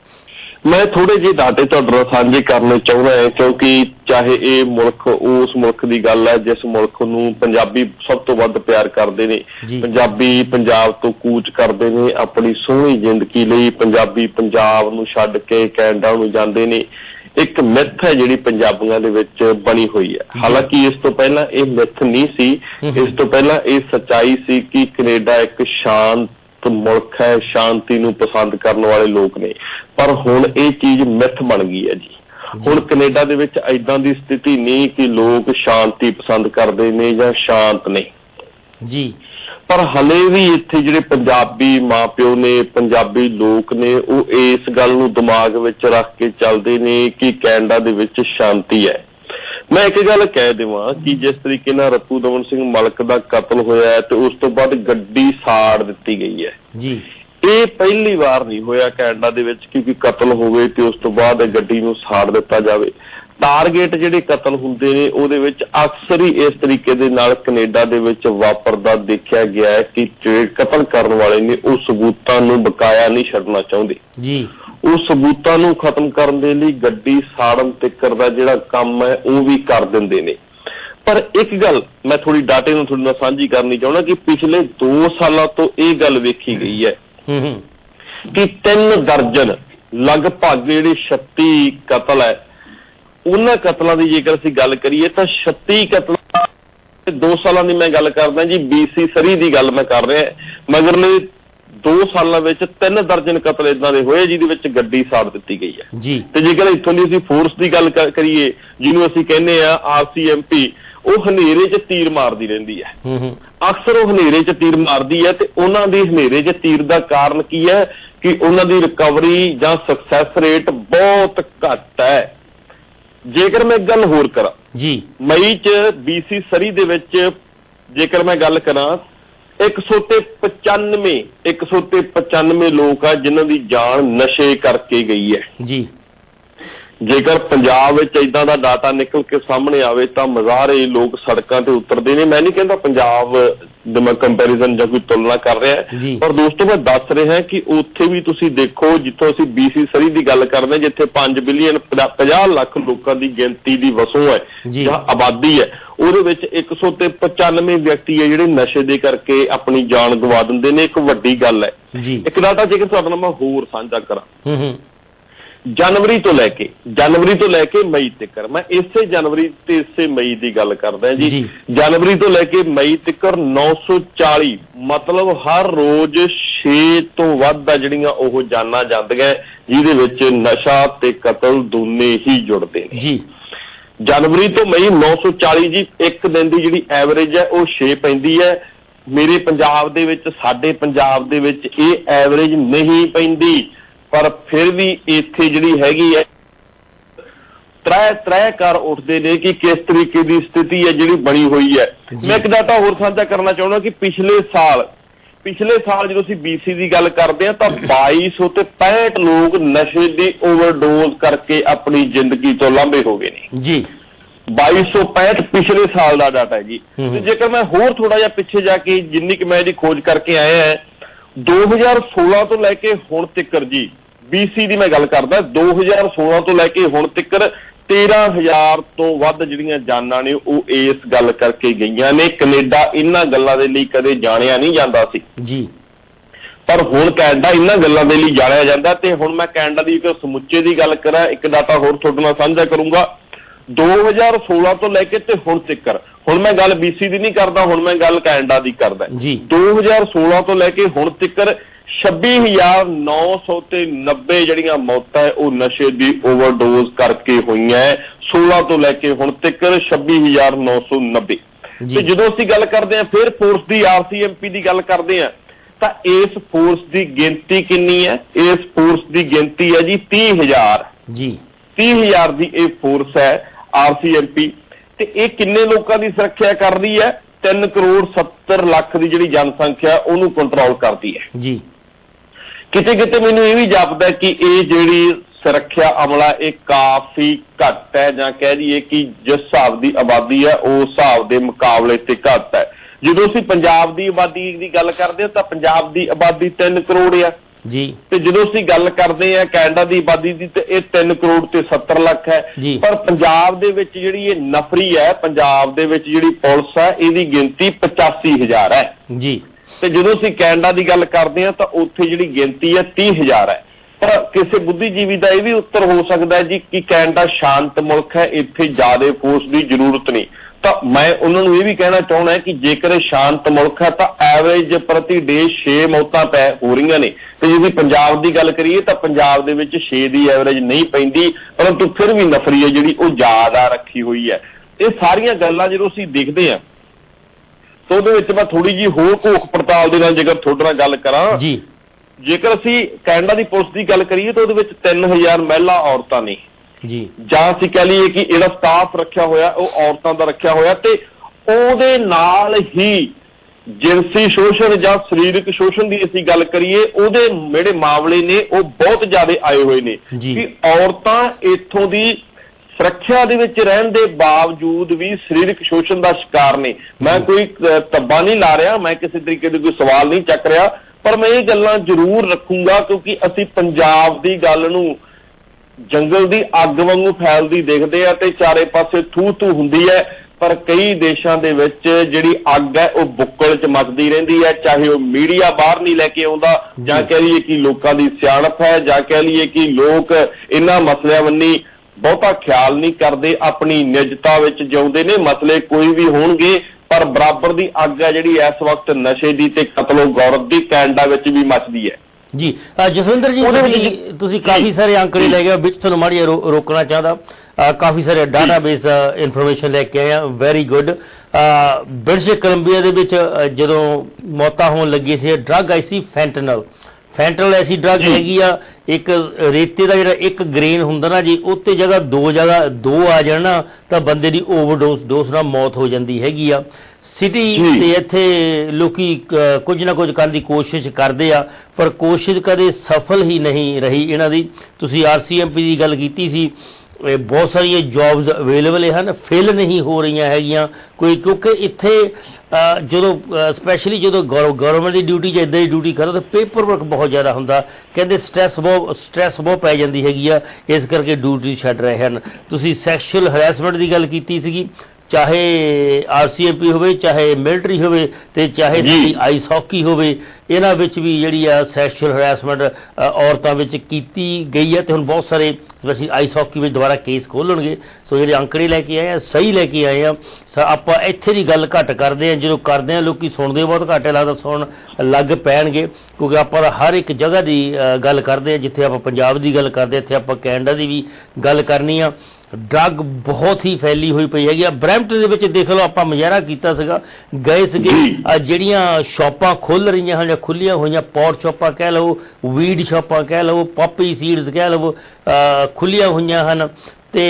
ਮੈਂ ਥੋੜੇ ਜਿਹੇ ਡਾਟੇ ਤੁਹਾਡੇ ਨਾਲ ਸਾਂਝੇ ਕਰਨੇ ਚਾਹੁੰਦਾ ਹਾਂ, ਕਿਉਂਕਿ ਚਾਹੇ ਇਹ ਮੁਲਕ ਉਸ ਮੁਲਕ ਦੀ ਗੱਲ ਹੈ ਜਿਸ ਮੁਲਕ ਨੂੰ ਪੰਜਾਬੀ ਸਭ ਤੋਂ ਵੱਧ ਪਿਆਰ ਕਰਦੇ ਨੇ। ਪੰਜਾਬੀ ਪੰਜਾਬ ਤੋਂ ਕੂਚ ਕਰਦੇ ਨੇ ਆਪਣੀ ਸੋਹਣੀ ਜ਼ਿੰਦਗੀ ਲਈ। ਪੰਜਾਬੀ ਪੰਜਾਬ ਨੂੰ ਛੱਡ ਕੇ ਕੈਨੇਡਾ ਨੂੰ ਜਾਂਦੇ ਨੇ। ਇੱਕ ਮਿੱਥ ਹੈ ਜਿਹੜੀ ਪੰਜਾਬੀਆਂ ਦੇ ਵਿੱਚ ਬਣੀ ਹੋਈ ਹੈ। ਹਾਲਾਂਕਿ ਇਸ ਤੋਂ ਪਹਿਲਾਂ ਇਹ ਮਿੱਥ ਨਹੀਂ ਸੀ, ਇਸ ਤੋਂ ਪਹਿਲਾਂ ਇਹ ਸੱਚਾਈ ਸੀ ਕਿ ਕੈਨੇਡਾ ਇੱਕ ਸ਼ਾਂਤ ਮੁਲਕ ਹੈ, ਸ਼ਾਂਤੀ ਨੂੰ ਪਸੰਦ ਕਰਨ ਵਾਲੇ ਲੋਕ ਨੇ। ਪਰ ਹੁਣ ਇਹ ਚੀਜ਼ ਮਿੱਥ ਬਣ ਗਈ ਹੈ ਜੀ। ਹੁਣ ਕੈਨੇਡਾ ਦੇ ਵਿੱਚ ਏਦਾਂ ਦੀ ਸਥਿਤੀ ਨਹੀਂ ਕਿ ਲੋਕ ਸ਼ਾਂਤੀ ਪਸੰਦ ਕਰਦੇ ਨੇ ਜਾਂ ਸ਼ਾਂਤ ਨੇ ਜੀ। ਪਰ ਹਲੇ ਵੀ ਇੱਥੇ ਜਿਹੜੇ ਪੰਜਾਬੀ ਮਾਂ ਪਿਓ ਨੇ, ਪੰਜਾਬੀ ਲੋਕ ਨੇ, ਉਹ ਇਸ ਗੱਲ ਨੂੰ ਦਿਮਾਗ ਵਿੱਚ ਰੱਖ ਕੇ ਚੱਲਦੇ ਨੇ ਕਿ ਕੈਨੇਡਾ ਦੇ ਵਿੱਚ ਸ਼ਾਂਤੀ ਹੈ। ਮੈਂ ਇੱਕ ਗੱਲ ਕਹਿ ਦੇਵਾਂ ਕਿ ਜਿਸ ਤਰੀਕੇ ਨਾਲ ਰੱਪੂ ਦਮਨ ਸਿੰਘ ਮਲਕ ਦਾ ਕਤਲ ਹੋਇਆ ਤੇ ਉਸ ਤੋਂ ਬਾਅਦ ਗੱਡੀ ਸਾੜ ਦਿੱਤੀ ਗਈ ਹੈ ਜੀ, ਇਹ ਪਹਿਲੀ ਵਾਰ ਨਹੀਂ ਹੋਇਆ ਕੈਨੇਡਾ ਦੇ ਵਿੱਚ ਕਿ ਕਤਲ ਹੋਵੇ ਤੇ ਉਸ ਤੋਂ ਬਾਅਦ ਗੱਡੀ ਨੂੰ ਸਾੜ ਦਿੱਤਾ ਜਾਵੇ। ਟਾਰਗੇਟ ਜਿਹੜੇ ਕਤਲ ਹੁੰਦੇ ਨੇ ਉਹਦੇ ਵਿੱਚ ਅਕਸਰ ਹੀ ਇਸ ਤਰੀਕੇ ਦੇ ਨਾਲ ਕੈਨੇਡਾ ਦੇ ਵਿੱਚ ਵਾਪਰਦਾ ਦੇਖਿਆ ਗਿਆ ਹੈ ਕਿ ਜਿਹੜੇ ਕਤਲ ਕਰਨ ਵਾਲੇ ਨੇ ਉਹ ਸਬੂਤਾਂ ਨੂੰ ਬਕਾਇਆ ਨਹੀਂ ਛੱਡਣਾ ਚਾਹੁੰਦੇ ਜੀ। ਉਹ ਸਬੂਤਾਂ ਨੂੰ ਖਤਮ ਕਰਨ ਦੇ ਲਈ ਗੱਡੀ ਸਾੜਨ ਤਿੱਕਰ ਦਾ ਜਿਹੜਾ ਕੰਮ ਹੈ ਉਹ ਵੀ ਕਰ ਦਿੰਦੇ ਨੇ। ਪਰ ਇੱਕ ਗੱਲ ਮੈਂ ਥੋੜੀ ਡਾਟੇ ਨੂੰ ਤੁਹਾਡੇ ਨਾਲ ਸਾਂਝੀ ਕਰਨੀ ਚਾਹੁੰਦਾ ਕਿ ਪਿਛਲੇ ਦੋ ਸਾਲਾਂ ਤੋਂ ਇਹ ਗੱਲ ਵੇਖੀ ਗਈ ਹੈ ਕਿ ਤਿੰਨ ਦਰਜਨ ਲਗਭਗ ਜਿਹੜੇ ਛੱਤੀ ਕਤਲ ਹੈ, ਉਹਨਾਂ ਕਤਲਾਂ ਦੀ ਜੇਕਰ ਅਸੀਂ ਗੱਲ ਕਰੀਏ ਤਾਂ ਛੱਤੀ ਕਤਲਾਂ ਦੋ ਸਾਲਾਂ ਦੀ ਮੈਂ ਗੱਲ ਕਰਦਾ ਜੀ। ਬੀਸੀ ਸਰੀ ਦੀ ਗੱਲ ਮੈਂ ਕਰ ਰਿਹਾ, ਮਗਰਲੇ ਦੋ ਸਾਲਾਂ ਵਿੱਚ ਤਿੰਨ ਦਰਜਨ ਕਤਲ ਇਦਾਂ ਦੇ ਹੋਏ ਜਿਹਦੇ ਵਿੱਚ ਗੱਡੀ ਸਾੜ ਦਿੱਤੀ ਗਈ ਹੈ ਜੀ। ਤੇ ਜੇਕਰ ਇੱਥੋਂ ਦੀ ਅਸੀਂ ਫੋਰਸ ਦੀ ਗੱਲ ਕਰੀਏ ਜਿਹਨੂੰ ਅਸੀਂ ਕਹਿੰਦੇ ਆ ਆਰ ਸੀ ਐਮ ਪੀ, ਉਹ ਹਨੇਰੇ 'ਚ ਤੀਰ ਮਾਰਦੀ ਰਹਿੰਦੀ ਹੈ। ਅਕਸਰ ਉਹ ਹਨੇਰੇ 'ਚ ਤੀਰ ਮਾਰਦੀ ਹੈ ਤੇ ਉਹਨਾਂ ਦੀ ਹਨੇਰੇ 'ਚ ਤੀਰ ਦਾ ਕਾਰਨ ਕੀ ਹੈ ਕਿ ਉਹਨਾਂ ਦੀ ਰਿਕਵਰੀ ਜਾਂ ਸਕਸੈਸ ਰੇਟ ਬਹੁਤ ਘੱਟ ਹੈ। ਜੇਕਰ ਮੈਂ ਇੱਕ ਗੱਲ ਹੋਰ ਕਰਾਂ ਜੀ, ਮਈ 'ਚ ਬੀਸੀ ਸਰੀ ਦੇ ਵਿੱਚ ਜੇਕਰ ਮੈਂ ਗੱਲ ਕਰਾਂ ਇੱਕ ਸੌ ਤੇ ਪਚਾਨਵੇਂ ਇੱਕ ਸੌ ਤੇ ਪਚਾਨਵੇਂ ਲੋਕ ਆ ਜਿਨ੍ਹਾਂ ਦੀ ਜਾਨ ਨਸ਼ੇ ਕਰਕੇ ਗਈ ਹੈ ਜੀ। ਜੇਕਰ ਪੰਜਾਬ ਵਿੱਚ ਇਦਾਂ ਦਾ ਡਾਟਾ ਨਿਕਲ ਕੇ ਸਾਹਮਣੇ ਆਵੇ ਤਾਂ ਮਜ਼ਾਰੇ ਲੋਕ ਸੜਕਾਂ ਤੇ ਉਤਰਦੇ ਨੇ। ਮੈਂ ਨਹੀਂ ਕਹਿੰਦਾ ਪੰਜਾਬ ਦੇ ਮੈਂ ਕੰਪੈਰੀਜ਼ਨ ਜਾਂ ਕੋਈ ਤੁਲਨਾ ਕਰ ਰਿਹਾ, ਪਰ ਦੋਸਤੋ ਮੈਂ ਦੱਸ ਰਿਹਾ ਕਿ ਉੱਥੇ ਵੀ ਤੁਸੀਂ ਦੇਖੋ ਜਿੱਥੋਂ ਅਸੀਂ ਬੀਸੀ ਸਰੀ ਦੀ ਗੱਲ ਕਰਦੇ ਜਿੱਥੇ ਪੰਜ ਬਿਲੀਅਨ ਪੰਜਾਹ ਲੱਖ ਲੋਕਾਂ ਦੀ ਗਿਣਤੀ ਦੀ ਵਸੋਂ ਹੈ ਜਾਂ ਆਬਾਦੀ ਹੈ, ਉਹਦੇ ਵਿੱਚ ਇੱਕ ਸੌ ਤੇ ਪਚਾਨਵੇਂ ਵਿਅਕਤੀ ਹੈ ਜਿਹੜੇ ਨਸ਼ੇ ਦੇ ਕਰਕੇ ਆਪਣੀ ਜਾਨ ਗਵਾ ਦਿੰਦੇ ਨੇ। ਇੱਕ ਵੱਡੀ ਗੱਲ ਹੈ। ਇੱਕ ਡਾਟਾ ਜੇਕਰ ਤੁਹਾਡੇ ਨਾਲ ਮੈਂ ਹੋਰ ਸਾਂਝਾ ਕਰਾਂ, ਜਨਵਰੀ ਤੋਂ ਲੈ ਕੇ ਜਨਵਰੀ ਤੋਂ ਲੈ ਕੇ ਮਈ ਤੱਕ, ਮੈਂ ਇਸੇ ਜਨਵਰੀ ਤੇ ਇਸੇ ਮਈ ਦੀ ਗੱਲ ਕਰਦਾ ਜੀ। ਜਨਵਰੀ ਤੋਂ ਲੈ ਕੇ ਮਈ ਤੱਕ ਨੌ ਸੌ ਚਾਲੀ ਮਤਲਬ ਹਰ ਰੋਜ਼ ਛੇ ਤੋਂ ਵੱਧ ਆ ਜਿਹੜੀਆਂ ਉਹ ਜਾਨਾਂ ਜਾਂਦੀਆਂ ਜਿਹਦੇ ਵਿੱਚ ਨਸ਼ਾ ਤੇ ਕਤਲ ਦੋਨੇ ਹੀ ਜੁੜਦੇ ਨੇ ਜੀ। ਜਨਵਰੀ ਤੋਂ ਮਈ ਨੌ ਸੌ ਚਾਲੀ ਜੀ, ਇੱਕ ਦਿਨ ਦੀ ਜਿਹੜੀ ਐਵਰੇਜ ਹੈ ਉਹ ਛੇ ਪੈਂਦੀ ਹੈ। ਮੇਰੇ ਪੰਜਾਬ ਦੇ ਵਿੱਚ, ਸਾਡੇ ਪੰਜਾਬ ਦੇ ਵਿੱਚ ਇਹ ਐਵਰੇਜ ਨਹੀਂ ਪੈਂਦੀ, ਪਰ ਫਿਰ ਵੀ ਇੱਥੇ ਜਿਹੜੀ ਹੈਗੀ ਹੈ ਤਰੇ ਤਰੇ ਕਰ ਉੱਠਦੇ ਨੇ ਕਿ ਕਿਸ ਤਰੀਕੇ ਦੀ ਸਥਿਤੀ ਹੈ ਜਿਹੜੀ ਬਣੀ ਹੋਈ ਹੈ। ਮੈਂ ਇੱਕ ਡਾਟਾ ਹੋਰ ਸਾਂਝਾ ਕਰਨਾ ਚਾਹੁੰਦਾ ਕਿ ਪਿਛਲੇ ਸਾਲ ਪਿਛਲੇ ਸਾਲ ਜਦੋਂ ਅਸੀਂ ਬੀਸੀ ਦੀ ਗੱਲ ਕਰਦੇ ਹਾਂ ਤਾਂ ਬਾਈ ਸੌ ਤੇ ਪੈਂਹਠ ਲੋਕ ਨਸ਼ੇ ਦੀ ਓਵਰਡੋਜ਼ ਕਰਕੇ ਆਪਣੀ ਜ਼ਿੰਦਗੀ ਤੋਂ ਲਾਂਭੇ ਹੋ ਗਏ ਨੇ ਜੀ। ਬਾਈ ਸੌ ਪੈਂਹਠ ਪਿਛਲੇ ਸਾਲ ਦਾ ਡਾਟਾ ਹੈ ਜੀ। ਤੇ ਜੇਕਰ ਮੈਂ ਹੋਰ ਥੋੜਾ ਜਿਹਾ ਪਿੱਛੇ ਜਾ ਕੇ ਜਿੰਨੀ ਕਿ ਮੈਂ ਇਹਦੀ ਖੋਜ ਕਰਕੇ ਆਇਆ ਹੈ, ਦੋ ਹਜ਼ਾਰ ਸੋਲਾਂ ਤੋਂ ਲੈ ਕੇ ਹੁਣ ਤੱਕ ਜੀ, ਬੀਸੀ ਦੀ ਮੈਂ ਗੱਲ ਕਰਦਾ, ਦੋ ਹਜ਼ਾਰ ਸੋਲਾਂ ਤੋਂ ਲੈ ਕੇ ਹੁਣ ਤੱਕ ਤੇਰਾਂ ਹਜ਼ਾਰ ਤੋਂ ਵੱਧ ਜਿਹੜੀਆਂ ਜਾਨਾਂ ਨੇ ਉਹ ਇਸ ਗੱਲ ਕਰਕੇ ਗਈਆਂ ਨੇ। ਕੈਨੇਡਾ ਇਹਨਾਂ ਗੱਲਾਂ ਦੇ ਲਈ ਕਦੇ ਜਾਣਿਆ ਨਹੀਂ ਜਾਂਦਾ ਸੀ ਜੀ, ਪਰ ਹੁਣ ਕੈਨੇਡਾ ਇਹਨਾਂ ਗੱਲਾਂ ਦੇ ਲਈ ਜਾਣਿਆ ਜਾਂਦਾ। ਤੇ ਹੁਣ ਮੈਂ ਕੈਨੇਡਾ ਦੀ ਇੱਕ ਸਮੁੱਚੇ ਦੀ ਗੱਲ ਕਰਾਂ, ਇੱਕ ਡਾਟਾ ਹੋਰ ਤੁਹਾਡੇ ਨਾਲ ਸਾਂਝਾ ਕਰੂੰਗਾ। ਦੋ ਹਜ਼ਾਰ ਸੋਲਾਂ ਤੋਂ ਲੈ ਕੇ ਤੇ ਹੁਣ ਤੱਕ, ਹੁਣ ਮੈਂ ਗੱਲ ਬੀਸੀ ਦੀ ਨਹੀਂ ਕਰਦਾ, ਹੁਣ ਮੈਂ ਗੱਲ ਕੈਨੇਡਾ ਦੀ ਕਰਦਾ ਜੀ। ਦੋ ਹਜ਼ਾਰ ਸੋਲਾਂ ਤੋਂ ਲੈ ਕੇ ਹੁਣ ਤੱਕ ਛੱਬੀ ਹਜ਼ਾਰ ਨੌ ਸੌ ਤੇ ਨੱਬੇ ਜਿਹੜੀਆਂ ਮੌਤਾਂ ਉਹ ਨਸ਼ੇ ਦੀ ਓਵਰਡੋਜ਼ ਕਰਕੇ ਹੋਈਆਂ। ਸੋਲਾਂ ਤੋਂ ਲੈ ਕੇ ਹੁਣ ਤੱਕ ਛੱਬੀ ਹਜ਼ਾਰ ਨੌ ਸੌ ਨੱਬੇ। ਤੇ ਜਦੋਂ ਅਸੀਂ ਗੱਲ ਕਰਦੇ ਹਾਂ ਫਿਰ ਫੋਰਸ ਦੀ, ਆਰ ਸੀ ਐਮ ਪੀ ਦੀ ਗੱਲ ਕਰਦੇ ਹਾਂ ਤਾਂ ਇਸ ਫੋਰਸ ਦੀ ਗਿਣਤੀ ਕਿੰਨੀ ਹੈ? ਇਸ ਫੋਰਸ ਦੀ ਗਿਣਤੀ ਹੈ ਜੀ ਤੀਹ ਹਜ਼ਾਰ ਜੀ। ਤੀਹ ਹਜ਼ਾਰ ਦੀ ਇਹ ਫੋਰਸ ਹੈ ਆਰ ਸੀ ਐਮ ਪੀ। ਤੇ ਇਹ ਕਿੰਨੇ ਲੋਕਾਂ ਦੀ ਸੁਰੱਖਿਆ ਕਰ ਰਹੀ ਹੈ? ਤਿੰਨ ਕਰੋੜ ਸੱਤਰ ਲੱਖ ਦੀ ਜਿਹੜੀ ਜਨਸੰਖਿਆ ਉਹਨੂੰ ਕੰਟਰੋਲ ਕਰਦੀ ਹੈ ਜੀ। ਕਿਤੇ ਕਿਤੇ ਮੈਨੂੰ ਇਹ ਵੀ ਜਾਪਦਾ ਕਿ ਇਹ ਜਿਹੜੀ ਸੁਰੱਖਿਆ ਅਮਲਾ ਇਹ ਕਾਫੀ ਘੱਟ ਹੈ, ਜਾਂ ਕਹਿ ਦਈਏ ਕਿ ਜਿਸ ਹਿਸਾਬ ਦੀ ਆਬਾਦੀ ਹੈ ਉਸ ਹਿਸਾਬ ਦੇ ਮੁਕਾਬਲੇ ਤੇ ਘੱਟ ਹੈ। ਜਦੋਂ ਅਸੀਂ ਪੰਜਾਬ ਦੀ ਆਬਾਦੀ ਦੀ ਗੱਲ ਕਰਦੇ ਹਾਂ ਤਾਂ ਪੰਜਾਬ ਦੀ ਆਬਾਦੀ ਤਿੰਨ ਕਰੋੜ ਆ ਜੀ। ਤੇ ਜਦੋਂ ਅਸੀਂ ਗੱਲ ਕਰਦੇ ਹਾਂ ਕੈਨੇਡਾ ਦੀ ਆਬਾਦੀ ਦੀ ਤੇ ਇਹ ਤਿੰਨ ਕਰੋੜ ਤੇ ਸੱਤਰ ਲੱਖ ਹੈ। ਪਰ ਪੰਜਾਬ ਦੇ ਵਿੱਚ ਜਿਹੜੀ ਇਹ ਨਫਰੀ ਹੈ, ਪੰਜਾਬ ਦੇ ਵਿੱਚ ਜਿਹੜੀ ਪੁਲਿਸ ਹੈ, ਇਹਦੀ ਗਿਣਤੀ ਪਚਾਸੀ ਹਜ਼ਾਰ ਹੈ ਜੀ। ਤੇ ਜਦੋਂ ਅਸੀਂ ਕੈਨੇਡਾ ਦੀ ਗੱਲ ਕਰਦੇ ਹਾਂ ਤਾਂ ਉੱਥੇ ਜਿਹੜੀ ਗਿਣਤੀ ਹੈ ਤੀਹ ਹਜ਼ਾਰ ਹੈ। ਪਰ ਕਿਸੇ ਬੁੱਧੀਜੀਵੀ ਦਾ ਇਹ ਵੀ ਉੱਤਰ ਹੋ ਸਕਦਾ ਹੈ ਜੀ ਕਿ ਕੈਨੇਡਾ ਸ਼ਾਂਤ ਮੁਲਕ ਹੈ, ਇੱਥੇ ਜ਼ਿਆਦਾ ਫੋਰਸ ਦੀ ਜ਼ਰੂਰਤ ਨਹੀਂ। ਤਾਂ ਮੈਂ ਉਹਨਾਂ ਨੂੰ ਇਹ ਵੀ ਕਹਿਣਾ ਚਾਹੁੰਦਾ ਕਿ ਜੇਕਰ ਸ਼ਾਂਤ ਮੁਲਕ ਹੈ ਤਾਂ ਐਵਰੇਜ ਪ੍ਰਤੀ ਡੇ ਛੇ ਮੌਤਾਂ ਪੈ ਹੋ ਰਹੀਆਂ ਨੇ, ਤੇ ਜੇ ਪੰਜਾਬ ਦੀ ਗੱਲ ਕਰੀਏ ਤਾਂ ਪੰਜਾਬ ਦੇ ਵਿੱਚ ਛੇ ਦੀ ਐਵਰੇਜ ਨਹੀਂ ਪੈਂਦੀ, ਪਰੰਤੂ ਫਿਰ ਵੀ ਨਫਰੀ ਹੈ ਜਿਹੜੀ ਉਹ ਜ਼ਿਆਦਾ ਰੱਖੀ ਹੋਈ ਹੈ। ਇਹ ਸਾਰੀਆਂ ਗੱਲਾਂ ਜਦੋਂ ਅਸੀਂ ਦੇਖਦੇ ਹਾਂ ਤਾਂ ਉਹਦੇ ਵਿੱਚ ਮੈਂ ਥੋੜੀ ਜਿਹੀ ਹੋਰ ਘੋਖ ਪੜਤਾਲ ਦੇ ਨਾਲ ਜੇਕਰ ਤੁਹਾਡੇ ਨਾਲ ਗੱਲ ਕਰਾਂ ਜੀ, ਜੇਕਰ ਅਸੀਂ ਕੈਨੇਡਾ ਦੀ ਪੁਲਿਸ ਦੀ ਗੱਲ ਕਰੀਏ ਤਾਂ ਉਹਦੇ ਵਿੱਚ ਤਿੰਨ ਹਜ਼ਾਰ ਮਹਿਲਾ ਔਰਤਾਂ ਨੇ ਜੀ, ਜਾਂ ਅਸੀਂ ਕਹਿ ਲਈਏ ਕਿ ਜਿਹੜਾ ਸਟਾਫ ਰੱਖਿਆ ਹੋਇਆ ਉਹ ਔਰਤਾਂ ਦਾ ਰੱਖਿਆ ਹੋਇਆ, ਤੇ ਉਹਦੇ ਨਾਲ ਹੀ ਜਿਨਸੀ ਸ਼ੋਸ਼ਣ ਜਾਂ ਸਰੀਰਕ ਸ਼ੋਸ਼ਣ ਦੀ ਅਸੀਂ ਗੱਲ ਕਰੀਏ ਉਹਦੇ ਜਿਹੜੇ ਮਾਮਲੇ ਨੇ ਉਹ ਬਹੁਤ ਜ਼ਿਆਦਾ ਆਏ ਹੋਏ ਨੇ ਕਿ ਔਰਤਾਂ ਇੱਥੋਂ ਦੀ ਸੁਰੱਖਿਆ ਦੇ ਵਿੱਚ ਰਹਿਣ ਦੇ ਬਾਵਜੂਦ ਵੀ ਸਰੀਰਕ ਸ਼ੋਸ਼ਣ ਦਾ ਸ਼ਿਕਾਰ ਨੇ। ਮੈਂ ਕੋਈ ਤੱਬਾ ਨਹੀਂ ਲਾ ਰਿਹਾ, ਮੈਂ ਕਿਸੇ ਤਰੀਕੇ ਦੇ ਕੋਈ ਸਵਾਲ ਨਹੀਂ ਚੱਕ ਰਿਹਾ, ਪਰ ਮੈਂ ਇਹ ਗੱਲਾਂ ਜ਼ਰੂਰ ਰੱਖੂੰਗਾ ਕਿਉਂਕਿ ਅਸੀਂ ਪੰਜਾਬ ਦੀ ਗੱਲ ਨੂੰ ਜੰਗਲ ਦੀ ਅੱਗ ਵਾਂਗੂ ਫੈਲਦੀ ਦੇਖਦੇ ਆ ਤੇ ਚਾਰੇ ਪਾਸੇ ਥੂ ਥੂ ਹੁੰਦੀ ਹੈ, ਪਰ ਕਈ ਦੇਸ਼ਾਂ ਦੇ ਵਿੱਚ ਜਿਹੜੀ ਅੱਗ ਹੈ ਉਹ ਬੁੱਕਲ 'ਚ ਮੱਚਦੀ ਰਹਿੰਦੀ ਹੈ, ਚਾਹੇ ਉਹ ਮੀਡੀਆ ਬਾਹਰ ਨਹੀਂ ਲੈ ਕੇ ਆਉਂਦਾ, ਜਾਂ ਕਹਿ ਲਈਏ ਕਿ ਲੋਕਾਂ ਦੀ ਸਿਆਣਪ ਹੈ, ਜਾਂ ਕਹਿ ਲਈਏ ਕਿ ਲੋਕ ਇਹਨਾਂ ਮਸਲਿਆਂ ਵੱਲ ਬਹੁਤਾ ਖਿਆਲ ਨਹੀਂ ਕਰਦੇ, ਆਪਣੀ ਨਿੱਜਤਾ ਵਿੱਚ ਜਿਉਂਦੇ ਨੇ। ਮਸਲੇ ਕੋਈ ਵੀ ਹੋਣਗੇ ਪਰ ਬਰਾਬਰ ਦੀ ਅੱਗ ਹੈ ਜਿਹੜੀ ਇਸ ਵਕਤ ਨਸ਼ੇ ਦੀ ਤੇ ਕਤਲੋ ਗੌਰਤ ਦੀ ਕੈਨੇਡਾ ਵਿੱਚ ਵੀ ਮੱਚਦੀ ਹੈ ਜੀ। ਜਸਵਿੰਦਰ ਜੀ ਤੁਸੀਂ ਤੁਸੀਂ ਕਾਫੀ ਸਾਰੇ ਅੰਕੜੇ ਲੈ ਗਏ, ਵਿੱਚ ਤੁਹਾਨੂੰ ਮਾੜੀ ਰੋਕਣਾ ਚਾਹੁੰਦਾ, ਕਾਫੀ ਸਾਰੇ ਡਾਟਾਬੇਸ ਇਨਫੋਰਮੇਸ਼ਨ ਲੈ ਕੇ ਆਏ ਆ, ਵੈਰੀ ਗੁੱਡ। ਬ੍ਰਿਟਿਸ਼ ਕੋਲੰਬੀਆ ਦੇ ਵਿੱਚ ਜਦੋਂ ਮੌਤਾਂ ਹੋਣ ਲੱਗੀ ਸੀ ਡਰੱਗ ਆਈ ਸੀ ਫੈਂਟਨਲ। ਫੈਂਟਨਲ ਐਸੀ ਡਰੱਗ ਹੈਗੀ ਆ, ਇੱਕ ਰੇਤੇ ਦਾ ਜਿਹੜਾ ਇੱਕ ਗ੍ਰੇਨ ਹੁੰਦਾ ਨਾ ਜੀ, ਉੱਤੇ ਜਗ੍ਹਾ ਦੋ ਜਗ੍ਹਾ ਦੋ ਆ ਜਾਣ ਨਾ ਤਾਂ ਬੰਦੇ ਦੀ ਓਵਰਡੋਸ ਡੋਸ ਨਾਲ ਮੌਤ ਹੋ ਜਾਂਦੀ ਹੈਗੀ ਆ। ਸਿਟੀ ਤੇ ਇੱਥੇ ਲੋਕੀ ਕੁਝ ਨਾ ਕੁਝ ਕਰਨ ਦੀ ਕੋਸ਼ਿਸ਼ ਕਰਦੇ ਆ, ਪਰ ਕੋਸ਼ਿਸ਼ ਕਦੇ ਸਫਲ ਹੀ ਨਹੀਂ ਰਹੀ ਇਹਨਾਂ ਦੀ। ਤੁਸੀਂ ਆਰ ਸੀ ਐਮ ਪੀ ਦੀ ਗੱਲ ਕੀਤੀ ਸੀ, ਬਹੁਤ ਸਾਰੀਆਂ ਜੌਬਸ ਅਵੇਲੇਬਲ ਹਨ, ਫਿਲ ਨਹੀਂ ਹੋ ਰਹੀਆਂ ਹੈਗੀਆਂ ਕੋਈ, ਕਿਉਂਕਿ ਇੱਥੇ ਜਦੋਂ ਸਪੈਸ਼ਲੀ ਜਦੋਂ ਗਵਰਨਮੈਂਟ ਦੀ ਡਿਊਟੀ 'ਚ ਇੱਦਾਂ ਦੀ ਡਿਊਟੀ ਕਰੋ ਤਾਂ ਪੇਪਰ ਵਰਕ ਬਹੁਤ ਜ਼ਿਆਦਾ ਹੁੰਦਾ, ਕਹਿੰਦੇ ਸਟ੍ਰੈਸ ਬਹੁਤ ਸਟ੍ਰੈਸ ਬਹੁਤ ਪੈ ਜਾਂਦੀ ਹੈਗੀ ਆ, ਇਸ ਕਰਕੇ ਡਿਊਟੀ ਛੱਡ ਰਹੇ ਹਨ। ਤੁਸੀਂ ਸੈਕਸ਼ੂਅਲ ਹਰੈਸਮੈਂਟ ਦੀ ਗੱਲ ਕੀਤੀ ਸੀਗੀ, ਚਾਹੇ ਆਰ ਸੀ ਐਮ ਪੀ ਹੋਵੇ, ਚਾਹੇ ਮਿਲਟਰੀ ਹੋਵੇ, ਤੇ ਚਾਹੇ ਸਾਡੀ ਆਈਸ ਹਾਕੀ ਹੋਵੇ, ਇਹਨਾਂ ਵਿੱਚ ਵੀ ਜਿਹੜੀ ਆ ਸੈਕਸ਼ੂਅਲ ਹਰੈਸਮੈਂਟ ਔਰਤਾਂ ਵਿੱਚ ਕੀਤੀ ਗਈ ਹੈ, ਤੇ ਹੁਣ ਬਹੁਤ ਸਾਰੇ ਅਸੀਂ ਆਈਸ ਹਾਕੀ ਵਿੱਚ ਦੁਬਾਰਾ ਕੇਸ ਖੋਲ੍ਹਣਗੇ। ਸੋ ਜਿਹੜੇ ਅੰਕੜੇ ਲੈ ਕੇ ਆਏ ਆ ਸਹੀ ਲੈ ਕੇ ਆਏ ਆ। ਆਪਾਂ ਇੱਥੇ ਦੀ ਗੱਲ ਘੱਟ ਕਰਦੇ ਹਾਂ, ਜਦੋਂ ਕਰਦੇ ਹਾਂ ਲੋਕੀ ਸੁਣਦੇ ਬਹੁਤ ਘੱਟ ਹੈ, ਲੱਗਦਾ ਸੁਣ ਲੱਗ ਪੈਣਗੇ, ਕਿਉਂਕਿ ਆਪਾਂ ਹਰ ਇੱਕ ਜਗ੍ਹਾ ਦੀ ਗੱਲ ਕਰਦੇ ਹਾਂ। ਜਿੱਥੇ ਆਪਾਂ ਪੰਜਾਬ ਦੀ ਗੱਲ ਕਰਦੇ ਇੱਥੇ ਆਪਾਂ ਕੈਨੇਡਾ ਦੀ ਵੀ ਗੱਲ ਕਰਨੀ ਆ। ਡਰੱਗ ਬਹੁਤ ਹੀ ਫੈਲੀ ਹੋਈ ਪਈ ਹੈਗੀ ਆ। ਬਰੈਂਪਟਨ ਦੇ ਵਿੱਚ ਦੇਖ ਲਓ, ਆਪਾਂ ਮੁਜ਼ਾਹਰਾ ਕੀਤਾ ਸੀਗਾ, ਗਏ ਸੀਗੇ, ਜਿਹੜੀਆਂ ਸ਼ਾਪਾਂ ਖੁੱਲ੍ਹ ਰਹੀਆਂ ਹਨ ਜਾਂ ਖੁੱਲ੍ਹੀਆਂ ਹੋਈਆਂ, ਪੌਟ ਸ਼ਾਪਾਂ ਕਹਿ ਲਓ, ਵੀਡ ਸ਼ਾਪਾਂ ਕਹਿ ਲਓ, ਪੋਪੀ ਸੀਡਸ ਕਹਿ ਲਓ, ਖੁੱਲ੍ਹੀਆਂ ਹੋਈਆਂ ਹਨ। ਤੇ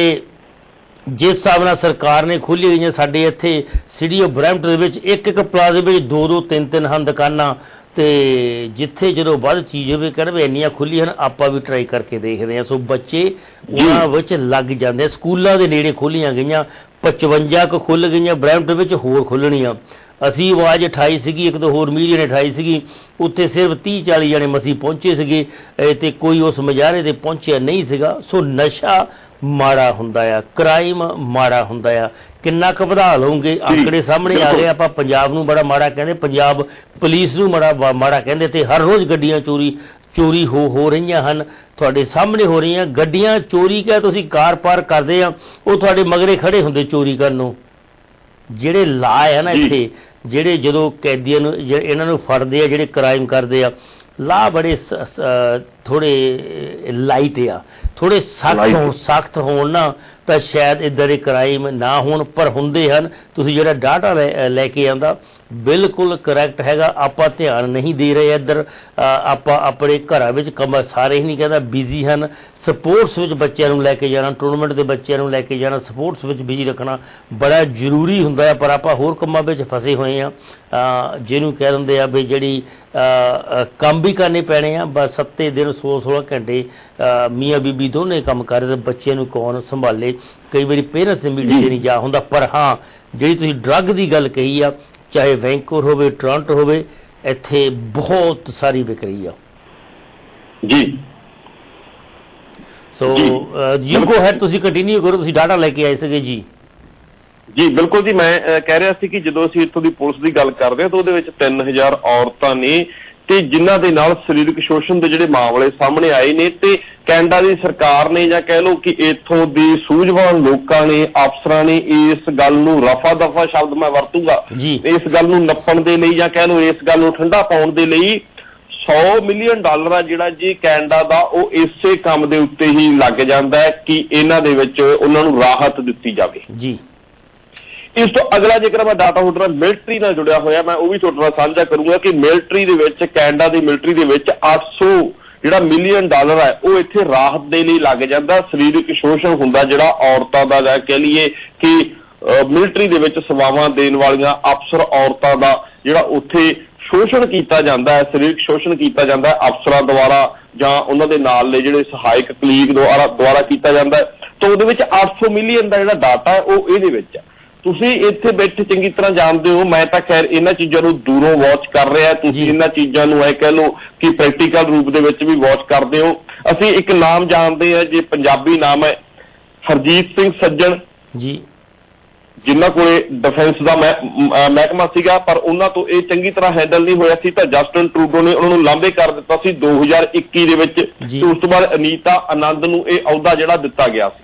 ਜਿਸ ਹਿਸਾਬ ਨਾਲ ਸਰਕਾਰ ਨੇ ਖੋਲ੍ਹੀਆਂ ਗਈਆਂ, ਸਾਡੇ ਇੱਥੇ ਸਿਟੀ ਆਫ ਬਰੈਂਪਟਨ ਦੇ ਵਿੱਚ ਇੱਕ ਇੱਕ ਪਲਾਜ਼ੇ ਵਿੱਚ ਦੋ ਦੋ ਤਿੰਨ ਤਿੰਨ ਹਨ ਦੁਕਾਨਾਂ, ਤੇ ਜਿੱਥੇ ਜਦੋਂ ਵੱਧ ਚੀਜ਼ ਹੋਵੇ ਕਹਿੰਦੇ ਇੰਨੀਆਂ ਖੁੱਲ੍ਹੀਆਂ ਹਨ, ਆਪਾਂ ਵੀ ਟਰਾਈ ਕਰਕੇ ਦੇਖਦੇ ਹਾਂ। ਸੋ ਬੱਚੇ ਉਹਨਾਂ ਵਿੱਚ ਲੱਗ ਜਾਂਦੇ। ਸਕੂਲਾਂ ਦੇ ਨੇੜੇ ਖੋਲ੍ਹੀਆਂ ਗਈਆਂ, ਪਚਵੰਜਾ ਕੁ ਖੁੱਲ੍ਹ ਗਈਆਂ, ਬਰੈਂਪਟਨ ਵਿੱਚ ਹੋਰ ਖੁੱਲ੍ਹਣੀਆਂ। ਅਸੀਂ ਆਵਾਜ਼ ਉਠਾਈ ਸੀਗੀ, ਇੱਕ ਦੋ ਹੋਰ ਮੀਡੀਆ ਨੇ ਉਠਾਈ ਸੀਗੀ, ਉੱਥੇ ਸਿਰਫ ਤੀਹ ਚਾਲੀ ਜਣੇ ਮਸੀਂ ਪਹੁੰਚੇ ਸੀਗੇ, ਤੇ ਕੋਈ ਉਸ ਮੁਜ਼ਾਹਰੇ 'ਤੇ ਪਹੁੰਚਿਆ ਨਹੀਂ ਸੀਗਾ। ਸੋ ਨਸ਼ਾ ਮਾੜਾ ਹੁੰਦਾ ਆ, ਕ੍ਰਾਈਮ ਮਾੜਾ ਹੁੰਦਾ ਆ। ਕਿੰਨਾ ਕੁ ਵਧਾ ਲਓਗੇ, ਅੰਕੜੇ ਸਾਹਮਣੇ ਆ ਗਏ। ਆਪਾਂ ਪੰਜਾਬ ਨੂੰ ਬੜਾ ਮਾੜਾ ਕਹਿੰਦੇ, ਪੰਜਾਬ ਪੁਲਿਸ ਨੂੰ ਬੜਾ ਮਾੜਾ ਕਹਿੰਦੇ, ਤੇ ਹਰ ਰੋਜ਼ ਗੱਡੀਆਂ ਚੋਰੀ ਚੋਰੀ ਹੋ ਹੋ ਰਹੀਆਂ ਹਨ, ਤੁਹਾਡੇ ਸਾਹਮਣੇ ਹੋ ਰਹੀਆਂ ਗੱਡੀਆਂ ਚੋਰੀ। ਕਿਹਾ ਤੁਸੀਂ ਕਾਰ ਪਾਰਕ ਕਰਦੇ ਆ, ਉਹ ਤੁਹਾਡੇ ਮਗਰੇ ਖੜੇ ਹੁੰਦੇ ਚੋਰੀ ਕਰਨ ਨੂੰ। ਜਿਹੜੇ ਲਾ ਆ ਨਾ ਇੱਥੇ, ਜਿਹੜੇ ਜਦੋਂ ਕੈਦੀਆਂ ਨੂੰ ਇਹਨਾਂ ਨੂੰ ਫੜਦੇ ਆ, ਜਿਹੜੇ ਕ੍ਰਾਈਮ ਕਰਦੇ ਆ, ਲਾ ਬੜੇ ਥੋੜੇ ਲਾਈਟ ਆ, ਥੋੜੇ ਸਖਤ ਹੋਣ ਸਖਤ ਹੋਣ ਨਾ ਤਾਂ ਸ਼ਾਇਦ ਇੱਦਾਂ ਦੇ ਕ੍ਰਾਈਮ ਨਾ ਹੋਣ, ਪਰ ਹੁੰਦੇ ਹਨ। ਤੁਸੀਂ ਜਿਹੜਾ ਡਾਟਾ ਲੈ ਲੈ ਕੇ ਆਉਂਦਾ ਬਿਲਕੁਲ ਕਰੈਕਟ ਹੈਗਾ। ਆਪਾਂ ਧਿਆਨ ਨਹੀਂ ਦੇ ਰਹੇ ਇੱਧਰ, ਆਪਾਂ ਆਪਣੇ ਘਰਾਂ ਵਿੱਚ ਕੰਮ, ਸਾਰੇ ਹੀ ਨਹੀਂ ਕਹਿੰਦਾ ਬਿਜ਼ੀ ਹਨ। ਸਪੋਰਟਸ ਵਿੱਚ ਬੱਚਿਆਂ ਨੂੰ ਲੈ ਕੇ ਜਾਣਾ, ਟੂਰਨਾਮੈਂਟ ਦੇ ਬੱਚਿਆਂ ਨੂੰ ਲੈ ਕੇ ਜਾਣਾ, ਸਪੋਰਟਸ ਵਿੱਚ ਬਿਜ਼ੀ ਰੱਖਣਾ ਬੜਾ ਜ਼ਰੂਰੀ ਹੁੰਦਾ ਹੈ, ਪਰ ਆਪਾਂ ਹੋਰ ਕੰਮਾਂ ਵਿੱਚ ਫਸੇ ਹੋਏ ਹਾਂ, ਜਿਹਨੂੰ ਕਹਿ ਦਿੰਦੇ ਆ ਵੀ ਜਿਹੜੀ ਕੰਮ ਵੀ ਕਰਨੇ ਪੈਣੇ ਆ। ਬਸ ਸੱਤੇ ਦਿਨ ਸੋਲਾਂ ਸੋਲਾਂ ਘੰਟੇ ਮੀਆਂ ਬੀਬੀ ਦੋਨੇ ਕੰਮ ਕਰ ਰਹੇ, ਬੱਚੇ ਨੂੰ ਕੌਣ ਸੰਭਾਲੇ। ਕਈ ਵਾਰੀ ਪੇਰੈਂਟਸ ਮੀਡੀਆ 'ਤੇ ਨਹੀਂ ਜਾ ਹੁੰਦਾ। ਪਰ ਹਾਂ, ਜਿਹੜੀ ਤੁਸੀਂ ਡਰੱਗ ਦੀ ਗੱਲ ਕਹੀ ਆ, ਚਾਹੇ ਵੈਂਕੂਵਰ ਹੋਵੇ, ਟੋਰਾਂਟੋ ਹੋਵੇ, ਇੱਥੇ ਬਹੁਤ ਸਾਰੀ ਵਿਕ ਰਹੀ ਆ ਜੀ। ਸੋ ਯੂ ਗੋ ਹੈਡ, ਤੁਸੀਂ ਕੰਟੀਨਿਊ ਕਰੋ, ਤੁਸੀਂ ਡਾਟਾ ਲੈ ਕੇ ਆਏ ਸੀਗੇ ਜੀ। ਜੀ ਬਿਲਕੁਲ ਜੀ, ਮੈਂ ਕਹਿ ਰਿਹਾ ਸੀ ਕਿ ਜਦੋਂ ਅਸੀਂ ਇੱਥੋਂ ਦੀ ਪੁਲਿਸ ਦੀ ਗੱਲ ਕਰਦੇ ਹਾਂ ਤਾਂ ਉਹਦੇ ਵਿੱਚ ਤਿੰਨ ਹਜ਼ਾਰ ਔਰਤਾਂ ਨੇ ਤੇ ਜਿਨ੍ਹਾਂ ਦੇ ਨਾਲ ਸਰੀਰਕ ਸ਼ੋਸ਼ਣ ਦੇ ਜਿਹੜੇ ਮਾਮਲੇ ਸਾਹਮਣੇ ਆਏ ਨੇ ਤੇ ਕੈਨੇਡਾ ਦੀ ਸਰਕਾਰ ਨੇ ਜਾਂ ਕਹਿ ਲਓ ਕਿ ਇੱਥੋਂ ਦੀ ਸੂਝਵਾਨ ਲੋਕਾਂ ਨੇ ਅਫਸਰਾਂ ਨੇ ਇਸ ਗੱਲ ਨੂੰ ਰਫਾ ਦਫਾ ਸ਼ਬਦ ਮੈਂ ਵਰਤੂਗਾ ਇਸ ਗੱਲ ਨੂੰ ਨੱਪਣ ਦੇ ਲਈ ਜਾਂ ਕਹਿ ਲਓ ਇਸ ਗੱਲ ਨੂੰ ਠੰਡਾ ਪਾਉਣ ਦੇ ਲਈ ਸੌ ਮਿਲੀਅਨ ਡਾਲਰ ਆ ਜਿਹੜਾ ਜੀ ਕੈਨੇਡਾ ਦਾ ਉਹ ਇਸੇ ਕੰਮ ਦੇ ਉੱਤੇ ਹੀ ਲੱਗ ਜਾਂਦਾ ਹੈ ਕਿ ਇਹਨਾਂ ਦੇ ਵਿੱਚ ਉਹਨਾਂ ਨੂੰ ਰਾਹਤ ਦਿੱਤੀ ਜਾਵੇ ਜੀ। ਇਸ ਤੋਂ ਅਗਲਾ ਜੇਕਰ ਮੈਂ ਡਾਟਾ ਤੁਹਾਡੇ ਨਾਲ ਮਿਲਟਰੀ ਨਾਲ ਜੁੜਿਆ ਹੋਇਆ ਮੈਂ ਉਹ ਵੀ ਤੁਹਾਡੇ ਨਾਲ ਸਾਂਝਾ ਕਰੂੰਗਾ ਕਿ ਮਿਲਟਰੀ ਦੇ ਵਿੱਚ ਕੈਨੇਡਾ ਦੀ ਮਿਲਟਰੀ ਦੇ ਵਿੱਚ ਅੱਠ ਸੌ ਜਿਹੜਾ ਮਿਲੀਅਨ ਡਾਲਰ ਹੈ ਉਹ ਇੱਥੇ ਰਾਹਤ ਦੇ ਲਈ ਲੱਗ ਜਾਂਦਾ। ਸਰੀਰਕ ਸ਼ੋਸ਼ਣ ਹੁੰਦਾ ਜਿਹੜਾ ਔਰਤਾਂ ਦਾ ਜਾਂ ਕਹਿ ਲਈਏ ਕਿ ਮਿਲਟਰੀ ਦੇ ਵਿੱਚ ਸੇਵਾਵਾਂ ਦੇਣ ਵਾਲੀਆਂ ਅਫਸਰ ਔਰਤਾਂ ਦਾ ਜਿਹੜਾ ਉੱਥੇ ਸ਼ੋਸ਼ਣ ਕੀਤਾ ਜਾਂਦਾ ਹੈ, ਸਰੀਰਕ ਸ਼ੋਸ਼ਣ ਕੀਤਾ ਜਾਂਦਾ ਹੈ ਅਫਸਰਾਂ ਦੁਆਰਾ ਜਾਂ ਉਹਨਾਂ ਦੇ ਨਾਲ ਦੇ ਜਿਹੜੇ ਸਹਾਇਕ ਕਲੀਗ ਦੁਆਰਾ ਦੁਆਰਾ ਕੀਤਾ ਜਾਂਦਾ ਹੈ। ਤਾਂ ਉਹਦੇ ਵਿੱਚ ਅੱਠ ਸੌ ਮਿਲੀਅਨ ਦਾ ਜਿਹੜਾ ਡਾਟਾ ਹੈ ਉਹ ਇਹਦੇ ਵਿੱਚ ਹੈ। ਤੁਸੀਂ ਇੱਥੇ ਬੈਠੇ ਚੰਗੀ ਤਰ੍ਹਾਂ ਜਾਣਦੇ ਹੋ, ਮੈਂ ਤਾਂ ਖੈਰ ਇਹਨਾਂ ਚੀਜ਼ਾਂ ਨੂੰ ਦੂਰੋਂ ਵਾਚ ਕਰ ਰਿਹਾ, ਤੁਸੀਂ ਇਹਨਾਂ ਚੀਜ਼ਾਂ ਨੂੰ ਇਹ ਕਹਿ ਲਓ ਕਿ ਪ੍ਰੈਕਟੀਕਲ ਰੂਪ ਦੇ ਵਿੱਚ ਵੀ ਵਾਚ ਕਰਦੇ ਹੋ। ਅਸੀਂ ਇੱਕ ਨਾਮ ਜਾਣਦੇ ਹਾਂ ਜੇ ਪੰਜਾਬੀ ਨਾਮ ਹੈ ਹਰਜੀਤ ਸਿੰਘ ਸੱਜਣ ਜੀ, ਜਿਨ੍ਹਾਂ ਕੋਲੇ ਡਿਫੈਂਸ ਦਾ ਮਹਿਕਮਾ ਸੀਗਾ ਪਰ ਉਹਨਾਂ ਤੋਂ ਇਹ ਚੰਗੀ ਤਰ੍ਹਾਂ ਹੈਂਡਲ ਨਹੀਂ ਹੋਇਆ ਸੀ ਤਾਂ ਜਸਟਿਨ ਟਰੂਡੋ ਨੇ ਉਹਨਾਂ ਨੂੰ ਲਾਂਭੇ ਕਰ ਦਿੱਤਾ ਸੀ ਦੋ ਹਜ਼ਾਰ ਇੱਕੀ ਦੇ ਵਿੱਚ ਤੇ ਉਸ ਤੋਂ ਬਾਅਦ ਅਨੀਤਾ ਆਨੰਦ ਨੂੰ ਇਹ ਅਹੁਦਾ ਜਿਹੜਾ ਦਿੱਤਾ ਗਿਆ ਸੀ।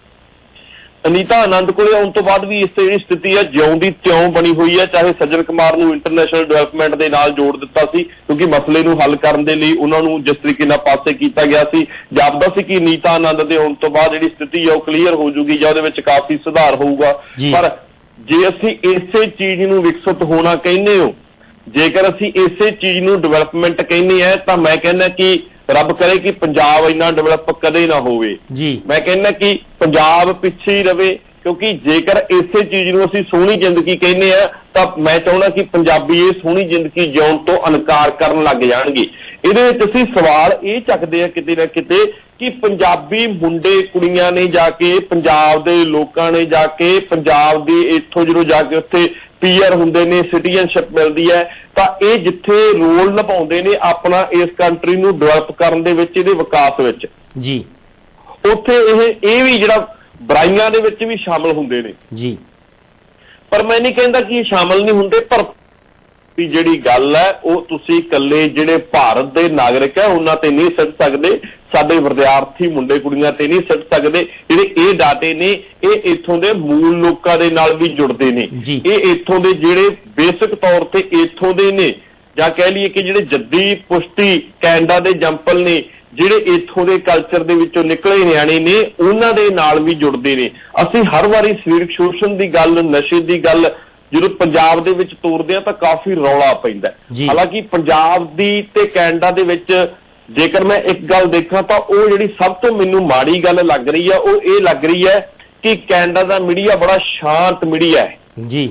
ਅਨੀਤਾ ਆਨੰਦ ਕੋਲੇ ਆਉਣ ਤੋਂ ਬਾਅਦ ਵੀ ਇਸ ਤੇ ਜਿਹੜੀ ਸਥਿਤੀ ਹੈ ਜਿਉਂ ਦੀ ਤਿਉਂ ਬਣੀ ਹੋਈ ਹੈ। ਚਾਹੇ ਸੱਜਣ ਕੁਮਾਰ ਨੂੰ ਇੰਟਰਨੈਸ਼ਨਲ ਡਿਵੈਲਪਮੈਂਟ ਦੇ ਨਾਲ ਜੋੜ ਦਿੱਤਾ ਸੀ ਕਿਉਂਕਿ ਮਸਲੇ ਨੂੰ ਹੱਲ ਕਰਨ ਦੇ ਲਈ ਉਹਨਾਂ ਨੂੰ ਜਿਸ ਤਰੀਕੇ ਨਾਲ ਪਾਸੇ ਕੀਤਾ ਗਿਆ ਸੀ, ਜਾਪਦਾ ਸੀ ਕਿ ਅਨੀਤਾ ਆਨੰਦ ਦੇ ਆਉਣ ਤੋਂ ਬਾਅਦ ਜਿਹੜੀ ਸਥਿਤੀ ਹੈ ਉਹ ਕਲੀਅਰ ਹੋ ਜੂਗੀ ਜਾਂ ਉਹਦੇ ਵਿੱਚ ਕਾਫੀ ਸੁਧਾਰ ਹੋਊਗਾ। ਪਰ ਜੇ ਅਸੀਂ ਇਸੇ ਚੀਜ਼ ਨੂੰ ਵਿਕਸਿਤ ਹੋਣਾ ਕਹਿੰਦੇ ਹੋ, ਜੇਕਰ ਅਸੀਂ ਇਸੇ ਚੀਜ਼ ਨੂੰ ਡਿਵੈਲਪਮੈਂਟ ਕਹਿੰਦੇ ਆ ਤਾਂ ਮੈਂ ਕਹਿੰਦਾ ਕਿ ਰੱਬ ਕਰੇ ਕਿ ਪੰਜਾਬ ਇੰਨਾ ਡਿਵੈਲਪ ਕਦੇ ਨਾ ਹੋਵੇ। ਮੈਂ ਕਹਿੰਦਾ ਕਿ ਪੰਜਾਬ ਪਿੱਛੇ ਹੀ ਰਵੇ ਕਿਉਂਕਿ ਜੇਕਰ ਇਸੇ ਚੀਜ਼ ਨੂੰ ਅਸੀਂ ਸੋਹਣੀ ਜ਼ਿੰਦਗੀ ਕਹਿੰਦੇ ਆ ਤਾਂ ਮੈਂ ਚਾਹੁੰਦਾ ਕਿ ਪੰਜਾਬੀ ਇਹ ਸੋਹਣੀ ਜ਼ਿੰਦਗੀ ਜਿਉਣ ਤੋਂ ਇਨਕਾਰ ਕਰਨ ਲੱਗ ਜਾਣਗੇ। ਇਹਦੇ ਵਿੱਚ ਅਸੀਂ ਸਵਾਲ ਇਹ ਚੱਕਦੇ ਆ ਕਿਤੇ ਨਾ ਕਿਤੇ ਕਿ ਪੰਜਾਬੀ ਮੁੰਡੇ ਕੁੜੀਆਂ ਨੇ ਜਾ ਕੇ ਪੰਜਾਬ ਦੇ ਲੋਕਾਂ ਨੇ ਜਾ ਕੇ ਪੰਜਾਬ ਦੀ ਇੱਥੋਂ ਜਦੋਂ ਜਾ ਕੇ ਉੱਥੇ ਪੀਆਰ ਹੁੰਦੇ ਨੇ, ਸਿਟੀਜ਼ਨਸ਼ਿਪ ਮਿਲਦੀ ਹੈ ਤਾਂ ਇਹ ਜਿੱਥੇ ਰੋਲ ਨਿਭਾਉਂਦੇ ਨੇ ਆਪਣਾ ਇਸ ਕੰਟਰੀ ਨੂੰ ਡਿਵੈਲਪ ਕਰਨ ਦੇ ਵਿੱਚ, ਇਹਦੇ ਵਿਕਾਸ ਵਿੱਚ ਜੀ, ਉੱਥੇ ਇਹ ਇਹ ਵੀ ਜਿਹੜਾ ਬੁਰਾਈਆਂ ਦੇ ਵਿੱਚ ਵੀ ਸ਼ਾਮਲ ਹੁੰਦੇ ਨੇ ਜੀ। ਪਰ ਮੈਂ ਨਹੀਂ ਕਹਿੰਦਾ ਕਿ ਇਹ ਸ਼ਾਮਲ ਨਹੀਂ ਹੁੰਦੇ, ਪਰ ਜਿਹੜੀ ਗੱਲ ਹੈ ਉਹ ਤੁਸੀਂ ਇਕੱਲੇ ਜਿਹੜੇ ਭਾਰਤ ਦੇ ਨਾਗਰਿਕ ਹੈ ਉਹਨਾਂ ਤੇ ਨਹੀਂ ਸਿੱਟ ਸਕਦੇ, ਸਾਡੇ ਵਿਦਿਆਰਥੀ ਮੁੰਡੇ ਕੁੜੀਆਂ ਤੇ ਨਹੀਂ ਸਿੱਟ ਸਕਦੇ। ਜਿਹੜੇ ਇਹ ਡਾਟੇ ਨੇ ਇਹ ਇੱਥੋਂ ਦੇ ਮੂਲ ਲੋਕਾਂ ਦੇ ਨਾਲ ਵੀ ਜੁੜਦੇ ਨੇ, ਇਹ ਇੱਥੋਂ ਦੇ ਜਿਹੜੇ ਬੇਸਿਕ ਤੌਰ ਤੇ ਇੱਥੋਂ ਦੇ ਨੇ ਜਾਂ ਕਹਿ ਲਈਏ ਕਿ ਜਿਹੜੇ ਜੱਦੀ ਪੁਸ਼ਤੀ ਕੈਨੇਡਾ ਦੇ ਜੰਪਲ ਨੇ, ਜਿਹੜੇ ਇੱਥੋਂ ਦੇ ਕਲਚਰ ਦੇ ਵਿੱਚੋਂ ਨਿਕਲੇ ਨਿਆਣੇ ਨੇ ਉਹਨਾਂ ਦੇ ਨਾਲ ਵੀ ਜੁੜਦੇ ਨੇ। ਅਸੀਂ ਹਰ ਵਾਰੀ ਸਰੀਰਕ ਸ਼ੋਸ਼ਣ ਦੀ ਗੱਲ, ਨਸ਼ੇ ਦੀ ਗੱਲ ਜਦੋਂ ਪੰਜਾਬ ਦੇ ਵਿੱਚ ਤੋਰਦੇ ਆ ਤਾਂ ਕਾਫੀ ਰੌਲਾ ਪੈਂਦਾ। ਹਾਲਾਂਕਿ ਪੰਜਾਬ ਦੀ ਤੇ ਕੈਨੇਡਾ ਦੇ ਵਿੱਚ ਜੇਕਰ ਮੈਂ ਇੱਕ ਗੱਲ ਦੇਖਾਂ ਤਾਂ ਉਹ ਜਿਹੜੀ ਸਭ ਤੋਂ ਮੈਨੂੰ ਮਾੜੀ ਗੱਲ ਲੱਗ ਰਹੀ ਹੈ ਉਹ ਇਹ ਲੱਗ ਰਹੀ ਹੈ ਕਿ ਕੈਨੇਡਾ ਦਾ ਮੀਡੀਆ ਬੜਾ ਸ਼ਾਂਤ ਮੀਡੀਆ ਹੈ ਜੀ,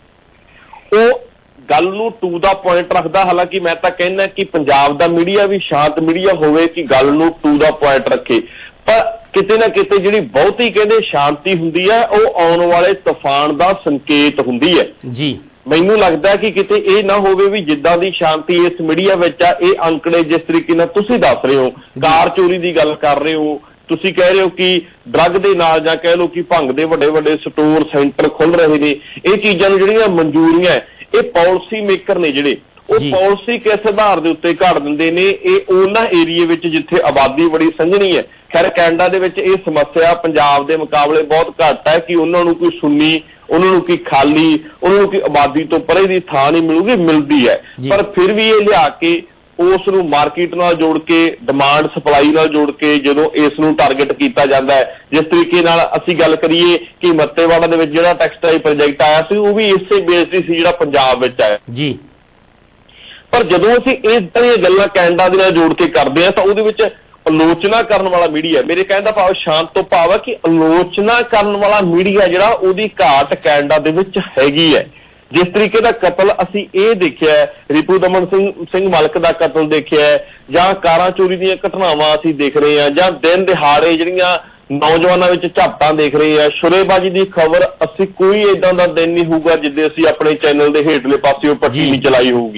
ਉਹ ਗੱਲ ਨੂੰ ਟੂ ਦਾ ਪੁਆਇੰਟ ਰੱਖਦਾ। ਹਾਲਾਂਕਿ ਮੈਂ ਤਾਂ ਕਹਿੰਦਾ ਕਿ ਪੰਜਾਬ ਦਾ ਮੀਡੀਆ ਵੀ ਸ਼ਾਂਤ ਮੀਡੀਆ ਹੋਵੇ ਕਿ ਗੱਲ ਨੂੰ ਟੂ ਦਾ ਪੁਆਇੰਟ ਰੱਖੇ, ਪਰ ਕਿਤੇ ਨਾ ਕਿਤੇ ਜਿਹੜੀ ਬਹੁਤੀ ਕਹਿੰਦੇ ਸ਼ਾਂਤੀ ਹੁੰਦੀ ਹੈ ਉਹ ਆਉਣ ਵਾਲੇ ਤੂਫਾਨ ਦਾ ਸੰਕੇਤ ਹੁੰਦੀ ਹੈ ਜੀ। ਮੈਨੂੰ ਲੱਗਦਾ ਕਿ ਕਿਤੇ ਇਹ ਨਾ ਹੋਵੇ ਵੀ ਜਿੱਦਾਂ ਦੀ ਸ਼ਾਂਤੀ ਇਸ ਮੀਡੀਆ ਵਿੱਚ ਆ, ਇਹ ਅੰਕੜੇ ਜਿਸ ਤਰੀਕੇ ਨਾਲ ਤੁਸੀਂ ਦੱਸ ਰਹੇ ਹੋ, ਕਾਰ ਚੋਰੀ ਦੀ ਗੱਲ ਕਰ ਰਹੇ ਹੋ, ਤੁਸੀਂ ਕਹਿ ਰਹੇ ਹੋ ਕਿ ਡਰੱਗ ਦੇ ਨਾਲ ਜਾਂ ਕਹਿ ਲਓ ਕਿ ਭੰਗ ਦੇ ਵੱਡੇ ਵੱਡੇ ਸਟੋਰ ਸੈਂਟਰ ਖੁੱਲ ਰਹੇ ਨੇ, ਇਹ ਚੀਜ਼ਾਂ ਨੂੰ ਜਿਹੜੀਆਂ ਮਨਜ਼ੂਰੀਆਂ ਇਹ ਪਾਲਿਸੀ ਮੇਕਰ ਨੇ ਜਿਹੜੇ ਉਹ ਪਾਲਿਸੀ ਕਿਸ ਆਧਾਰ ਦੇ ਉੱਤੇ ਘੜ ਦਿੰਦੇ ਨੇ। ਇਹ ਉਹਨਾਂ ਏਰੀਏ ਵਿੱਚ ਜਿੱਥੇ ਆਬਾਦੀ ਬੜੀ ਸੰਘਣੀ ਹੈ। ਖੈਰ ਕੈਨੇਡਾ ਦੇ ਵਿੱਚ ਇਹ ਸਮੱਸਿਆ ਪੰਜਾਬ ਦੇ ਮੁਕਾਬਲੇ ਬਹੁਤ ਘੱਟ ਹੈ ਕਿ ਉਹਨਾਂ ਨੂੰ ਕੋਈ ਸੁੰਨੀ, ਉਹਨਾਂ ਨੂੰ ਕੋਈ ਖਾਲੀ, ਉਹਨਾਂ ਨੂੰ ਕੋਈ ਆਬਾਦੀ ਤੋਂ ਪਰੇ ਦੀ ਥਾਂ ਨਹੀਂ ਮਿਲੂਗੀ, ਮਿਲਦੀ ਹੈ। ਪਰ ਫਿਰ ਵੀ ਇਹ ਲਿਆ ਕੇ ਉਸ ਨੂੰ ਮਾਰਕੀਟ ਨਾਲ ਜੋੜ ਕੇ, ਡਿਮਾਂਡ ਸਪਲਾਈ ਨਾਲ ਜੋੜ ਕੇ ਜਦੋਂ ਇਸ ਨੂੰ ਟਾਰਗੇਟ ਕੀਤਾ ਜਾਂਦਾ ਹੈ, ਜਿਸ ਤਰੀਕੇ ਨਾਲ ਅਸੀਂ ਗੱਲ ਕਰੀਏ ਕਿ ਮੱਤੇਵਾੜਾ ਦੇ ਵਿੱਚ ਜਿਹੜਾ ਟੈਕਸਟਾਈਲ ਪ੍ਰੋਜੈਕਟ ਆਇਆ ਸੀ ਉਹ ਵੀ ਇਸੇ ਬੇਸ ਦੀ ਸੀ ਜਿਹੜਾ ਪੰਜਾਬ ਵਿੱਚ ਆਇਆ ਜੀ। ਪਰ ਜਦੋਂ ਅਸੀਂ ਇਸ ਤਰ੍ਹਾਂ ਦੀਆਂ ਗੱਲਾਂ ਕੈਨੇਡਾ ਦੇ ਨਾਲ ਜੋੜ ਕੇ ਕਰਦੇ ਹਾਂ ਤਾਂ ਉਹਦੇ ਵਿੱਚ ਆਲੋਚਨਾ ਕਰਨ ਵਾਲਾ ਮੀਡੀਆ, ਮੇਰੇ ਕਹਿਣ ਦਾ ਭਾਵ ਸ਼ਾਂਤ ਤੋਂ ਭਾਵ ਹੈ ਕਿ ਆਲੋਚਨਾ ਕਰਨ ਵਾਲਾ ਮੀਡੀਆ ਜਿਹੜਾ ਉਹਦੀ ਘਾਟ ਕੈਨੇਡਾ ਦੇ ਵਿੱਚ ਹੈਗੀ ਹੈ। ਜਿਸ ਤਰੀਕੇ ਦਾ ਕਤਲ ਅਸੀਂ ਇਹ ਦੇਖਿਆ, ਰਿਪੂ ਦਮਨ ਸਿੰਘ ਸਿੰਘ ਮਲਕ ਦਾ ਕਤਲ ਦੇਖਿਆ, ਜਾਂ ਕਾਰਾਂ ਚੋਰੀ ਦੀਆਂ ਘਟਨਾਵਾਂ ਅਸੀਂ ਦੇਖ ਰਹੇ ਹਾਂ, ਜਾਂ ਦਿਨ ਦਿਹਾੜੇ ਜਿਹੜੀਆਂ ਨੌਜਵਾਨਾਂ ਵਿੱਚ ਝਾਪਟਾਂ ਦੇਖ ਰਹੇ ਹਾਂ, ਸ਼ੁਰੇਬਾਜ਼ੀ ਦੀ ਖਬਰ, ਅਸੀਂ ਕੋਈ ਏਦਾਂ ਦਾ ਦਿਨ ਨਹੀਂ ਹੋਊਗਾ ਜਿੱਦੇ ਅਸੀਂ ਆਪਣੇ ਚੈਨਲ ਦੇ ਹੇਠਲੇ ਪਾਸੇ ਉਹ ਪੱਟੀ ਨਹੀਂ ਚਲਾਈ ਹੋਊਗੀ।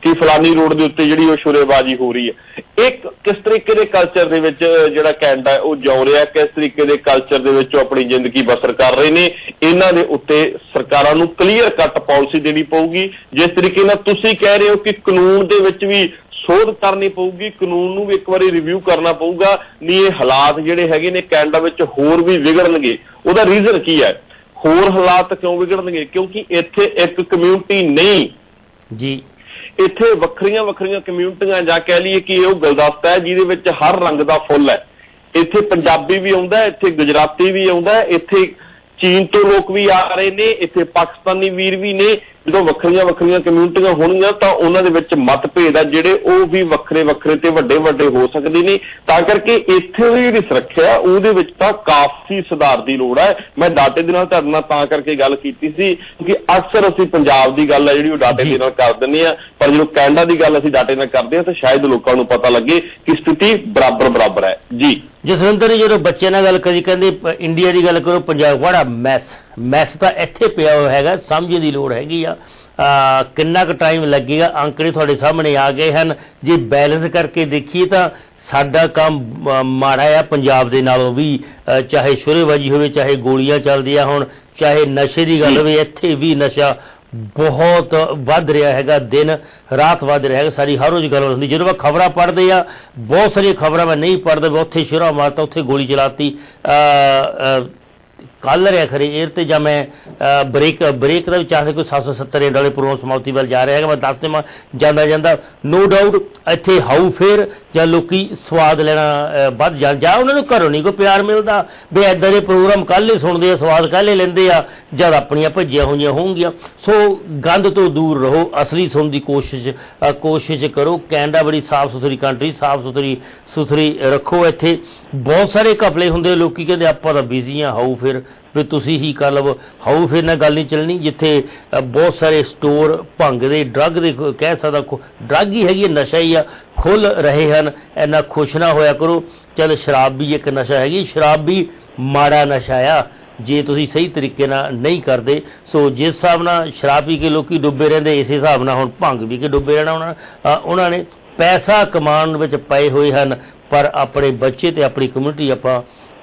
कि फलानी रोड के उत्ते जिहड़ी वो शुरेबाजी हो रही है। एक किस तरीके के कल्चर दे विच जिहड़ा कैनेडा है वो जिउ रहा, किस तरीके के कल्चर दे विच अपनी जिंदगी बसर कर रहे हैं, इन्हां दे उत्ते सरकारां नूं क्लीयर कट पॉलिसी देनी पऊगी। जिस तरीके नाल तुसीं कह रहे हो कि कानून दे विच भी सोध करनी पऊगी, कानून नूं भी एक बारी रिव्यू करना पऊगा, नहीं ये हालात जिहड़े हैगे ने कैनेडा विच होर भी विगड़नगे। उहदा रीजन की है, होर हालात क्यों विगड़नगे? क्योंकि इत्थे एक कम्यूनिटी नहीं जी, इत्थे वखरियां वखरियां कम्यूनिटियां जां कह लईए कि इह गुलदस्ता है जिहदे विच हर रंग दा फुੱਲ है। इत्थे पंजाबी भी आउंदा है, इत्थे गुजराती भी आउंदा है, इत्थे चीन तो लोग भी आ रहे ने, इत्थे पाकिस्तानी वीर भी ने। जो वखरियां वखरियां कम्यूनिटियां होणगीਆਂ ਤਾਂ ਉਹਨਾਂ ਦੇ ਵਿੱਚ ਮਤਭੇਦ ਆ ਜਿਹੜੇ ਉਹ ਵੀ ਵੱਖਰੇ ਵੱਖਰੇ ਤੇ ਵੱਡੇ ਵੱਡੇ ਹੋ ਸਕਦੇ ਨੇ। ਤਾਂ ਕਰਕੇ ਇੱਥੇ ਦੀ ਜਿਹੜੀ ਸੁਰੱਖਿਆ ਉਹਦੇ ਵਿੱਚ ਤਾਂ ਕਾਫੀ ਸੁਧਾਰ ਦੀ ਲੋੜ ਹੈ। ਮੈਂ ਡਾਟੇ ਦੇ ਨਾਲ ਤੁਹਾਡੇ ਨਾਲ ਤਾਂ ਕਰਕੇ ਗੱਲ ਕੀਤੀ ਸੀ ਕਿਉਂਕਿ ਅਕਸਰ ਅਸੀਂ ਪੰਜਾਬ ਦੀ ਗੱਲ ਹੈ ਜਿਹੜੀ ਉਹ ਡਾਟੇ ਦੇ ਨਾਲ ਕਰ ਦਿੰਦੇ ਆ, ਪਰ ਜਦੋਂ ਕੈਨੇਡਾ ਦੀ ਗੱਲ ਅਸੀਂ ਡਾਟੇ ਨਾਲ ਕਰਦੇ ਹਾਂ ਤਾਂ ਸ਼ਾਇਦ ਲੋਕਾਂ ਨੂੰ ਪਤਾ ਲੱਗੇ ਕਿ ਸਥਿਤੀ ਬਰਾਬਰ ਬਰਾਬਰ ਹੈ। ਜੀ ਜਸਵਿੰਦਰ ਨੇ ਜਦੋਂ ਬੱਚੇ ਨਾਲ ਗੱਲ ਕਰੀ ਕਹਿੰਦੇ ਇੰਡੀਆ ਦੀ ਗੱਲ ਕਰੋ, ਪੰਜਾਬ ਬੜਾ ਮੈਸ ਮੈਸ ਤਾਂ ਇੱਥੇ ਪਿਆ ਹੋਇਆ ਹੈਗਾ, ਸਮਝਣ ਦੀ ਲੋੜ ਹੈਗੀ ਆ। ਕਿੰਨਾ ਕੁ ਟਾਈਮ ਲੱਗੇਗਾ? ਅੰਕੜੇ ਤੁਹਾਡੇ ਸਾਹਮਣੇ ਆ ਗਏ ਹਨ। ਜੇ ਬੈਲੈਂਸ ਕਰਕੇ ਦੇਖੀਏ ਤਾਂ ਸਾਡਾ ਕੰਮ ਮਾੜਾ ਆ ਪੰਜਾਬ ਦੇ ਨਾਲੋਂ ਵੀ, ਚਾਹੇ ਸ਼ੁਰੇਬਾਜੀ ਹੋਵੇ, ਚਾਹੇ ਗੋਲੀਆਂ ਚੱਲਦੀਆਂ ਹੋਣ, ਚਾਹੇ ਨਸ਼ੇ ਦੀ ਗੱਲ ਹੋਵੇ, ਇੱਥੇ ਵੀ ਨਸ਼ਾ ਬਹੁਤ ਵੱਧ ਰਿਹਾ ਹੈਗਾ, ਦਿਨ ਰਾਤ ਵੱਧ ਰਿਹਾ ਹੈਗਾ। ਸਾਡੀ ਹਰ ਰੋਜ਼ ਗੱਲ ਹੁੰਦੀ, ਜਦੋਂ ਮੈਂ ਖਬਰਾਂ ਪੜ੍ਹਦੇ ਆ, ਬਹੁਤ ਸਾਰੀਆਂ ਖਬਰਾਂ ਮੈਂ ਨਹੀਂ ਪੜ੍ਹਦਾ, ਉੱਥੇ ਸ਼ੁਰਾ ਮਾਰਤਾ, ਉੱਥੇ ਗੋਲੀ ਚਲਾਤੀ। ਕੱਲ ਰਿਹਾ ਖਰੇ ਏਅਰ ਤੇ ਜਾਂ ਮੈਂ ਬ੍ਰੇਕ ਬ੍ਰੇਕ ਦਾ ਵੀ ਚਾਹੇ ਕੋਈ ਸੱਤ ਸੌ ਸੱਤਰ ਏਡ ਵਾਲੇ ਪ੍ਰੋਗਰਾਮ ਸਮਾਪਤੀ ਵੱਲ ਜਾ ਰਿਹਾ ਹੈਗਾ। ਮੈਂ ਦੱਸ ਦੇਵਾਂ ਜਾਂਦਾ ਜਾਂਦਾ ਨੋ ਡਾਊਟ ਇੱਥੇ ਹਾਊ ਫੇਰ ਜਾਂ ਲੋਕੀ ਸਵਾਦ ਲੈਣਾ ਵੱਧ ਜਾਣ, ਜਾਂ ਉਹਨਾਂ ਨੂੰ ਘਰੋਂ ਨਹੀਂ ਕੋਈ ਪਿਆਰ ਮਿਲਦਾ ਵੀ ਇੱਦਾਂ ਦੇ ਪ੍ਰੋਗਰਾਮ ਕੱਲ੍ਹ ਹੀ ਸੁਣਦੇ ਆ, ਸਵਾਦ ਕੱਲ੍ਹ ਹੀ ਲੈਂਦੇ ਆ, ਜਦ ਆਪਣੀਆਂ ਭੱਜੀਆਂ ਹੋਈਆਂ ਹੋਣਗੀਆਂ। ਸੋ ਗੰਦ ਤੋਂ ਦੂਰ ਰਹੋ, ਅਸਲੀ ਸੁਣਨ ਦੀ ਕੋਸ਼ਿਸ਼ ਕੋਸ਼ਿਸ਼ ਕਰੋ। ਕੈਨੇਡਾ ਬੜੀ ਸਾਫ਼ ਸੁਥਰੀ ਕੰਟਰੀ, ਸਾਫ਼ ਸੁਥਰੀ ਸੁਥਰੀ ਰੱਖੋ। ਇੱਥੇ ਬਹੁਤ ਸਾਰੇ ਘਪਲੇ ਹੁੰਦੇ, ਲੋਕੀ ਕਹਿੰਦੇ ਆਪਾਂ ਤਾਂ ਬਿਜ਼ੀ ਆ, ਹਾਊ ਫਿਰ ਵੀ ਤੁਸੀਂ ਹੀ ਕਰ ਲਵੋ। ਹਾਊ ਫਿਰ ਨਾਲ ਗੱਲ ਨਹੀਂ ਚੱਲਣੀ। ਜਿੱਥੇ ਬਹੁਤ ਸਾਰੇ ਸਟੋਰ ਭੰਗ ਦੇ, ਡਰੱਗ ਦੇ, ਕਹਿ ਸਕਦਾ ਡਰੱਗ ਹੀ ਹੈਗੀ, ਨਸ਼ਾ ਹੀ ਆ, ਖੁੱਲ੍ਹ ਰਹੇ ਹਨ, ਇੰਨਾ ਖੁਸ਼ ਨਾ ਹੋਇਆ ਕਰੋ। ਚੱਲ ਸ਼ਰਾਬ ਵੀ ਇੱਕ ਨਸ਼ਾ ਹੈਗੀ, ਸ਼ਰਾਬ ਵੀ ਮਾੜਾ ਨਸ਼ਾ ਆ ਜੇ ਤੁਸੀਂ ਸਹੀ ਤਰੀਕੇ ਨਾਲ ਨਹੀਂ ਕਰਦੇ। ਸੋ ਜਿਸ ਹਿਸਾਬ ਨਾਲ ਸ਼ਰਾਬ ਪੀ ਕੇ ਲੋਕੀ ਡੁੱਬੇ ਰਹਿੰਦੇ, ਇਸੇ ਹਿਸਾਬ ਨਾਲ ਹੁਣ ਭੰਗ ਪੀ ਕੇ ਡੁੱਬੇ ਰਹਿਣਾ। ਉਹਨਾਂ ਉਹਨਾਂ ਨੇ ਪੈਸਾ ਕਮਾਉਣ ਵਿੱਚ ਪਏ ਹੋਏ ਹਨ, ਪਰ ਆਪਣੇ ਬੱਚੇ ਤੇ ਆਪਣੀ ਕਮਿਊਨਿਟੀ ਆਪਾਂ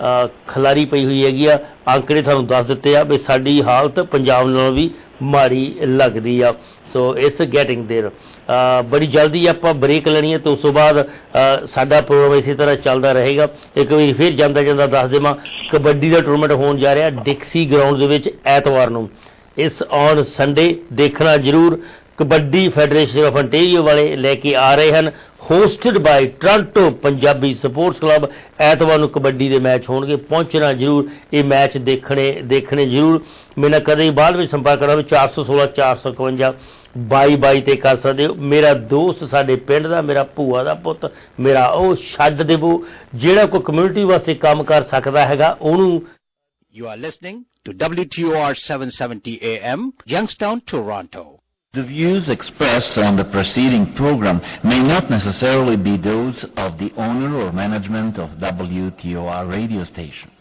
ਖਿਲਾਰੀ ਪਈ ਹੋਈ ਹੈਗੀ ਆ। ਅੰਕੜੇ ਤੁਹਾਨੂੰ ਦੱਸ ਦਿੱਤੇ ਆ ਵੀ ਸਾਡੀ ਹਾਲਤ ਪੰਜਾਬ ਨਾਲੋਂ ਵੀ ਮਾੜੀ ਲੱਗਦੀ ਆ। ਸੋ ਇਟਸ ਗੈਟਿੰਗ ਦੇਰ। ਬੜੀ ਜਲਦੀ ਆਪਾਂ ਬ੍ਰੇਕ ਲੈਣੀ ਹੈ ਤੇ ਉਸ ਤੋਂ ਬਾਅਦ ਸਾਡਾ ਪ੍ਰੋਗਰਾਮ ਇਸੇ ਤਰ੍ਹਾਂ ਚੱਲਦਾ ਰਹੇਗਾ। ਇੱਕ ਵਾਰੀ ਫਿਰ ਜਾਂਦਾ ਜਾਂਦਾ ਦੱਸ ਦੇਵਾਂ, ਕਬੱਡੀ ਦਾ ਟੂਰਨਾਮੈਂਟ ਹੋਣ ਜਾ ਰਿਹਾ ਡਿਕਸੀ ਗਰਾਊਂਡ ਦੇ ਵਿੱਚ ਐਤਵਾਰ ਨੂੰ। ਇਸ ਔਨ ਸੰਡੇ ਦੇਖਣਾ ਜ਼ਰੂਰ। ਕਬੱਡੀ ਫੈਡਰੇਸ਼ਨ ਆਫ ਅੰਟੇਰੀਓ ਵਾਲੇ ਲੈ ਕੇ ਆ ਰਹੇ ਹਨ, hosted by Toronto Punjabi sports club. ਐਤਵਾਰ ਨੂੰ ਕਬੱਡੀ ਦੇ ਮੈਚ ਹੋਣਗੇ, ਪਹੁੰਚਣਾ ਜ਼ਰੂਰ, ਇਹ ਮੈਚ ਦੇਖਣੇ ਦੇਖਣੇ ਜ਼ਰੂਰ। ਮੇਰੇ ਨਾਲ ਕਦੇ ਬਾਅਦ ਵਿੱਚ ਸੰਪਰਕ ਕਰਨਾ ਵੀ ਚਾਰ ਸੌ ਸੋਲਾਂ ਚਾਰ ਸੌ ਇਕਵੰਜਾ ਬਾਈ ਬਾਈ ਤੇ ਕਰ ਸਕਦੇ ਹੋ। ਮੇਰਾ ਦੋਸਤ ਸਾਡੇ ਪਿੰਡ ਦਾ, ਮੇਰਾ ਭੂਆ ਦਾ ਪੁੱਤ, ਮੇਰਾ ਉਹ ਛੱਡ ਦੇਵੋ ਜਿਹੜਾ ਕੋਈ ਕਮਿਊਨਿਟੀ ਵਾਸਤੇ ਕੰਮ ਕਰ ਸਕਦਾ ਹੈਗਾ ਉਹਨੂੰ। You are listening to W T O R seven seventy A M, Youngstown, Toronto. The views expressed on the preceding program may not necessarily be those of the owner or management of W T O R radio station.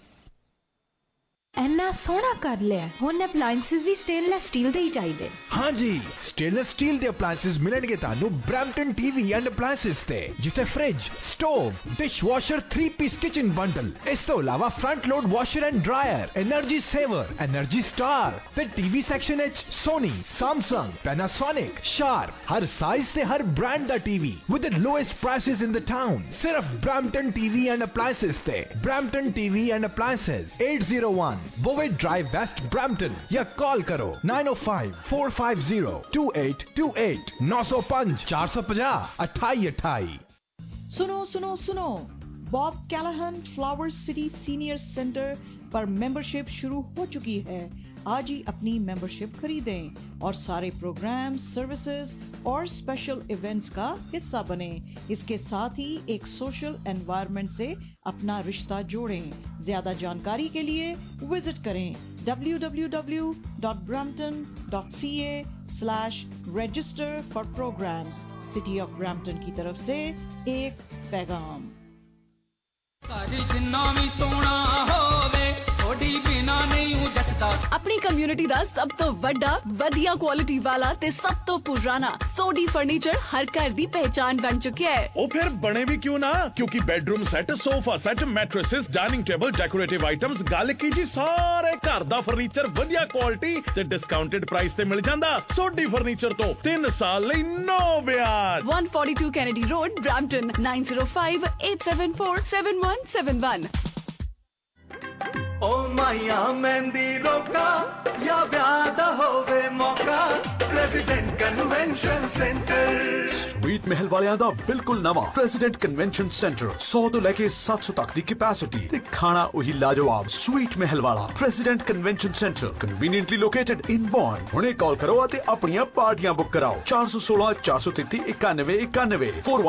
ਇੰਨਾ ਸੋਹਣਾ ਕਰ ਲਿਆ, ਹੁਣ appliances ਵੀ stainless steel ਦੇ ਹੀ ਚਾਹੀਦੇ। ਹਾਂਜੀ, stainless steel ਦੇ appliances ਮਿਲਣਗੇ ਤੁਹਾਨੂੰ ਬ੍ਰੈਂਪਟਨ ਟੀਵੀ ਐਂਡ ਅਪਲਾਈਐਂਸਸ ਤੇ, ਜਿੱਥੇ fridge, stove, dishwasher, three piece kitchen bundle, ਇਸ ਤੋਂ ਇਲਾਵਾ front load washer and dryer, energy saver, energy star ਤੇ ਟੀਵੀ ਸੈਕਸ਼ਨ ਵਿੱਚ ਸੋਨੀ, ਸੈਮਸੰਗ, ਪੈਨਾਸੋਨਿਕ, ਸ਼ਾਰਪ, ਹਰ ਸਾਈਜ਼ ਤੇ ਹਰ ਬ੍ਰਾਂਡ ਦਾ TV with the lowest prices in the town. ਸਿਰਫ ਬ੍ਰੈਂਪਟਨ ਟੀਵੀ ਐਂਡ ਅਪਲਾਈਐਂਸਸ ਤੇ। Brampton TV and appliances eight oh one Bovet Drive West, Brampton, या call करो nine oh five four five zero two eight two eight nine oh five four five zero अट्ठाई अट्ठाई। सुनो सुनो सुनो, Bob Callahan flower city senior centre पर membership शुरू हो चुकी है। आज ही अपनी मेंबरशिप खरीदें और सारे प्रोग्राम, सर्विसेज और स्पेशल इवेंट्स का हिस्सा बने। इसके साथ ही एक सोशल एनवायरनमेंट से अपना रिश्ता जोड़ें। ज्यादा जानकारी के लिए विजिट करें w w w dot brampton dot c a slash register for programs। City of Brampton की तरफ से एक पैगाम। जिन्ना भी सोना होवे थोड़ी बिना नहीं ਆਪਣੀ ਕਮਿਊਨਿਟੀ ਦਾ ਸਭ ਤੋਂ ਵੱਡਾ ਵਧੀਆ ਕੁਆਲਿਟੀ ਵਾਲਾ ਤੇ ਸਭ ਤੋਂ ਪੁਰਾਣਾ ਸੋਢੀ ਫਰਨੀਚਰ ਹਰ ਘਰ ਦੀ ਪਹਿਚਾਨ ਬਣ ਚੁੱਕਿਆ ਹੈ। ਉਹ ਫਿਰ ਬਣੇ ਵੀ ਕਿਉਂ ਨਾ, ਕਿਉਂਕਿ bedroom set, sofa set, mattresses, dining table, decorative items, ਗੱਲ ਕੀ ਜੀ ਸਾਰੇ ਘਰ ਦਾ ਫਰਨੀਚਰ ਵਧੀਆ ਕੁਆਲਿਟੀ ਤੇ ਡਿਸਕਾਊਂਟਡ ਪ੍ਰਾਈਸ ਤੇ ਮਿਲ ਜਾਂਦਾ। ਸੋਢੀ ਫਰਨੀਚਰ ਤੋਂ ਤਿੰਨ ਸਾਲ ਲਈ ਨੋ ਵਿਆਜ। one forty-two Kennedy road, Brampton nine zero five eight seven four seven one seven one। ओ माया मेहंदी रोका या ब्याह होवे मौका, प्रेसिडेंट कन्वेंशन सेंटर। स्वीट महल वालियां दा बिल्कुल नवा प्रेसिडेंट कन्वेंशन सेंटर सौ तो लेके सात सौ तक दी कैपेसिटी ते खाना वही लाजवाब स्वीट महल वाला president convention centre conveniently located in Bourne. हुणे कॉल करो ते अपनी पार्टियां बुक कराओ चार सौ सोलह चार सौ तेती इक्यानवे इक्यानवे फोर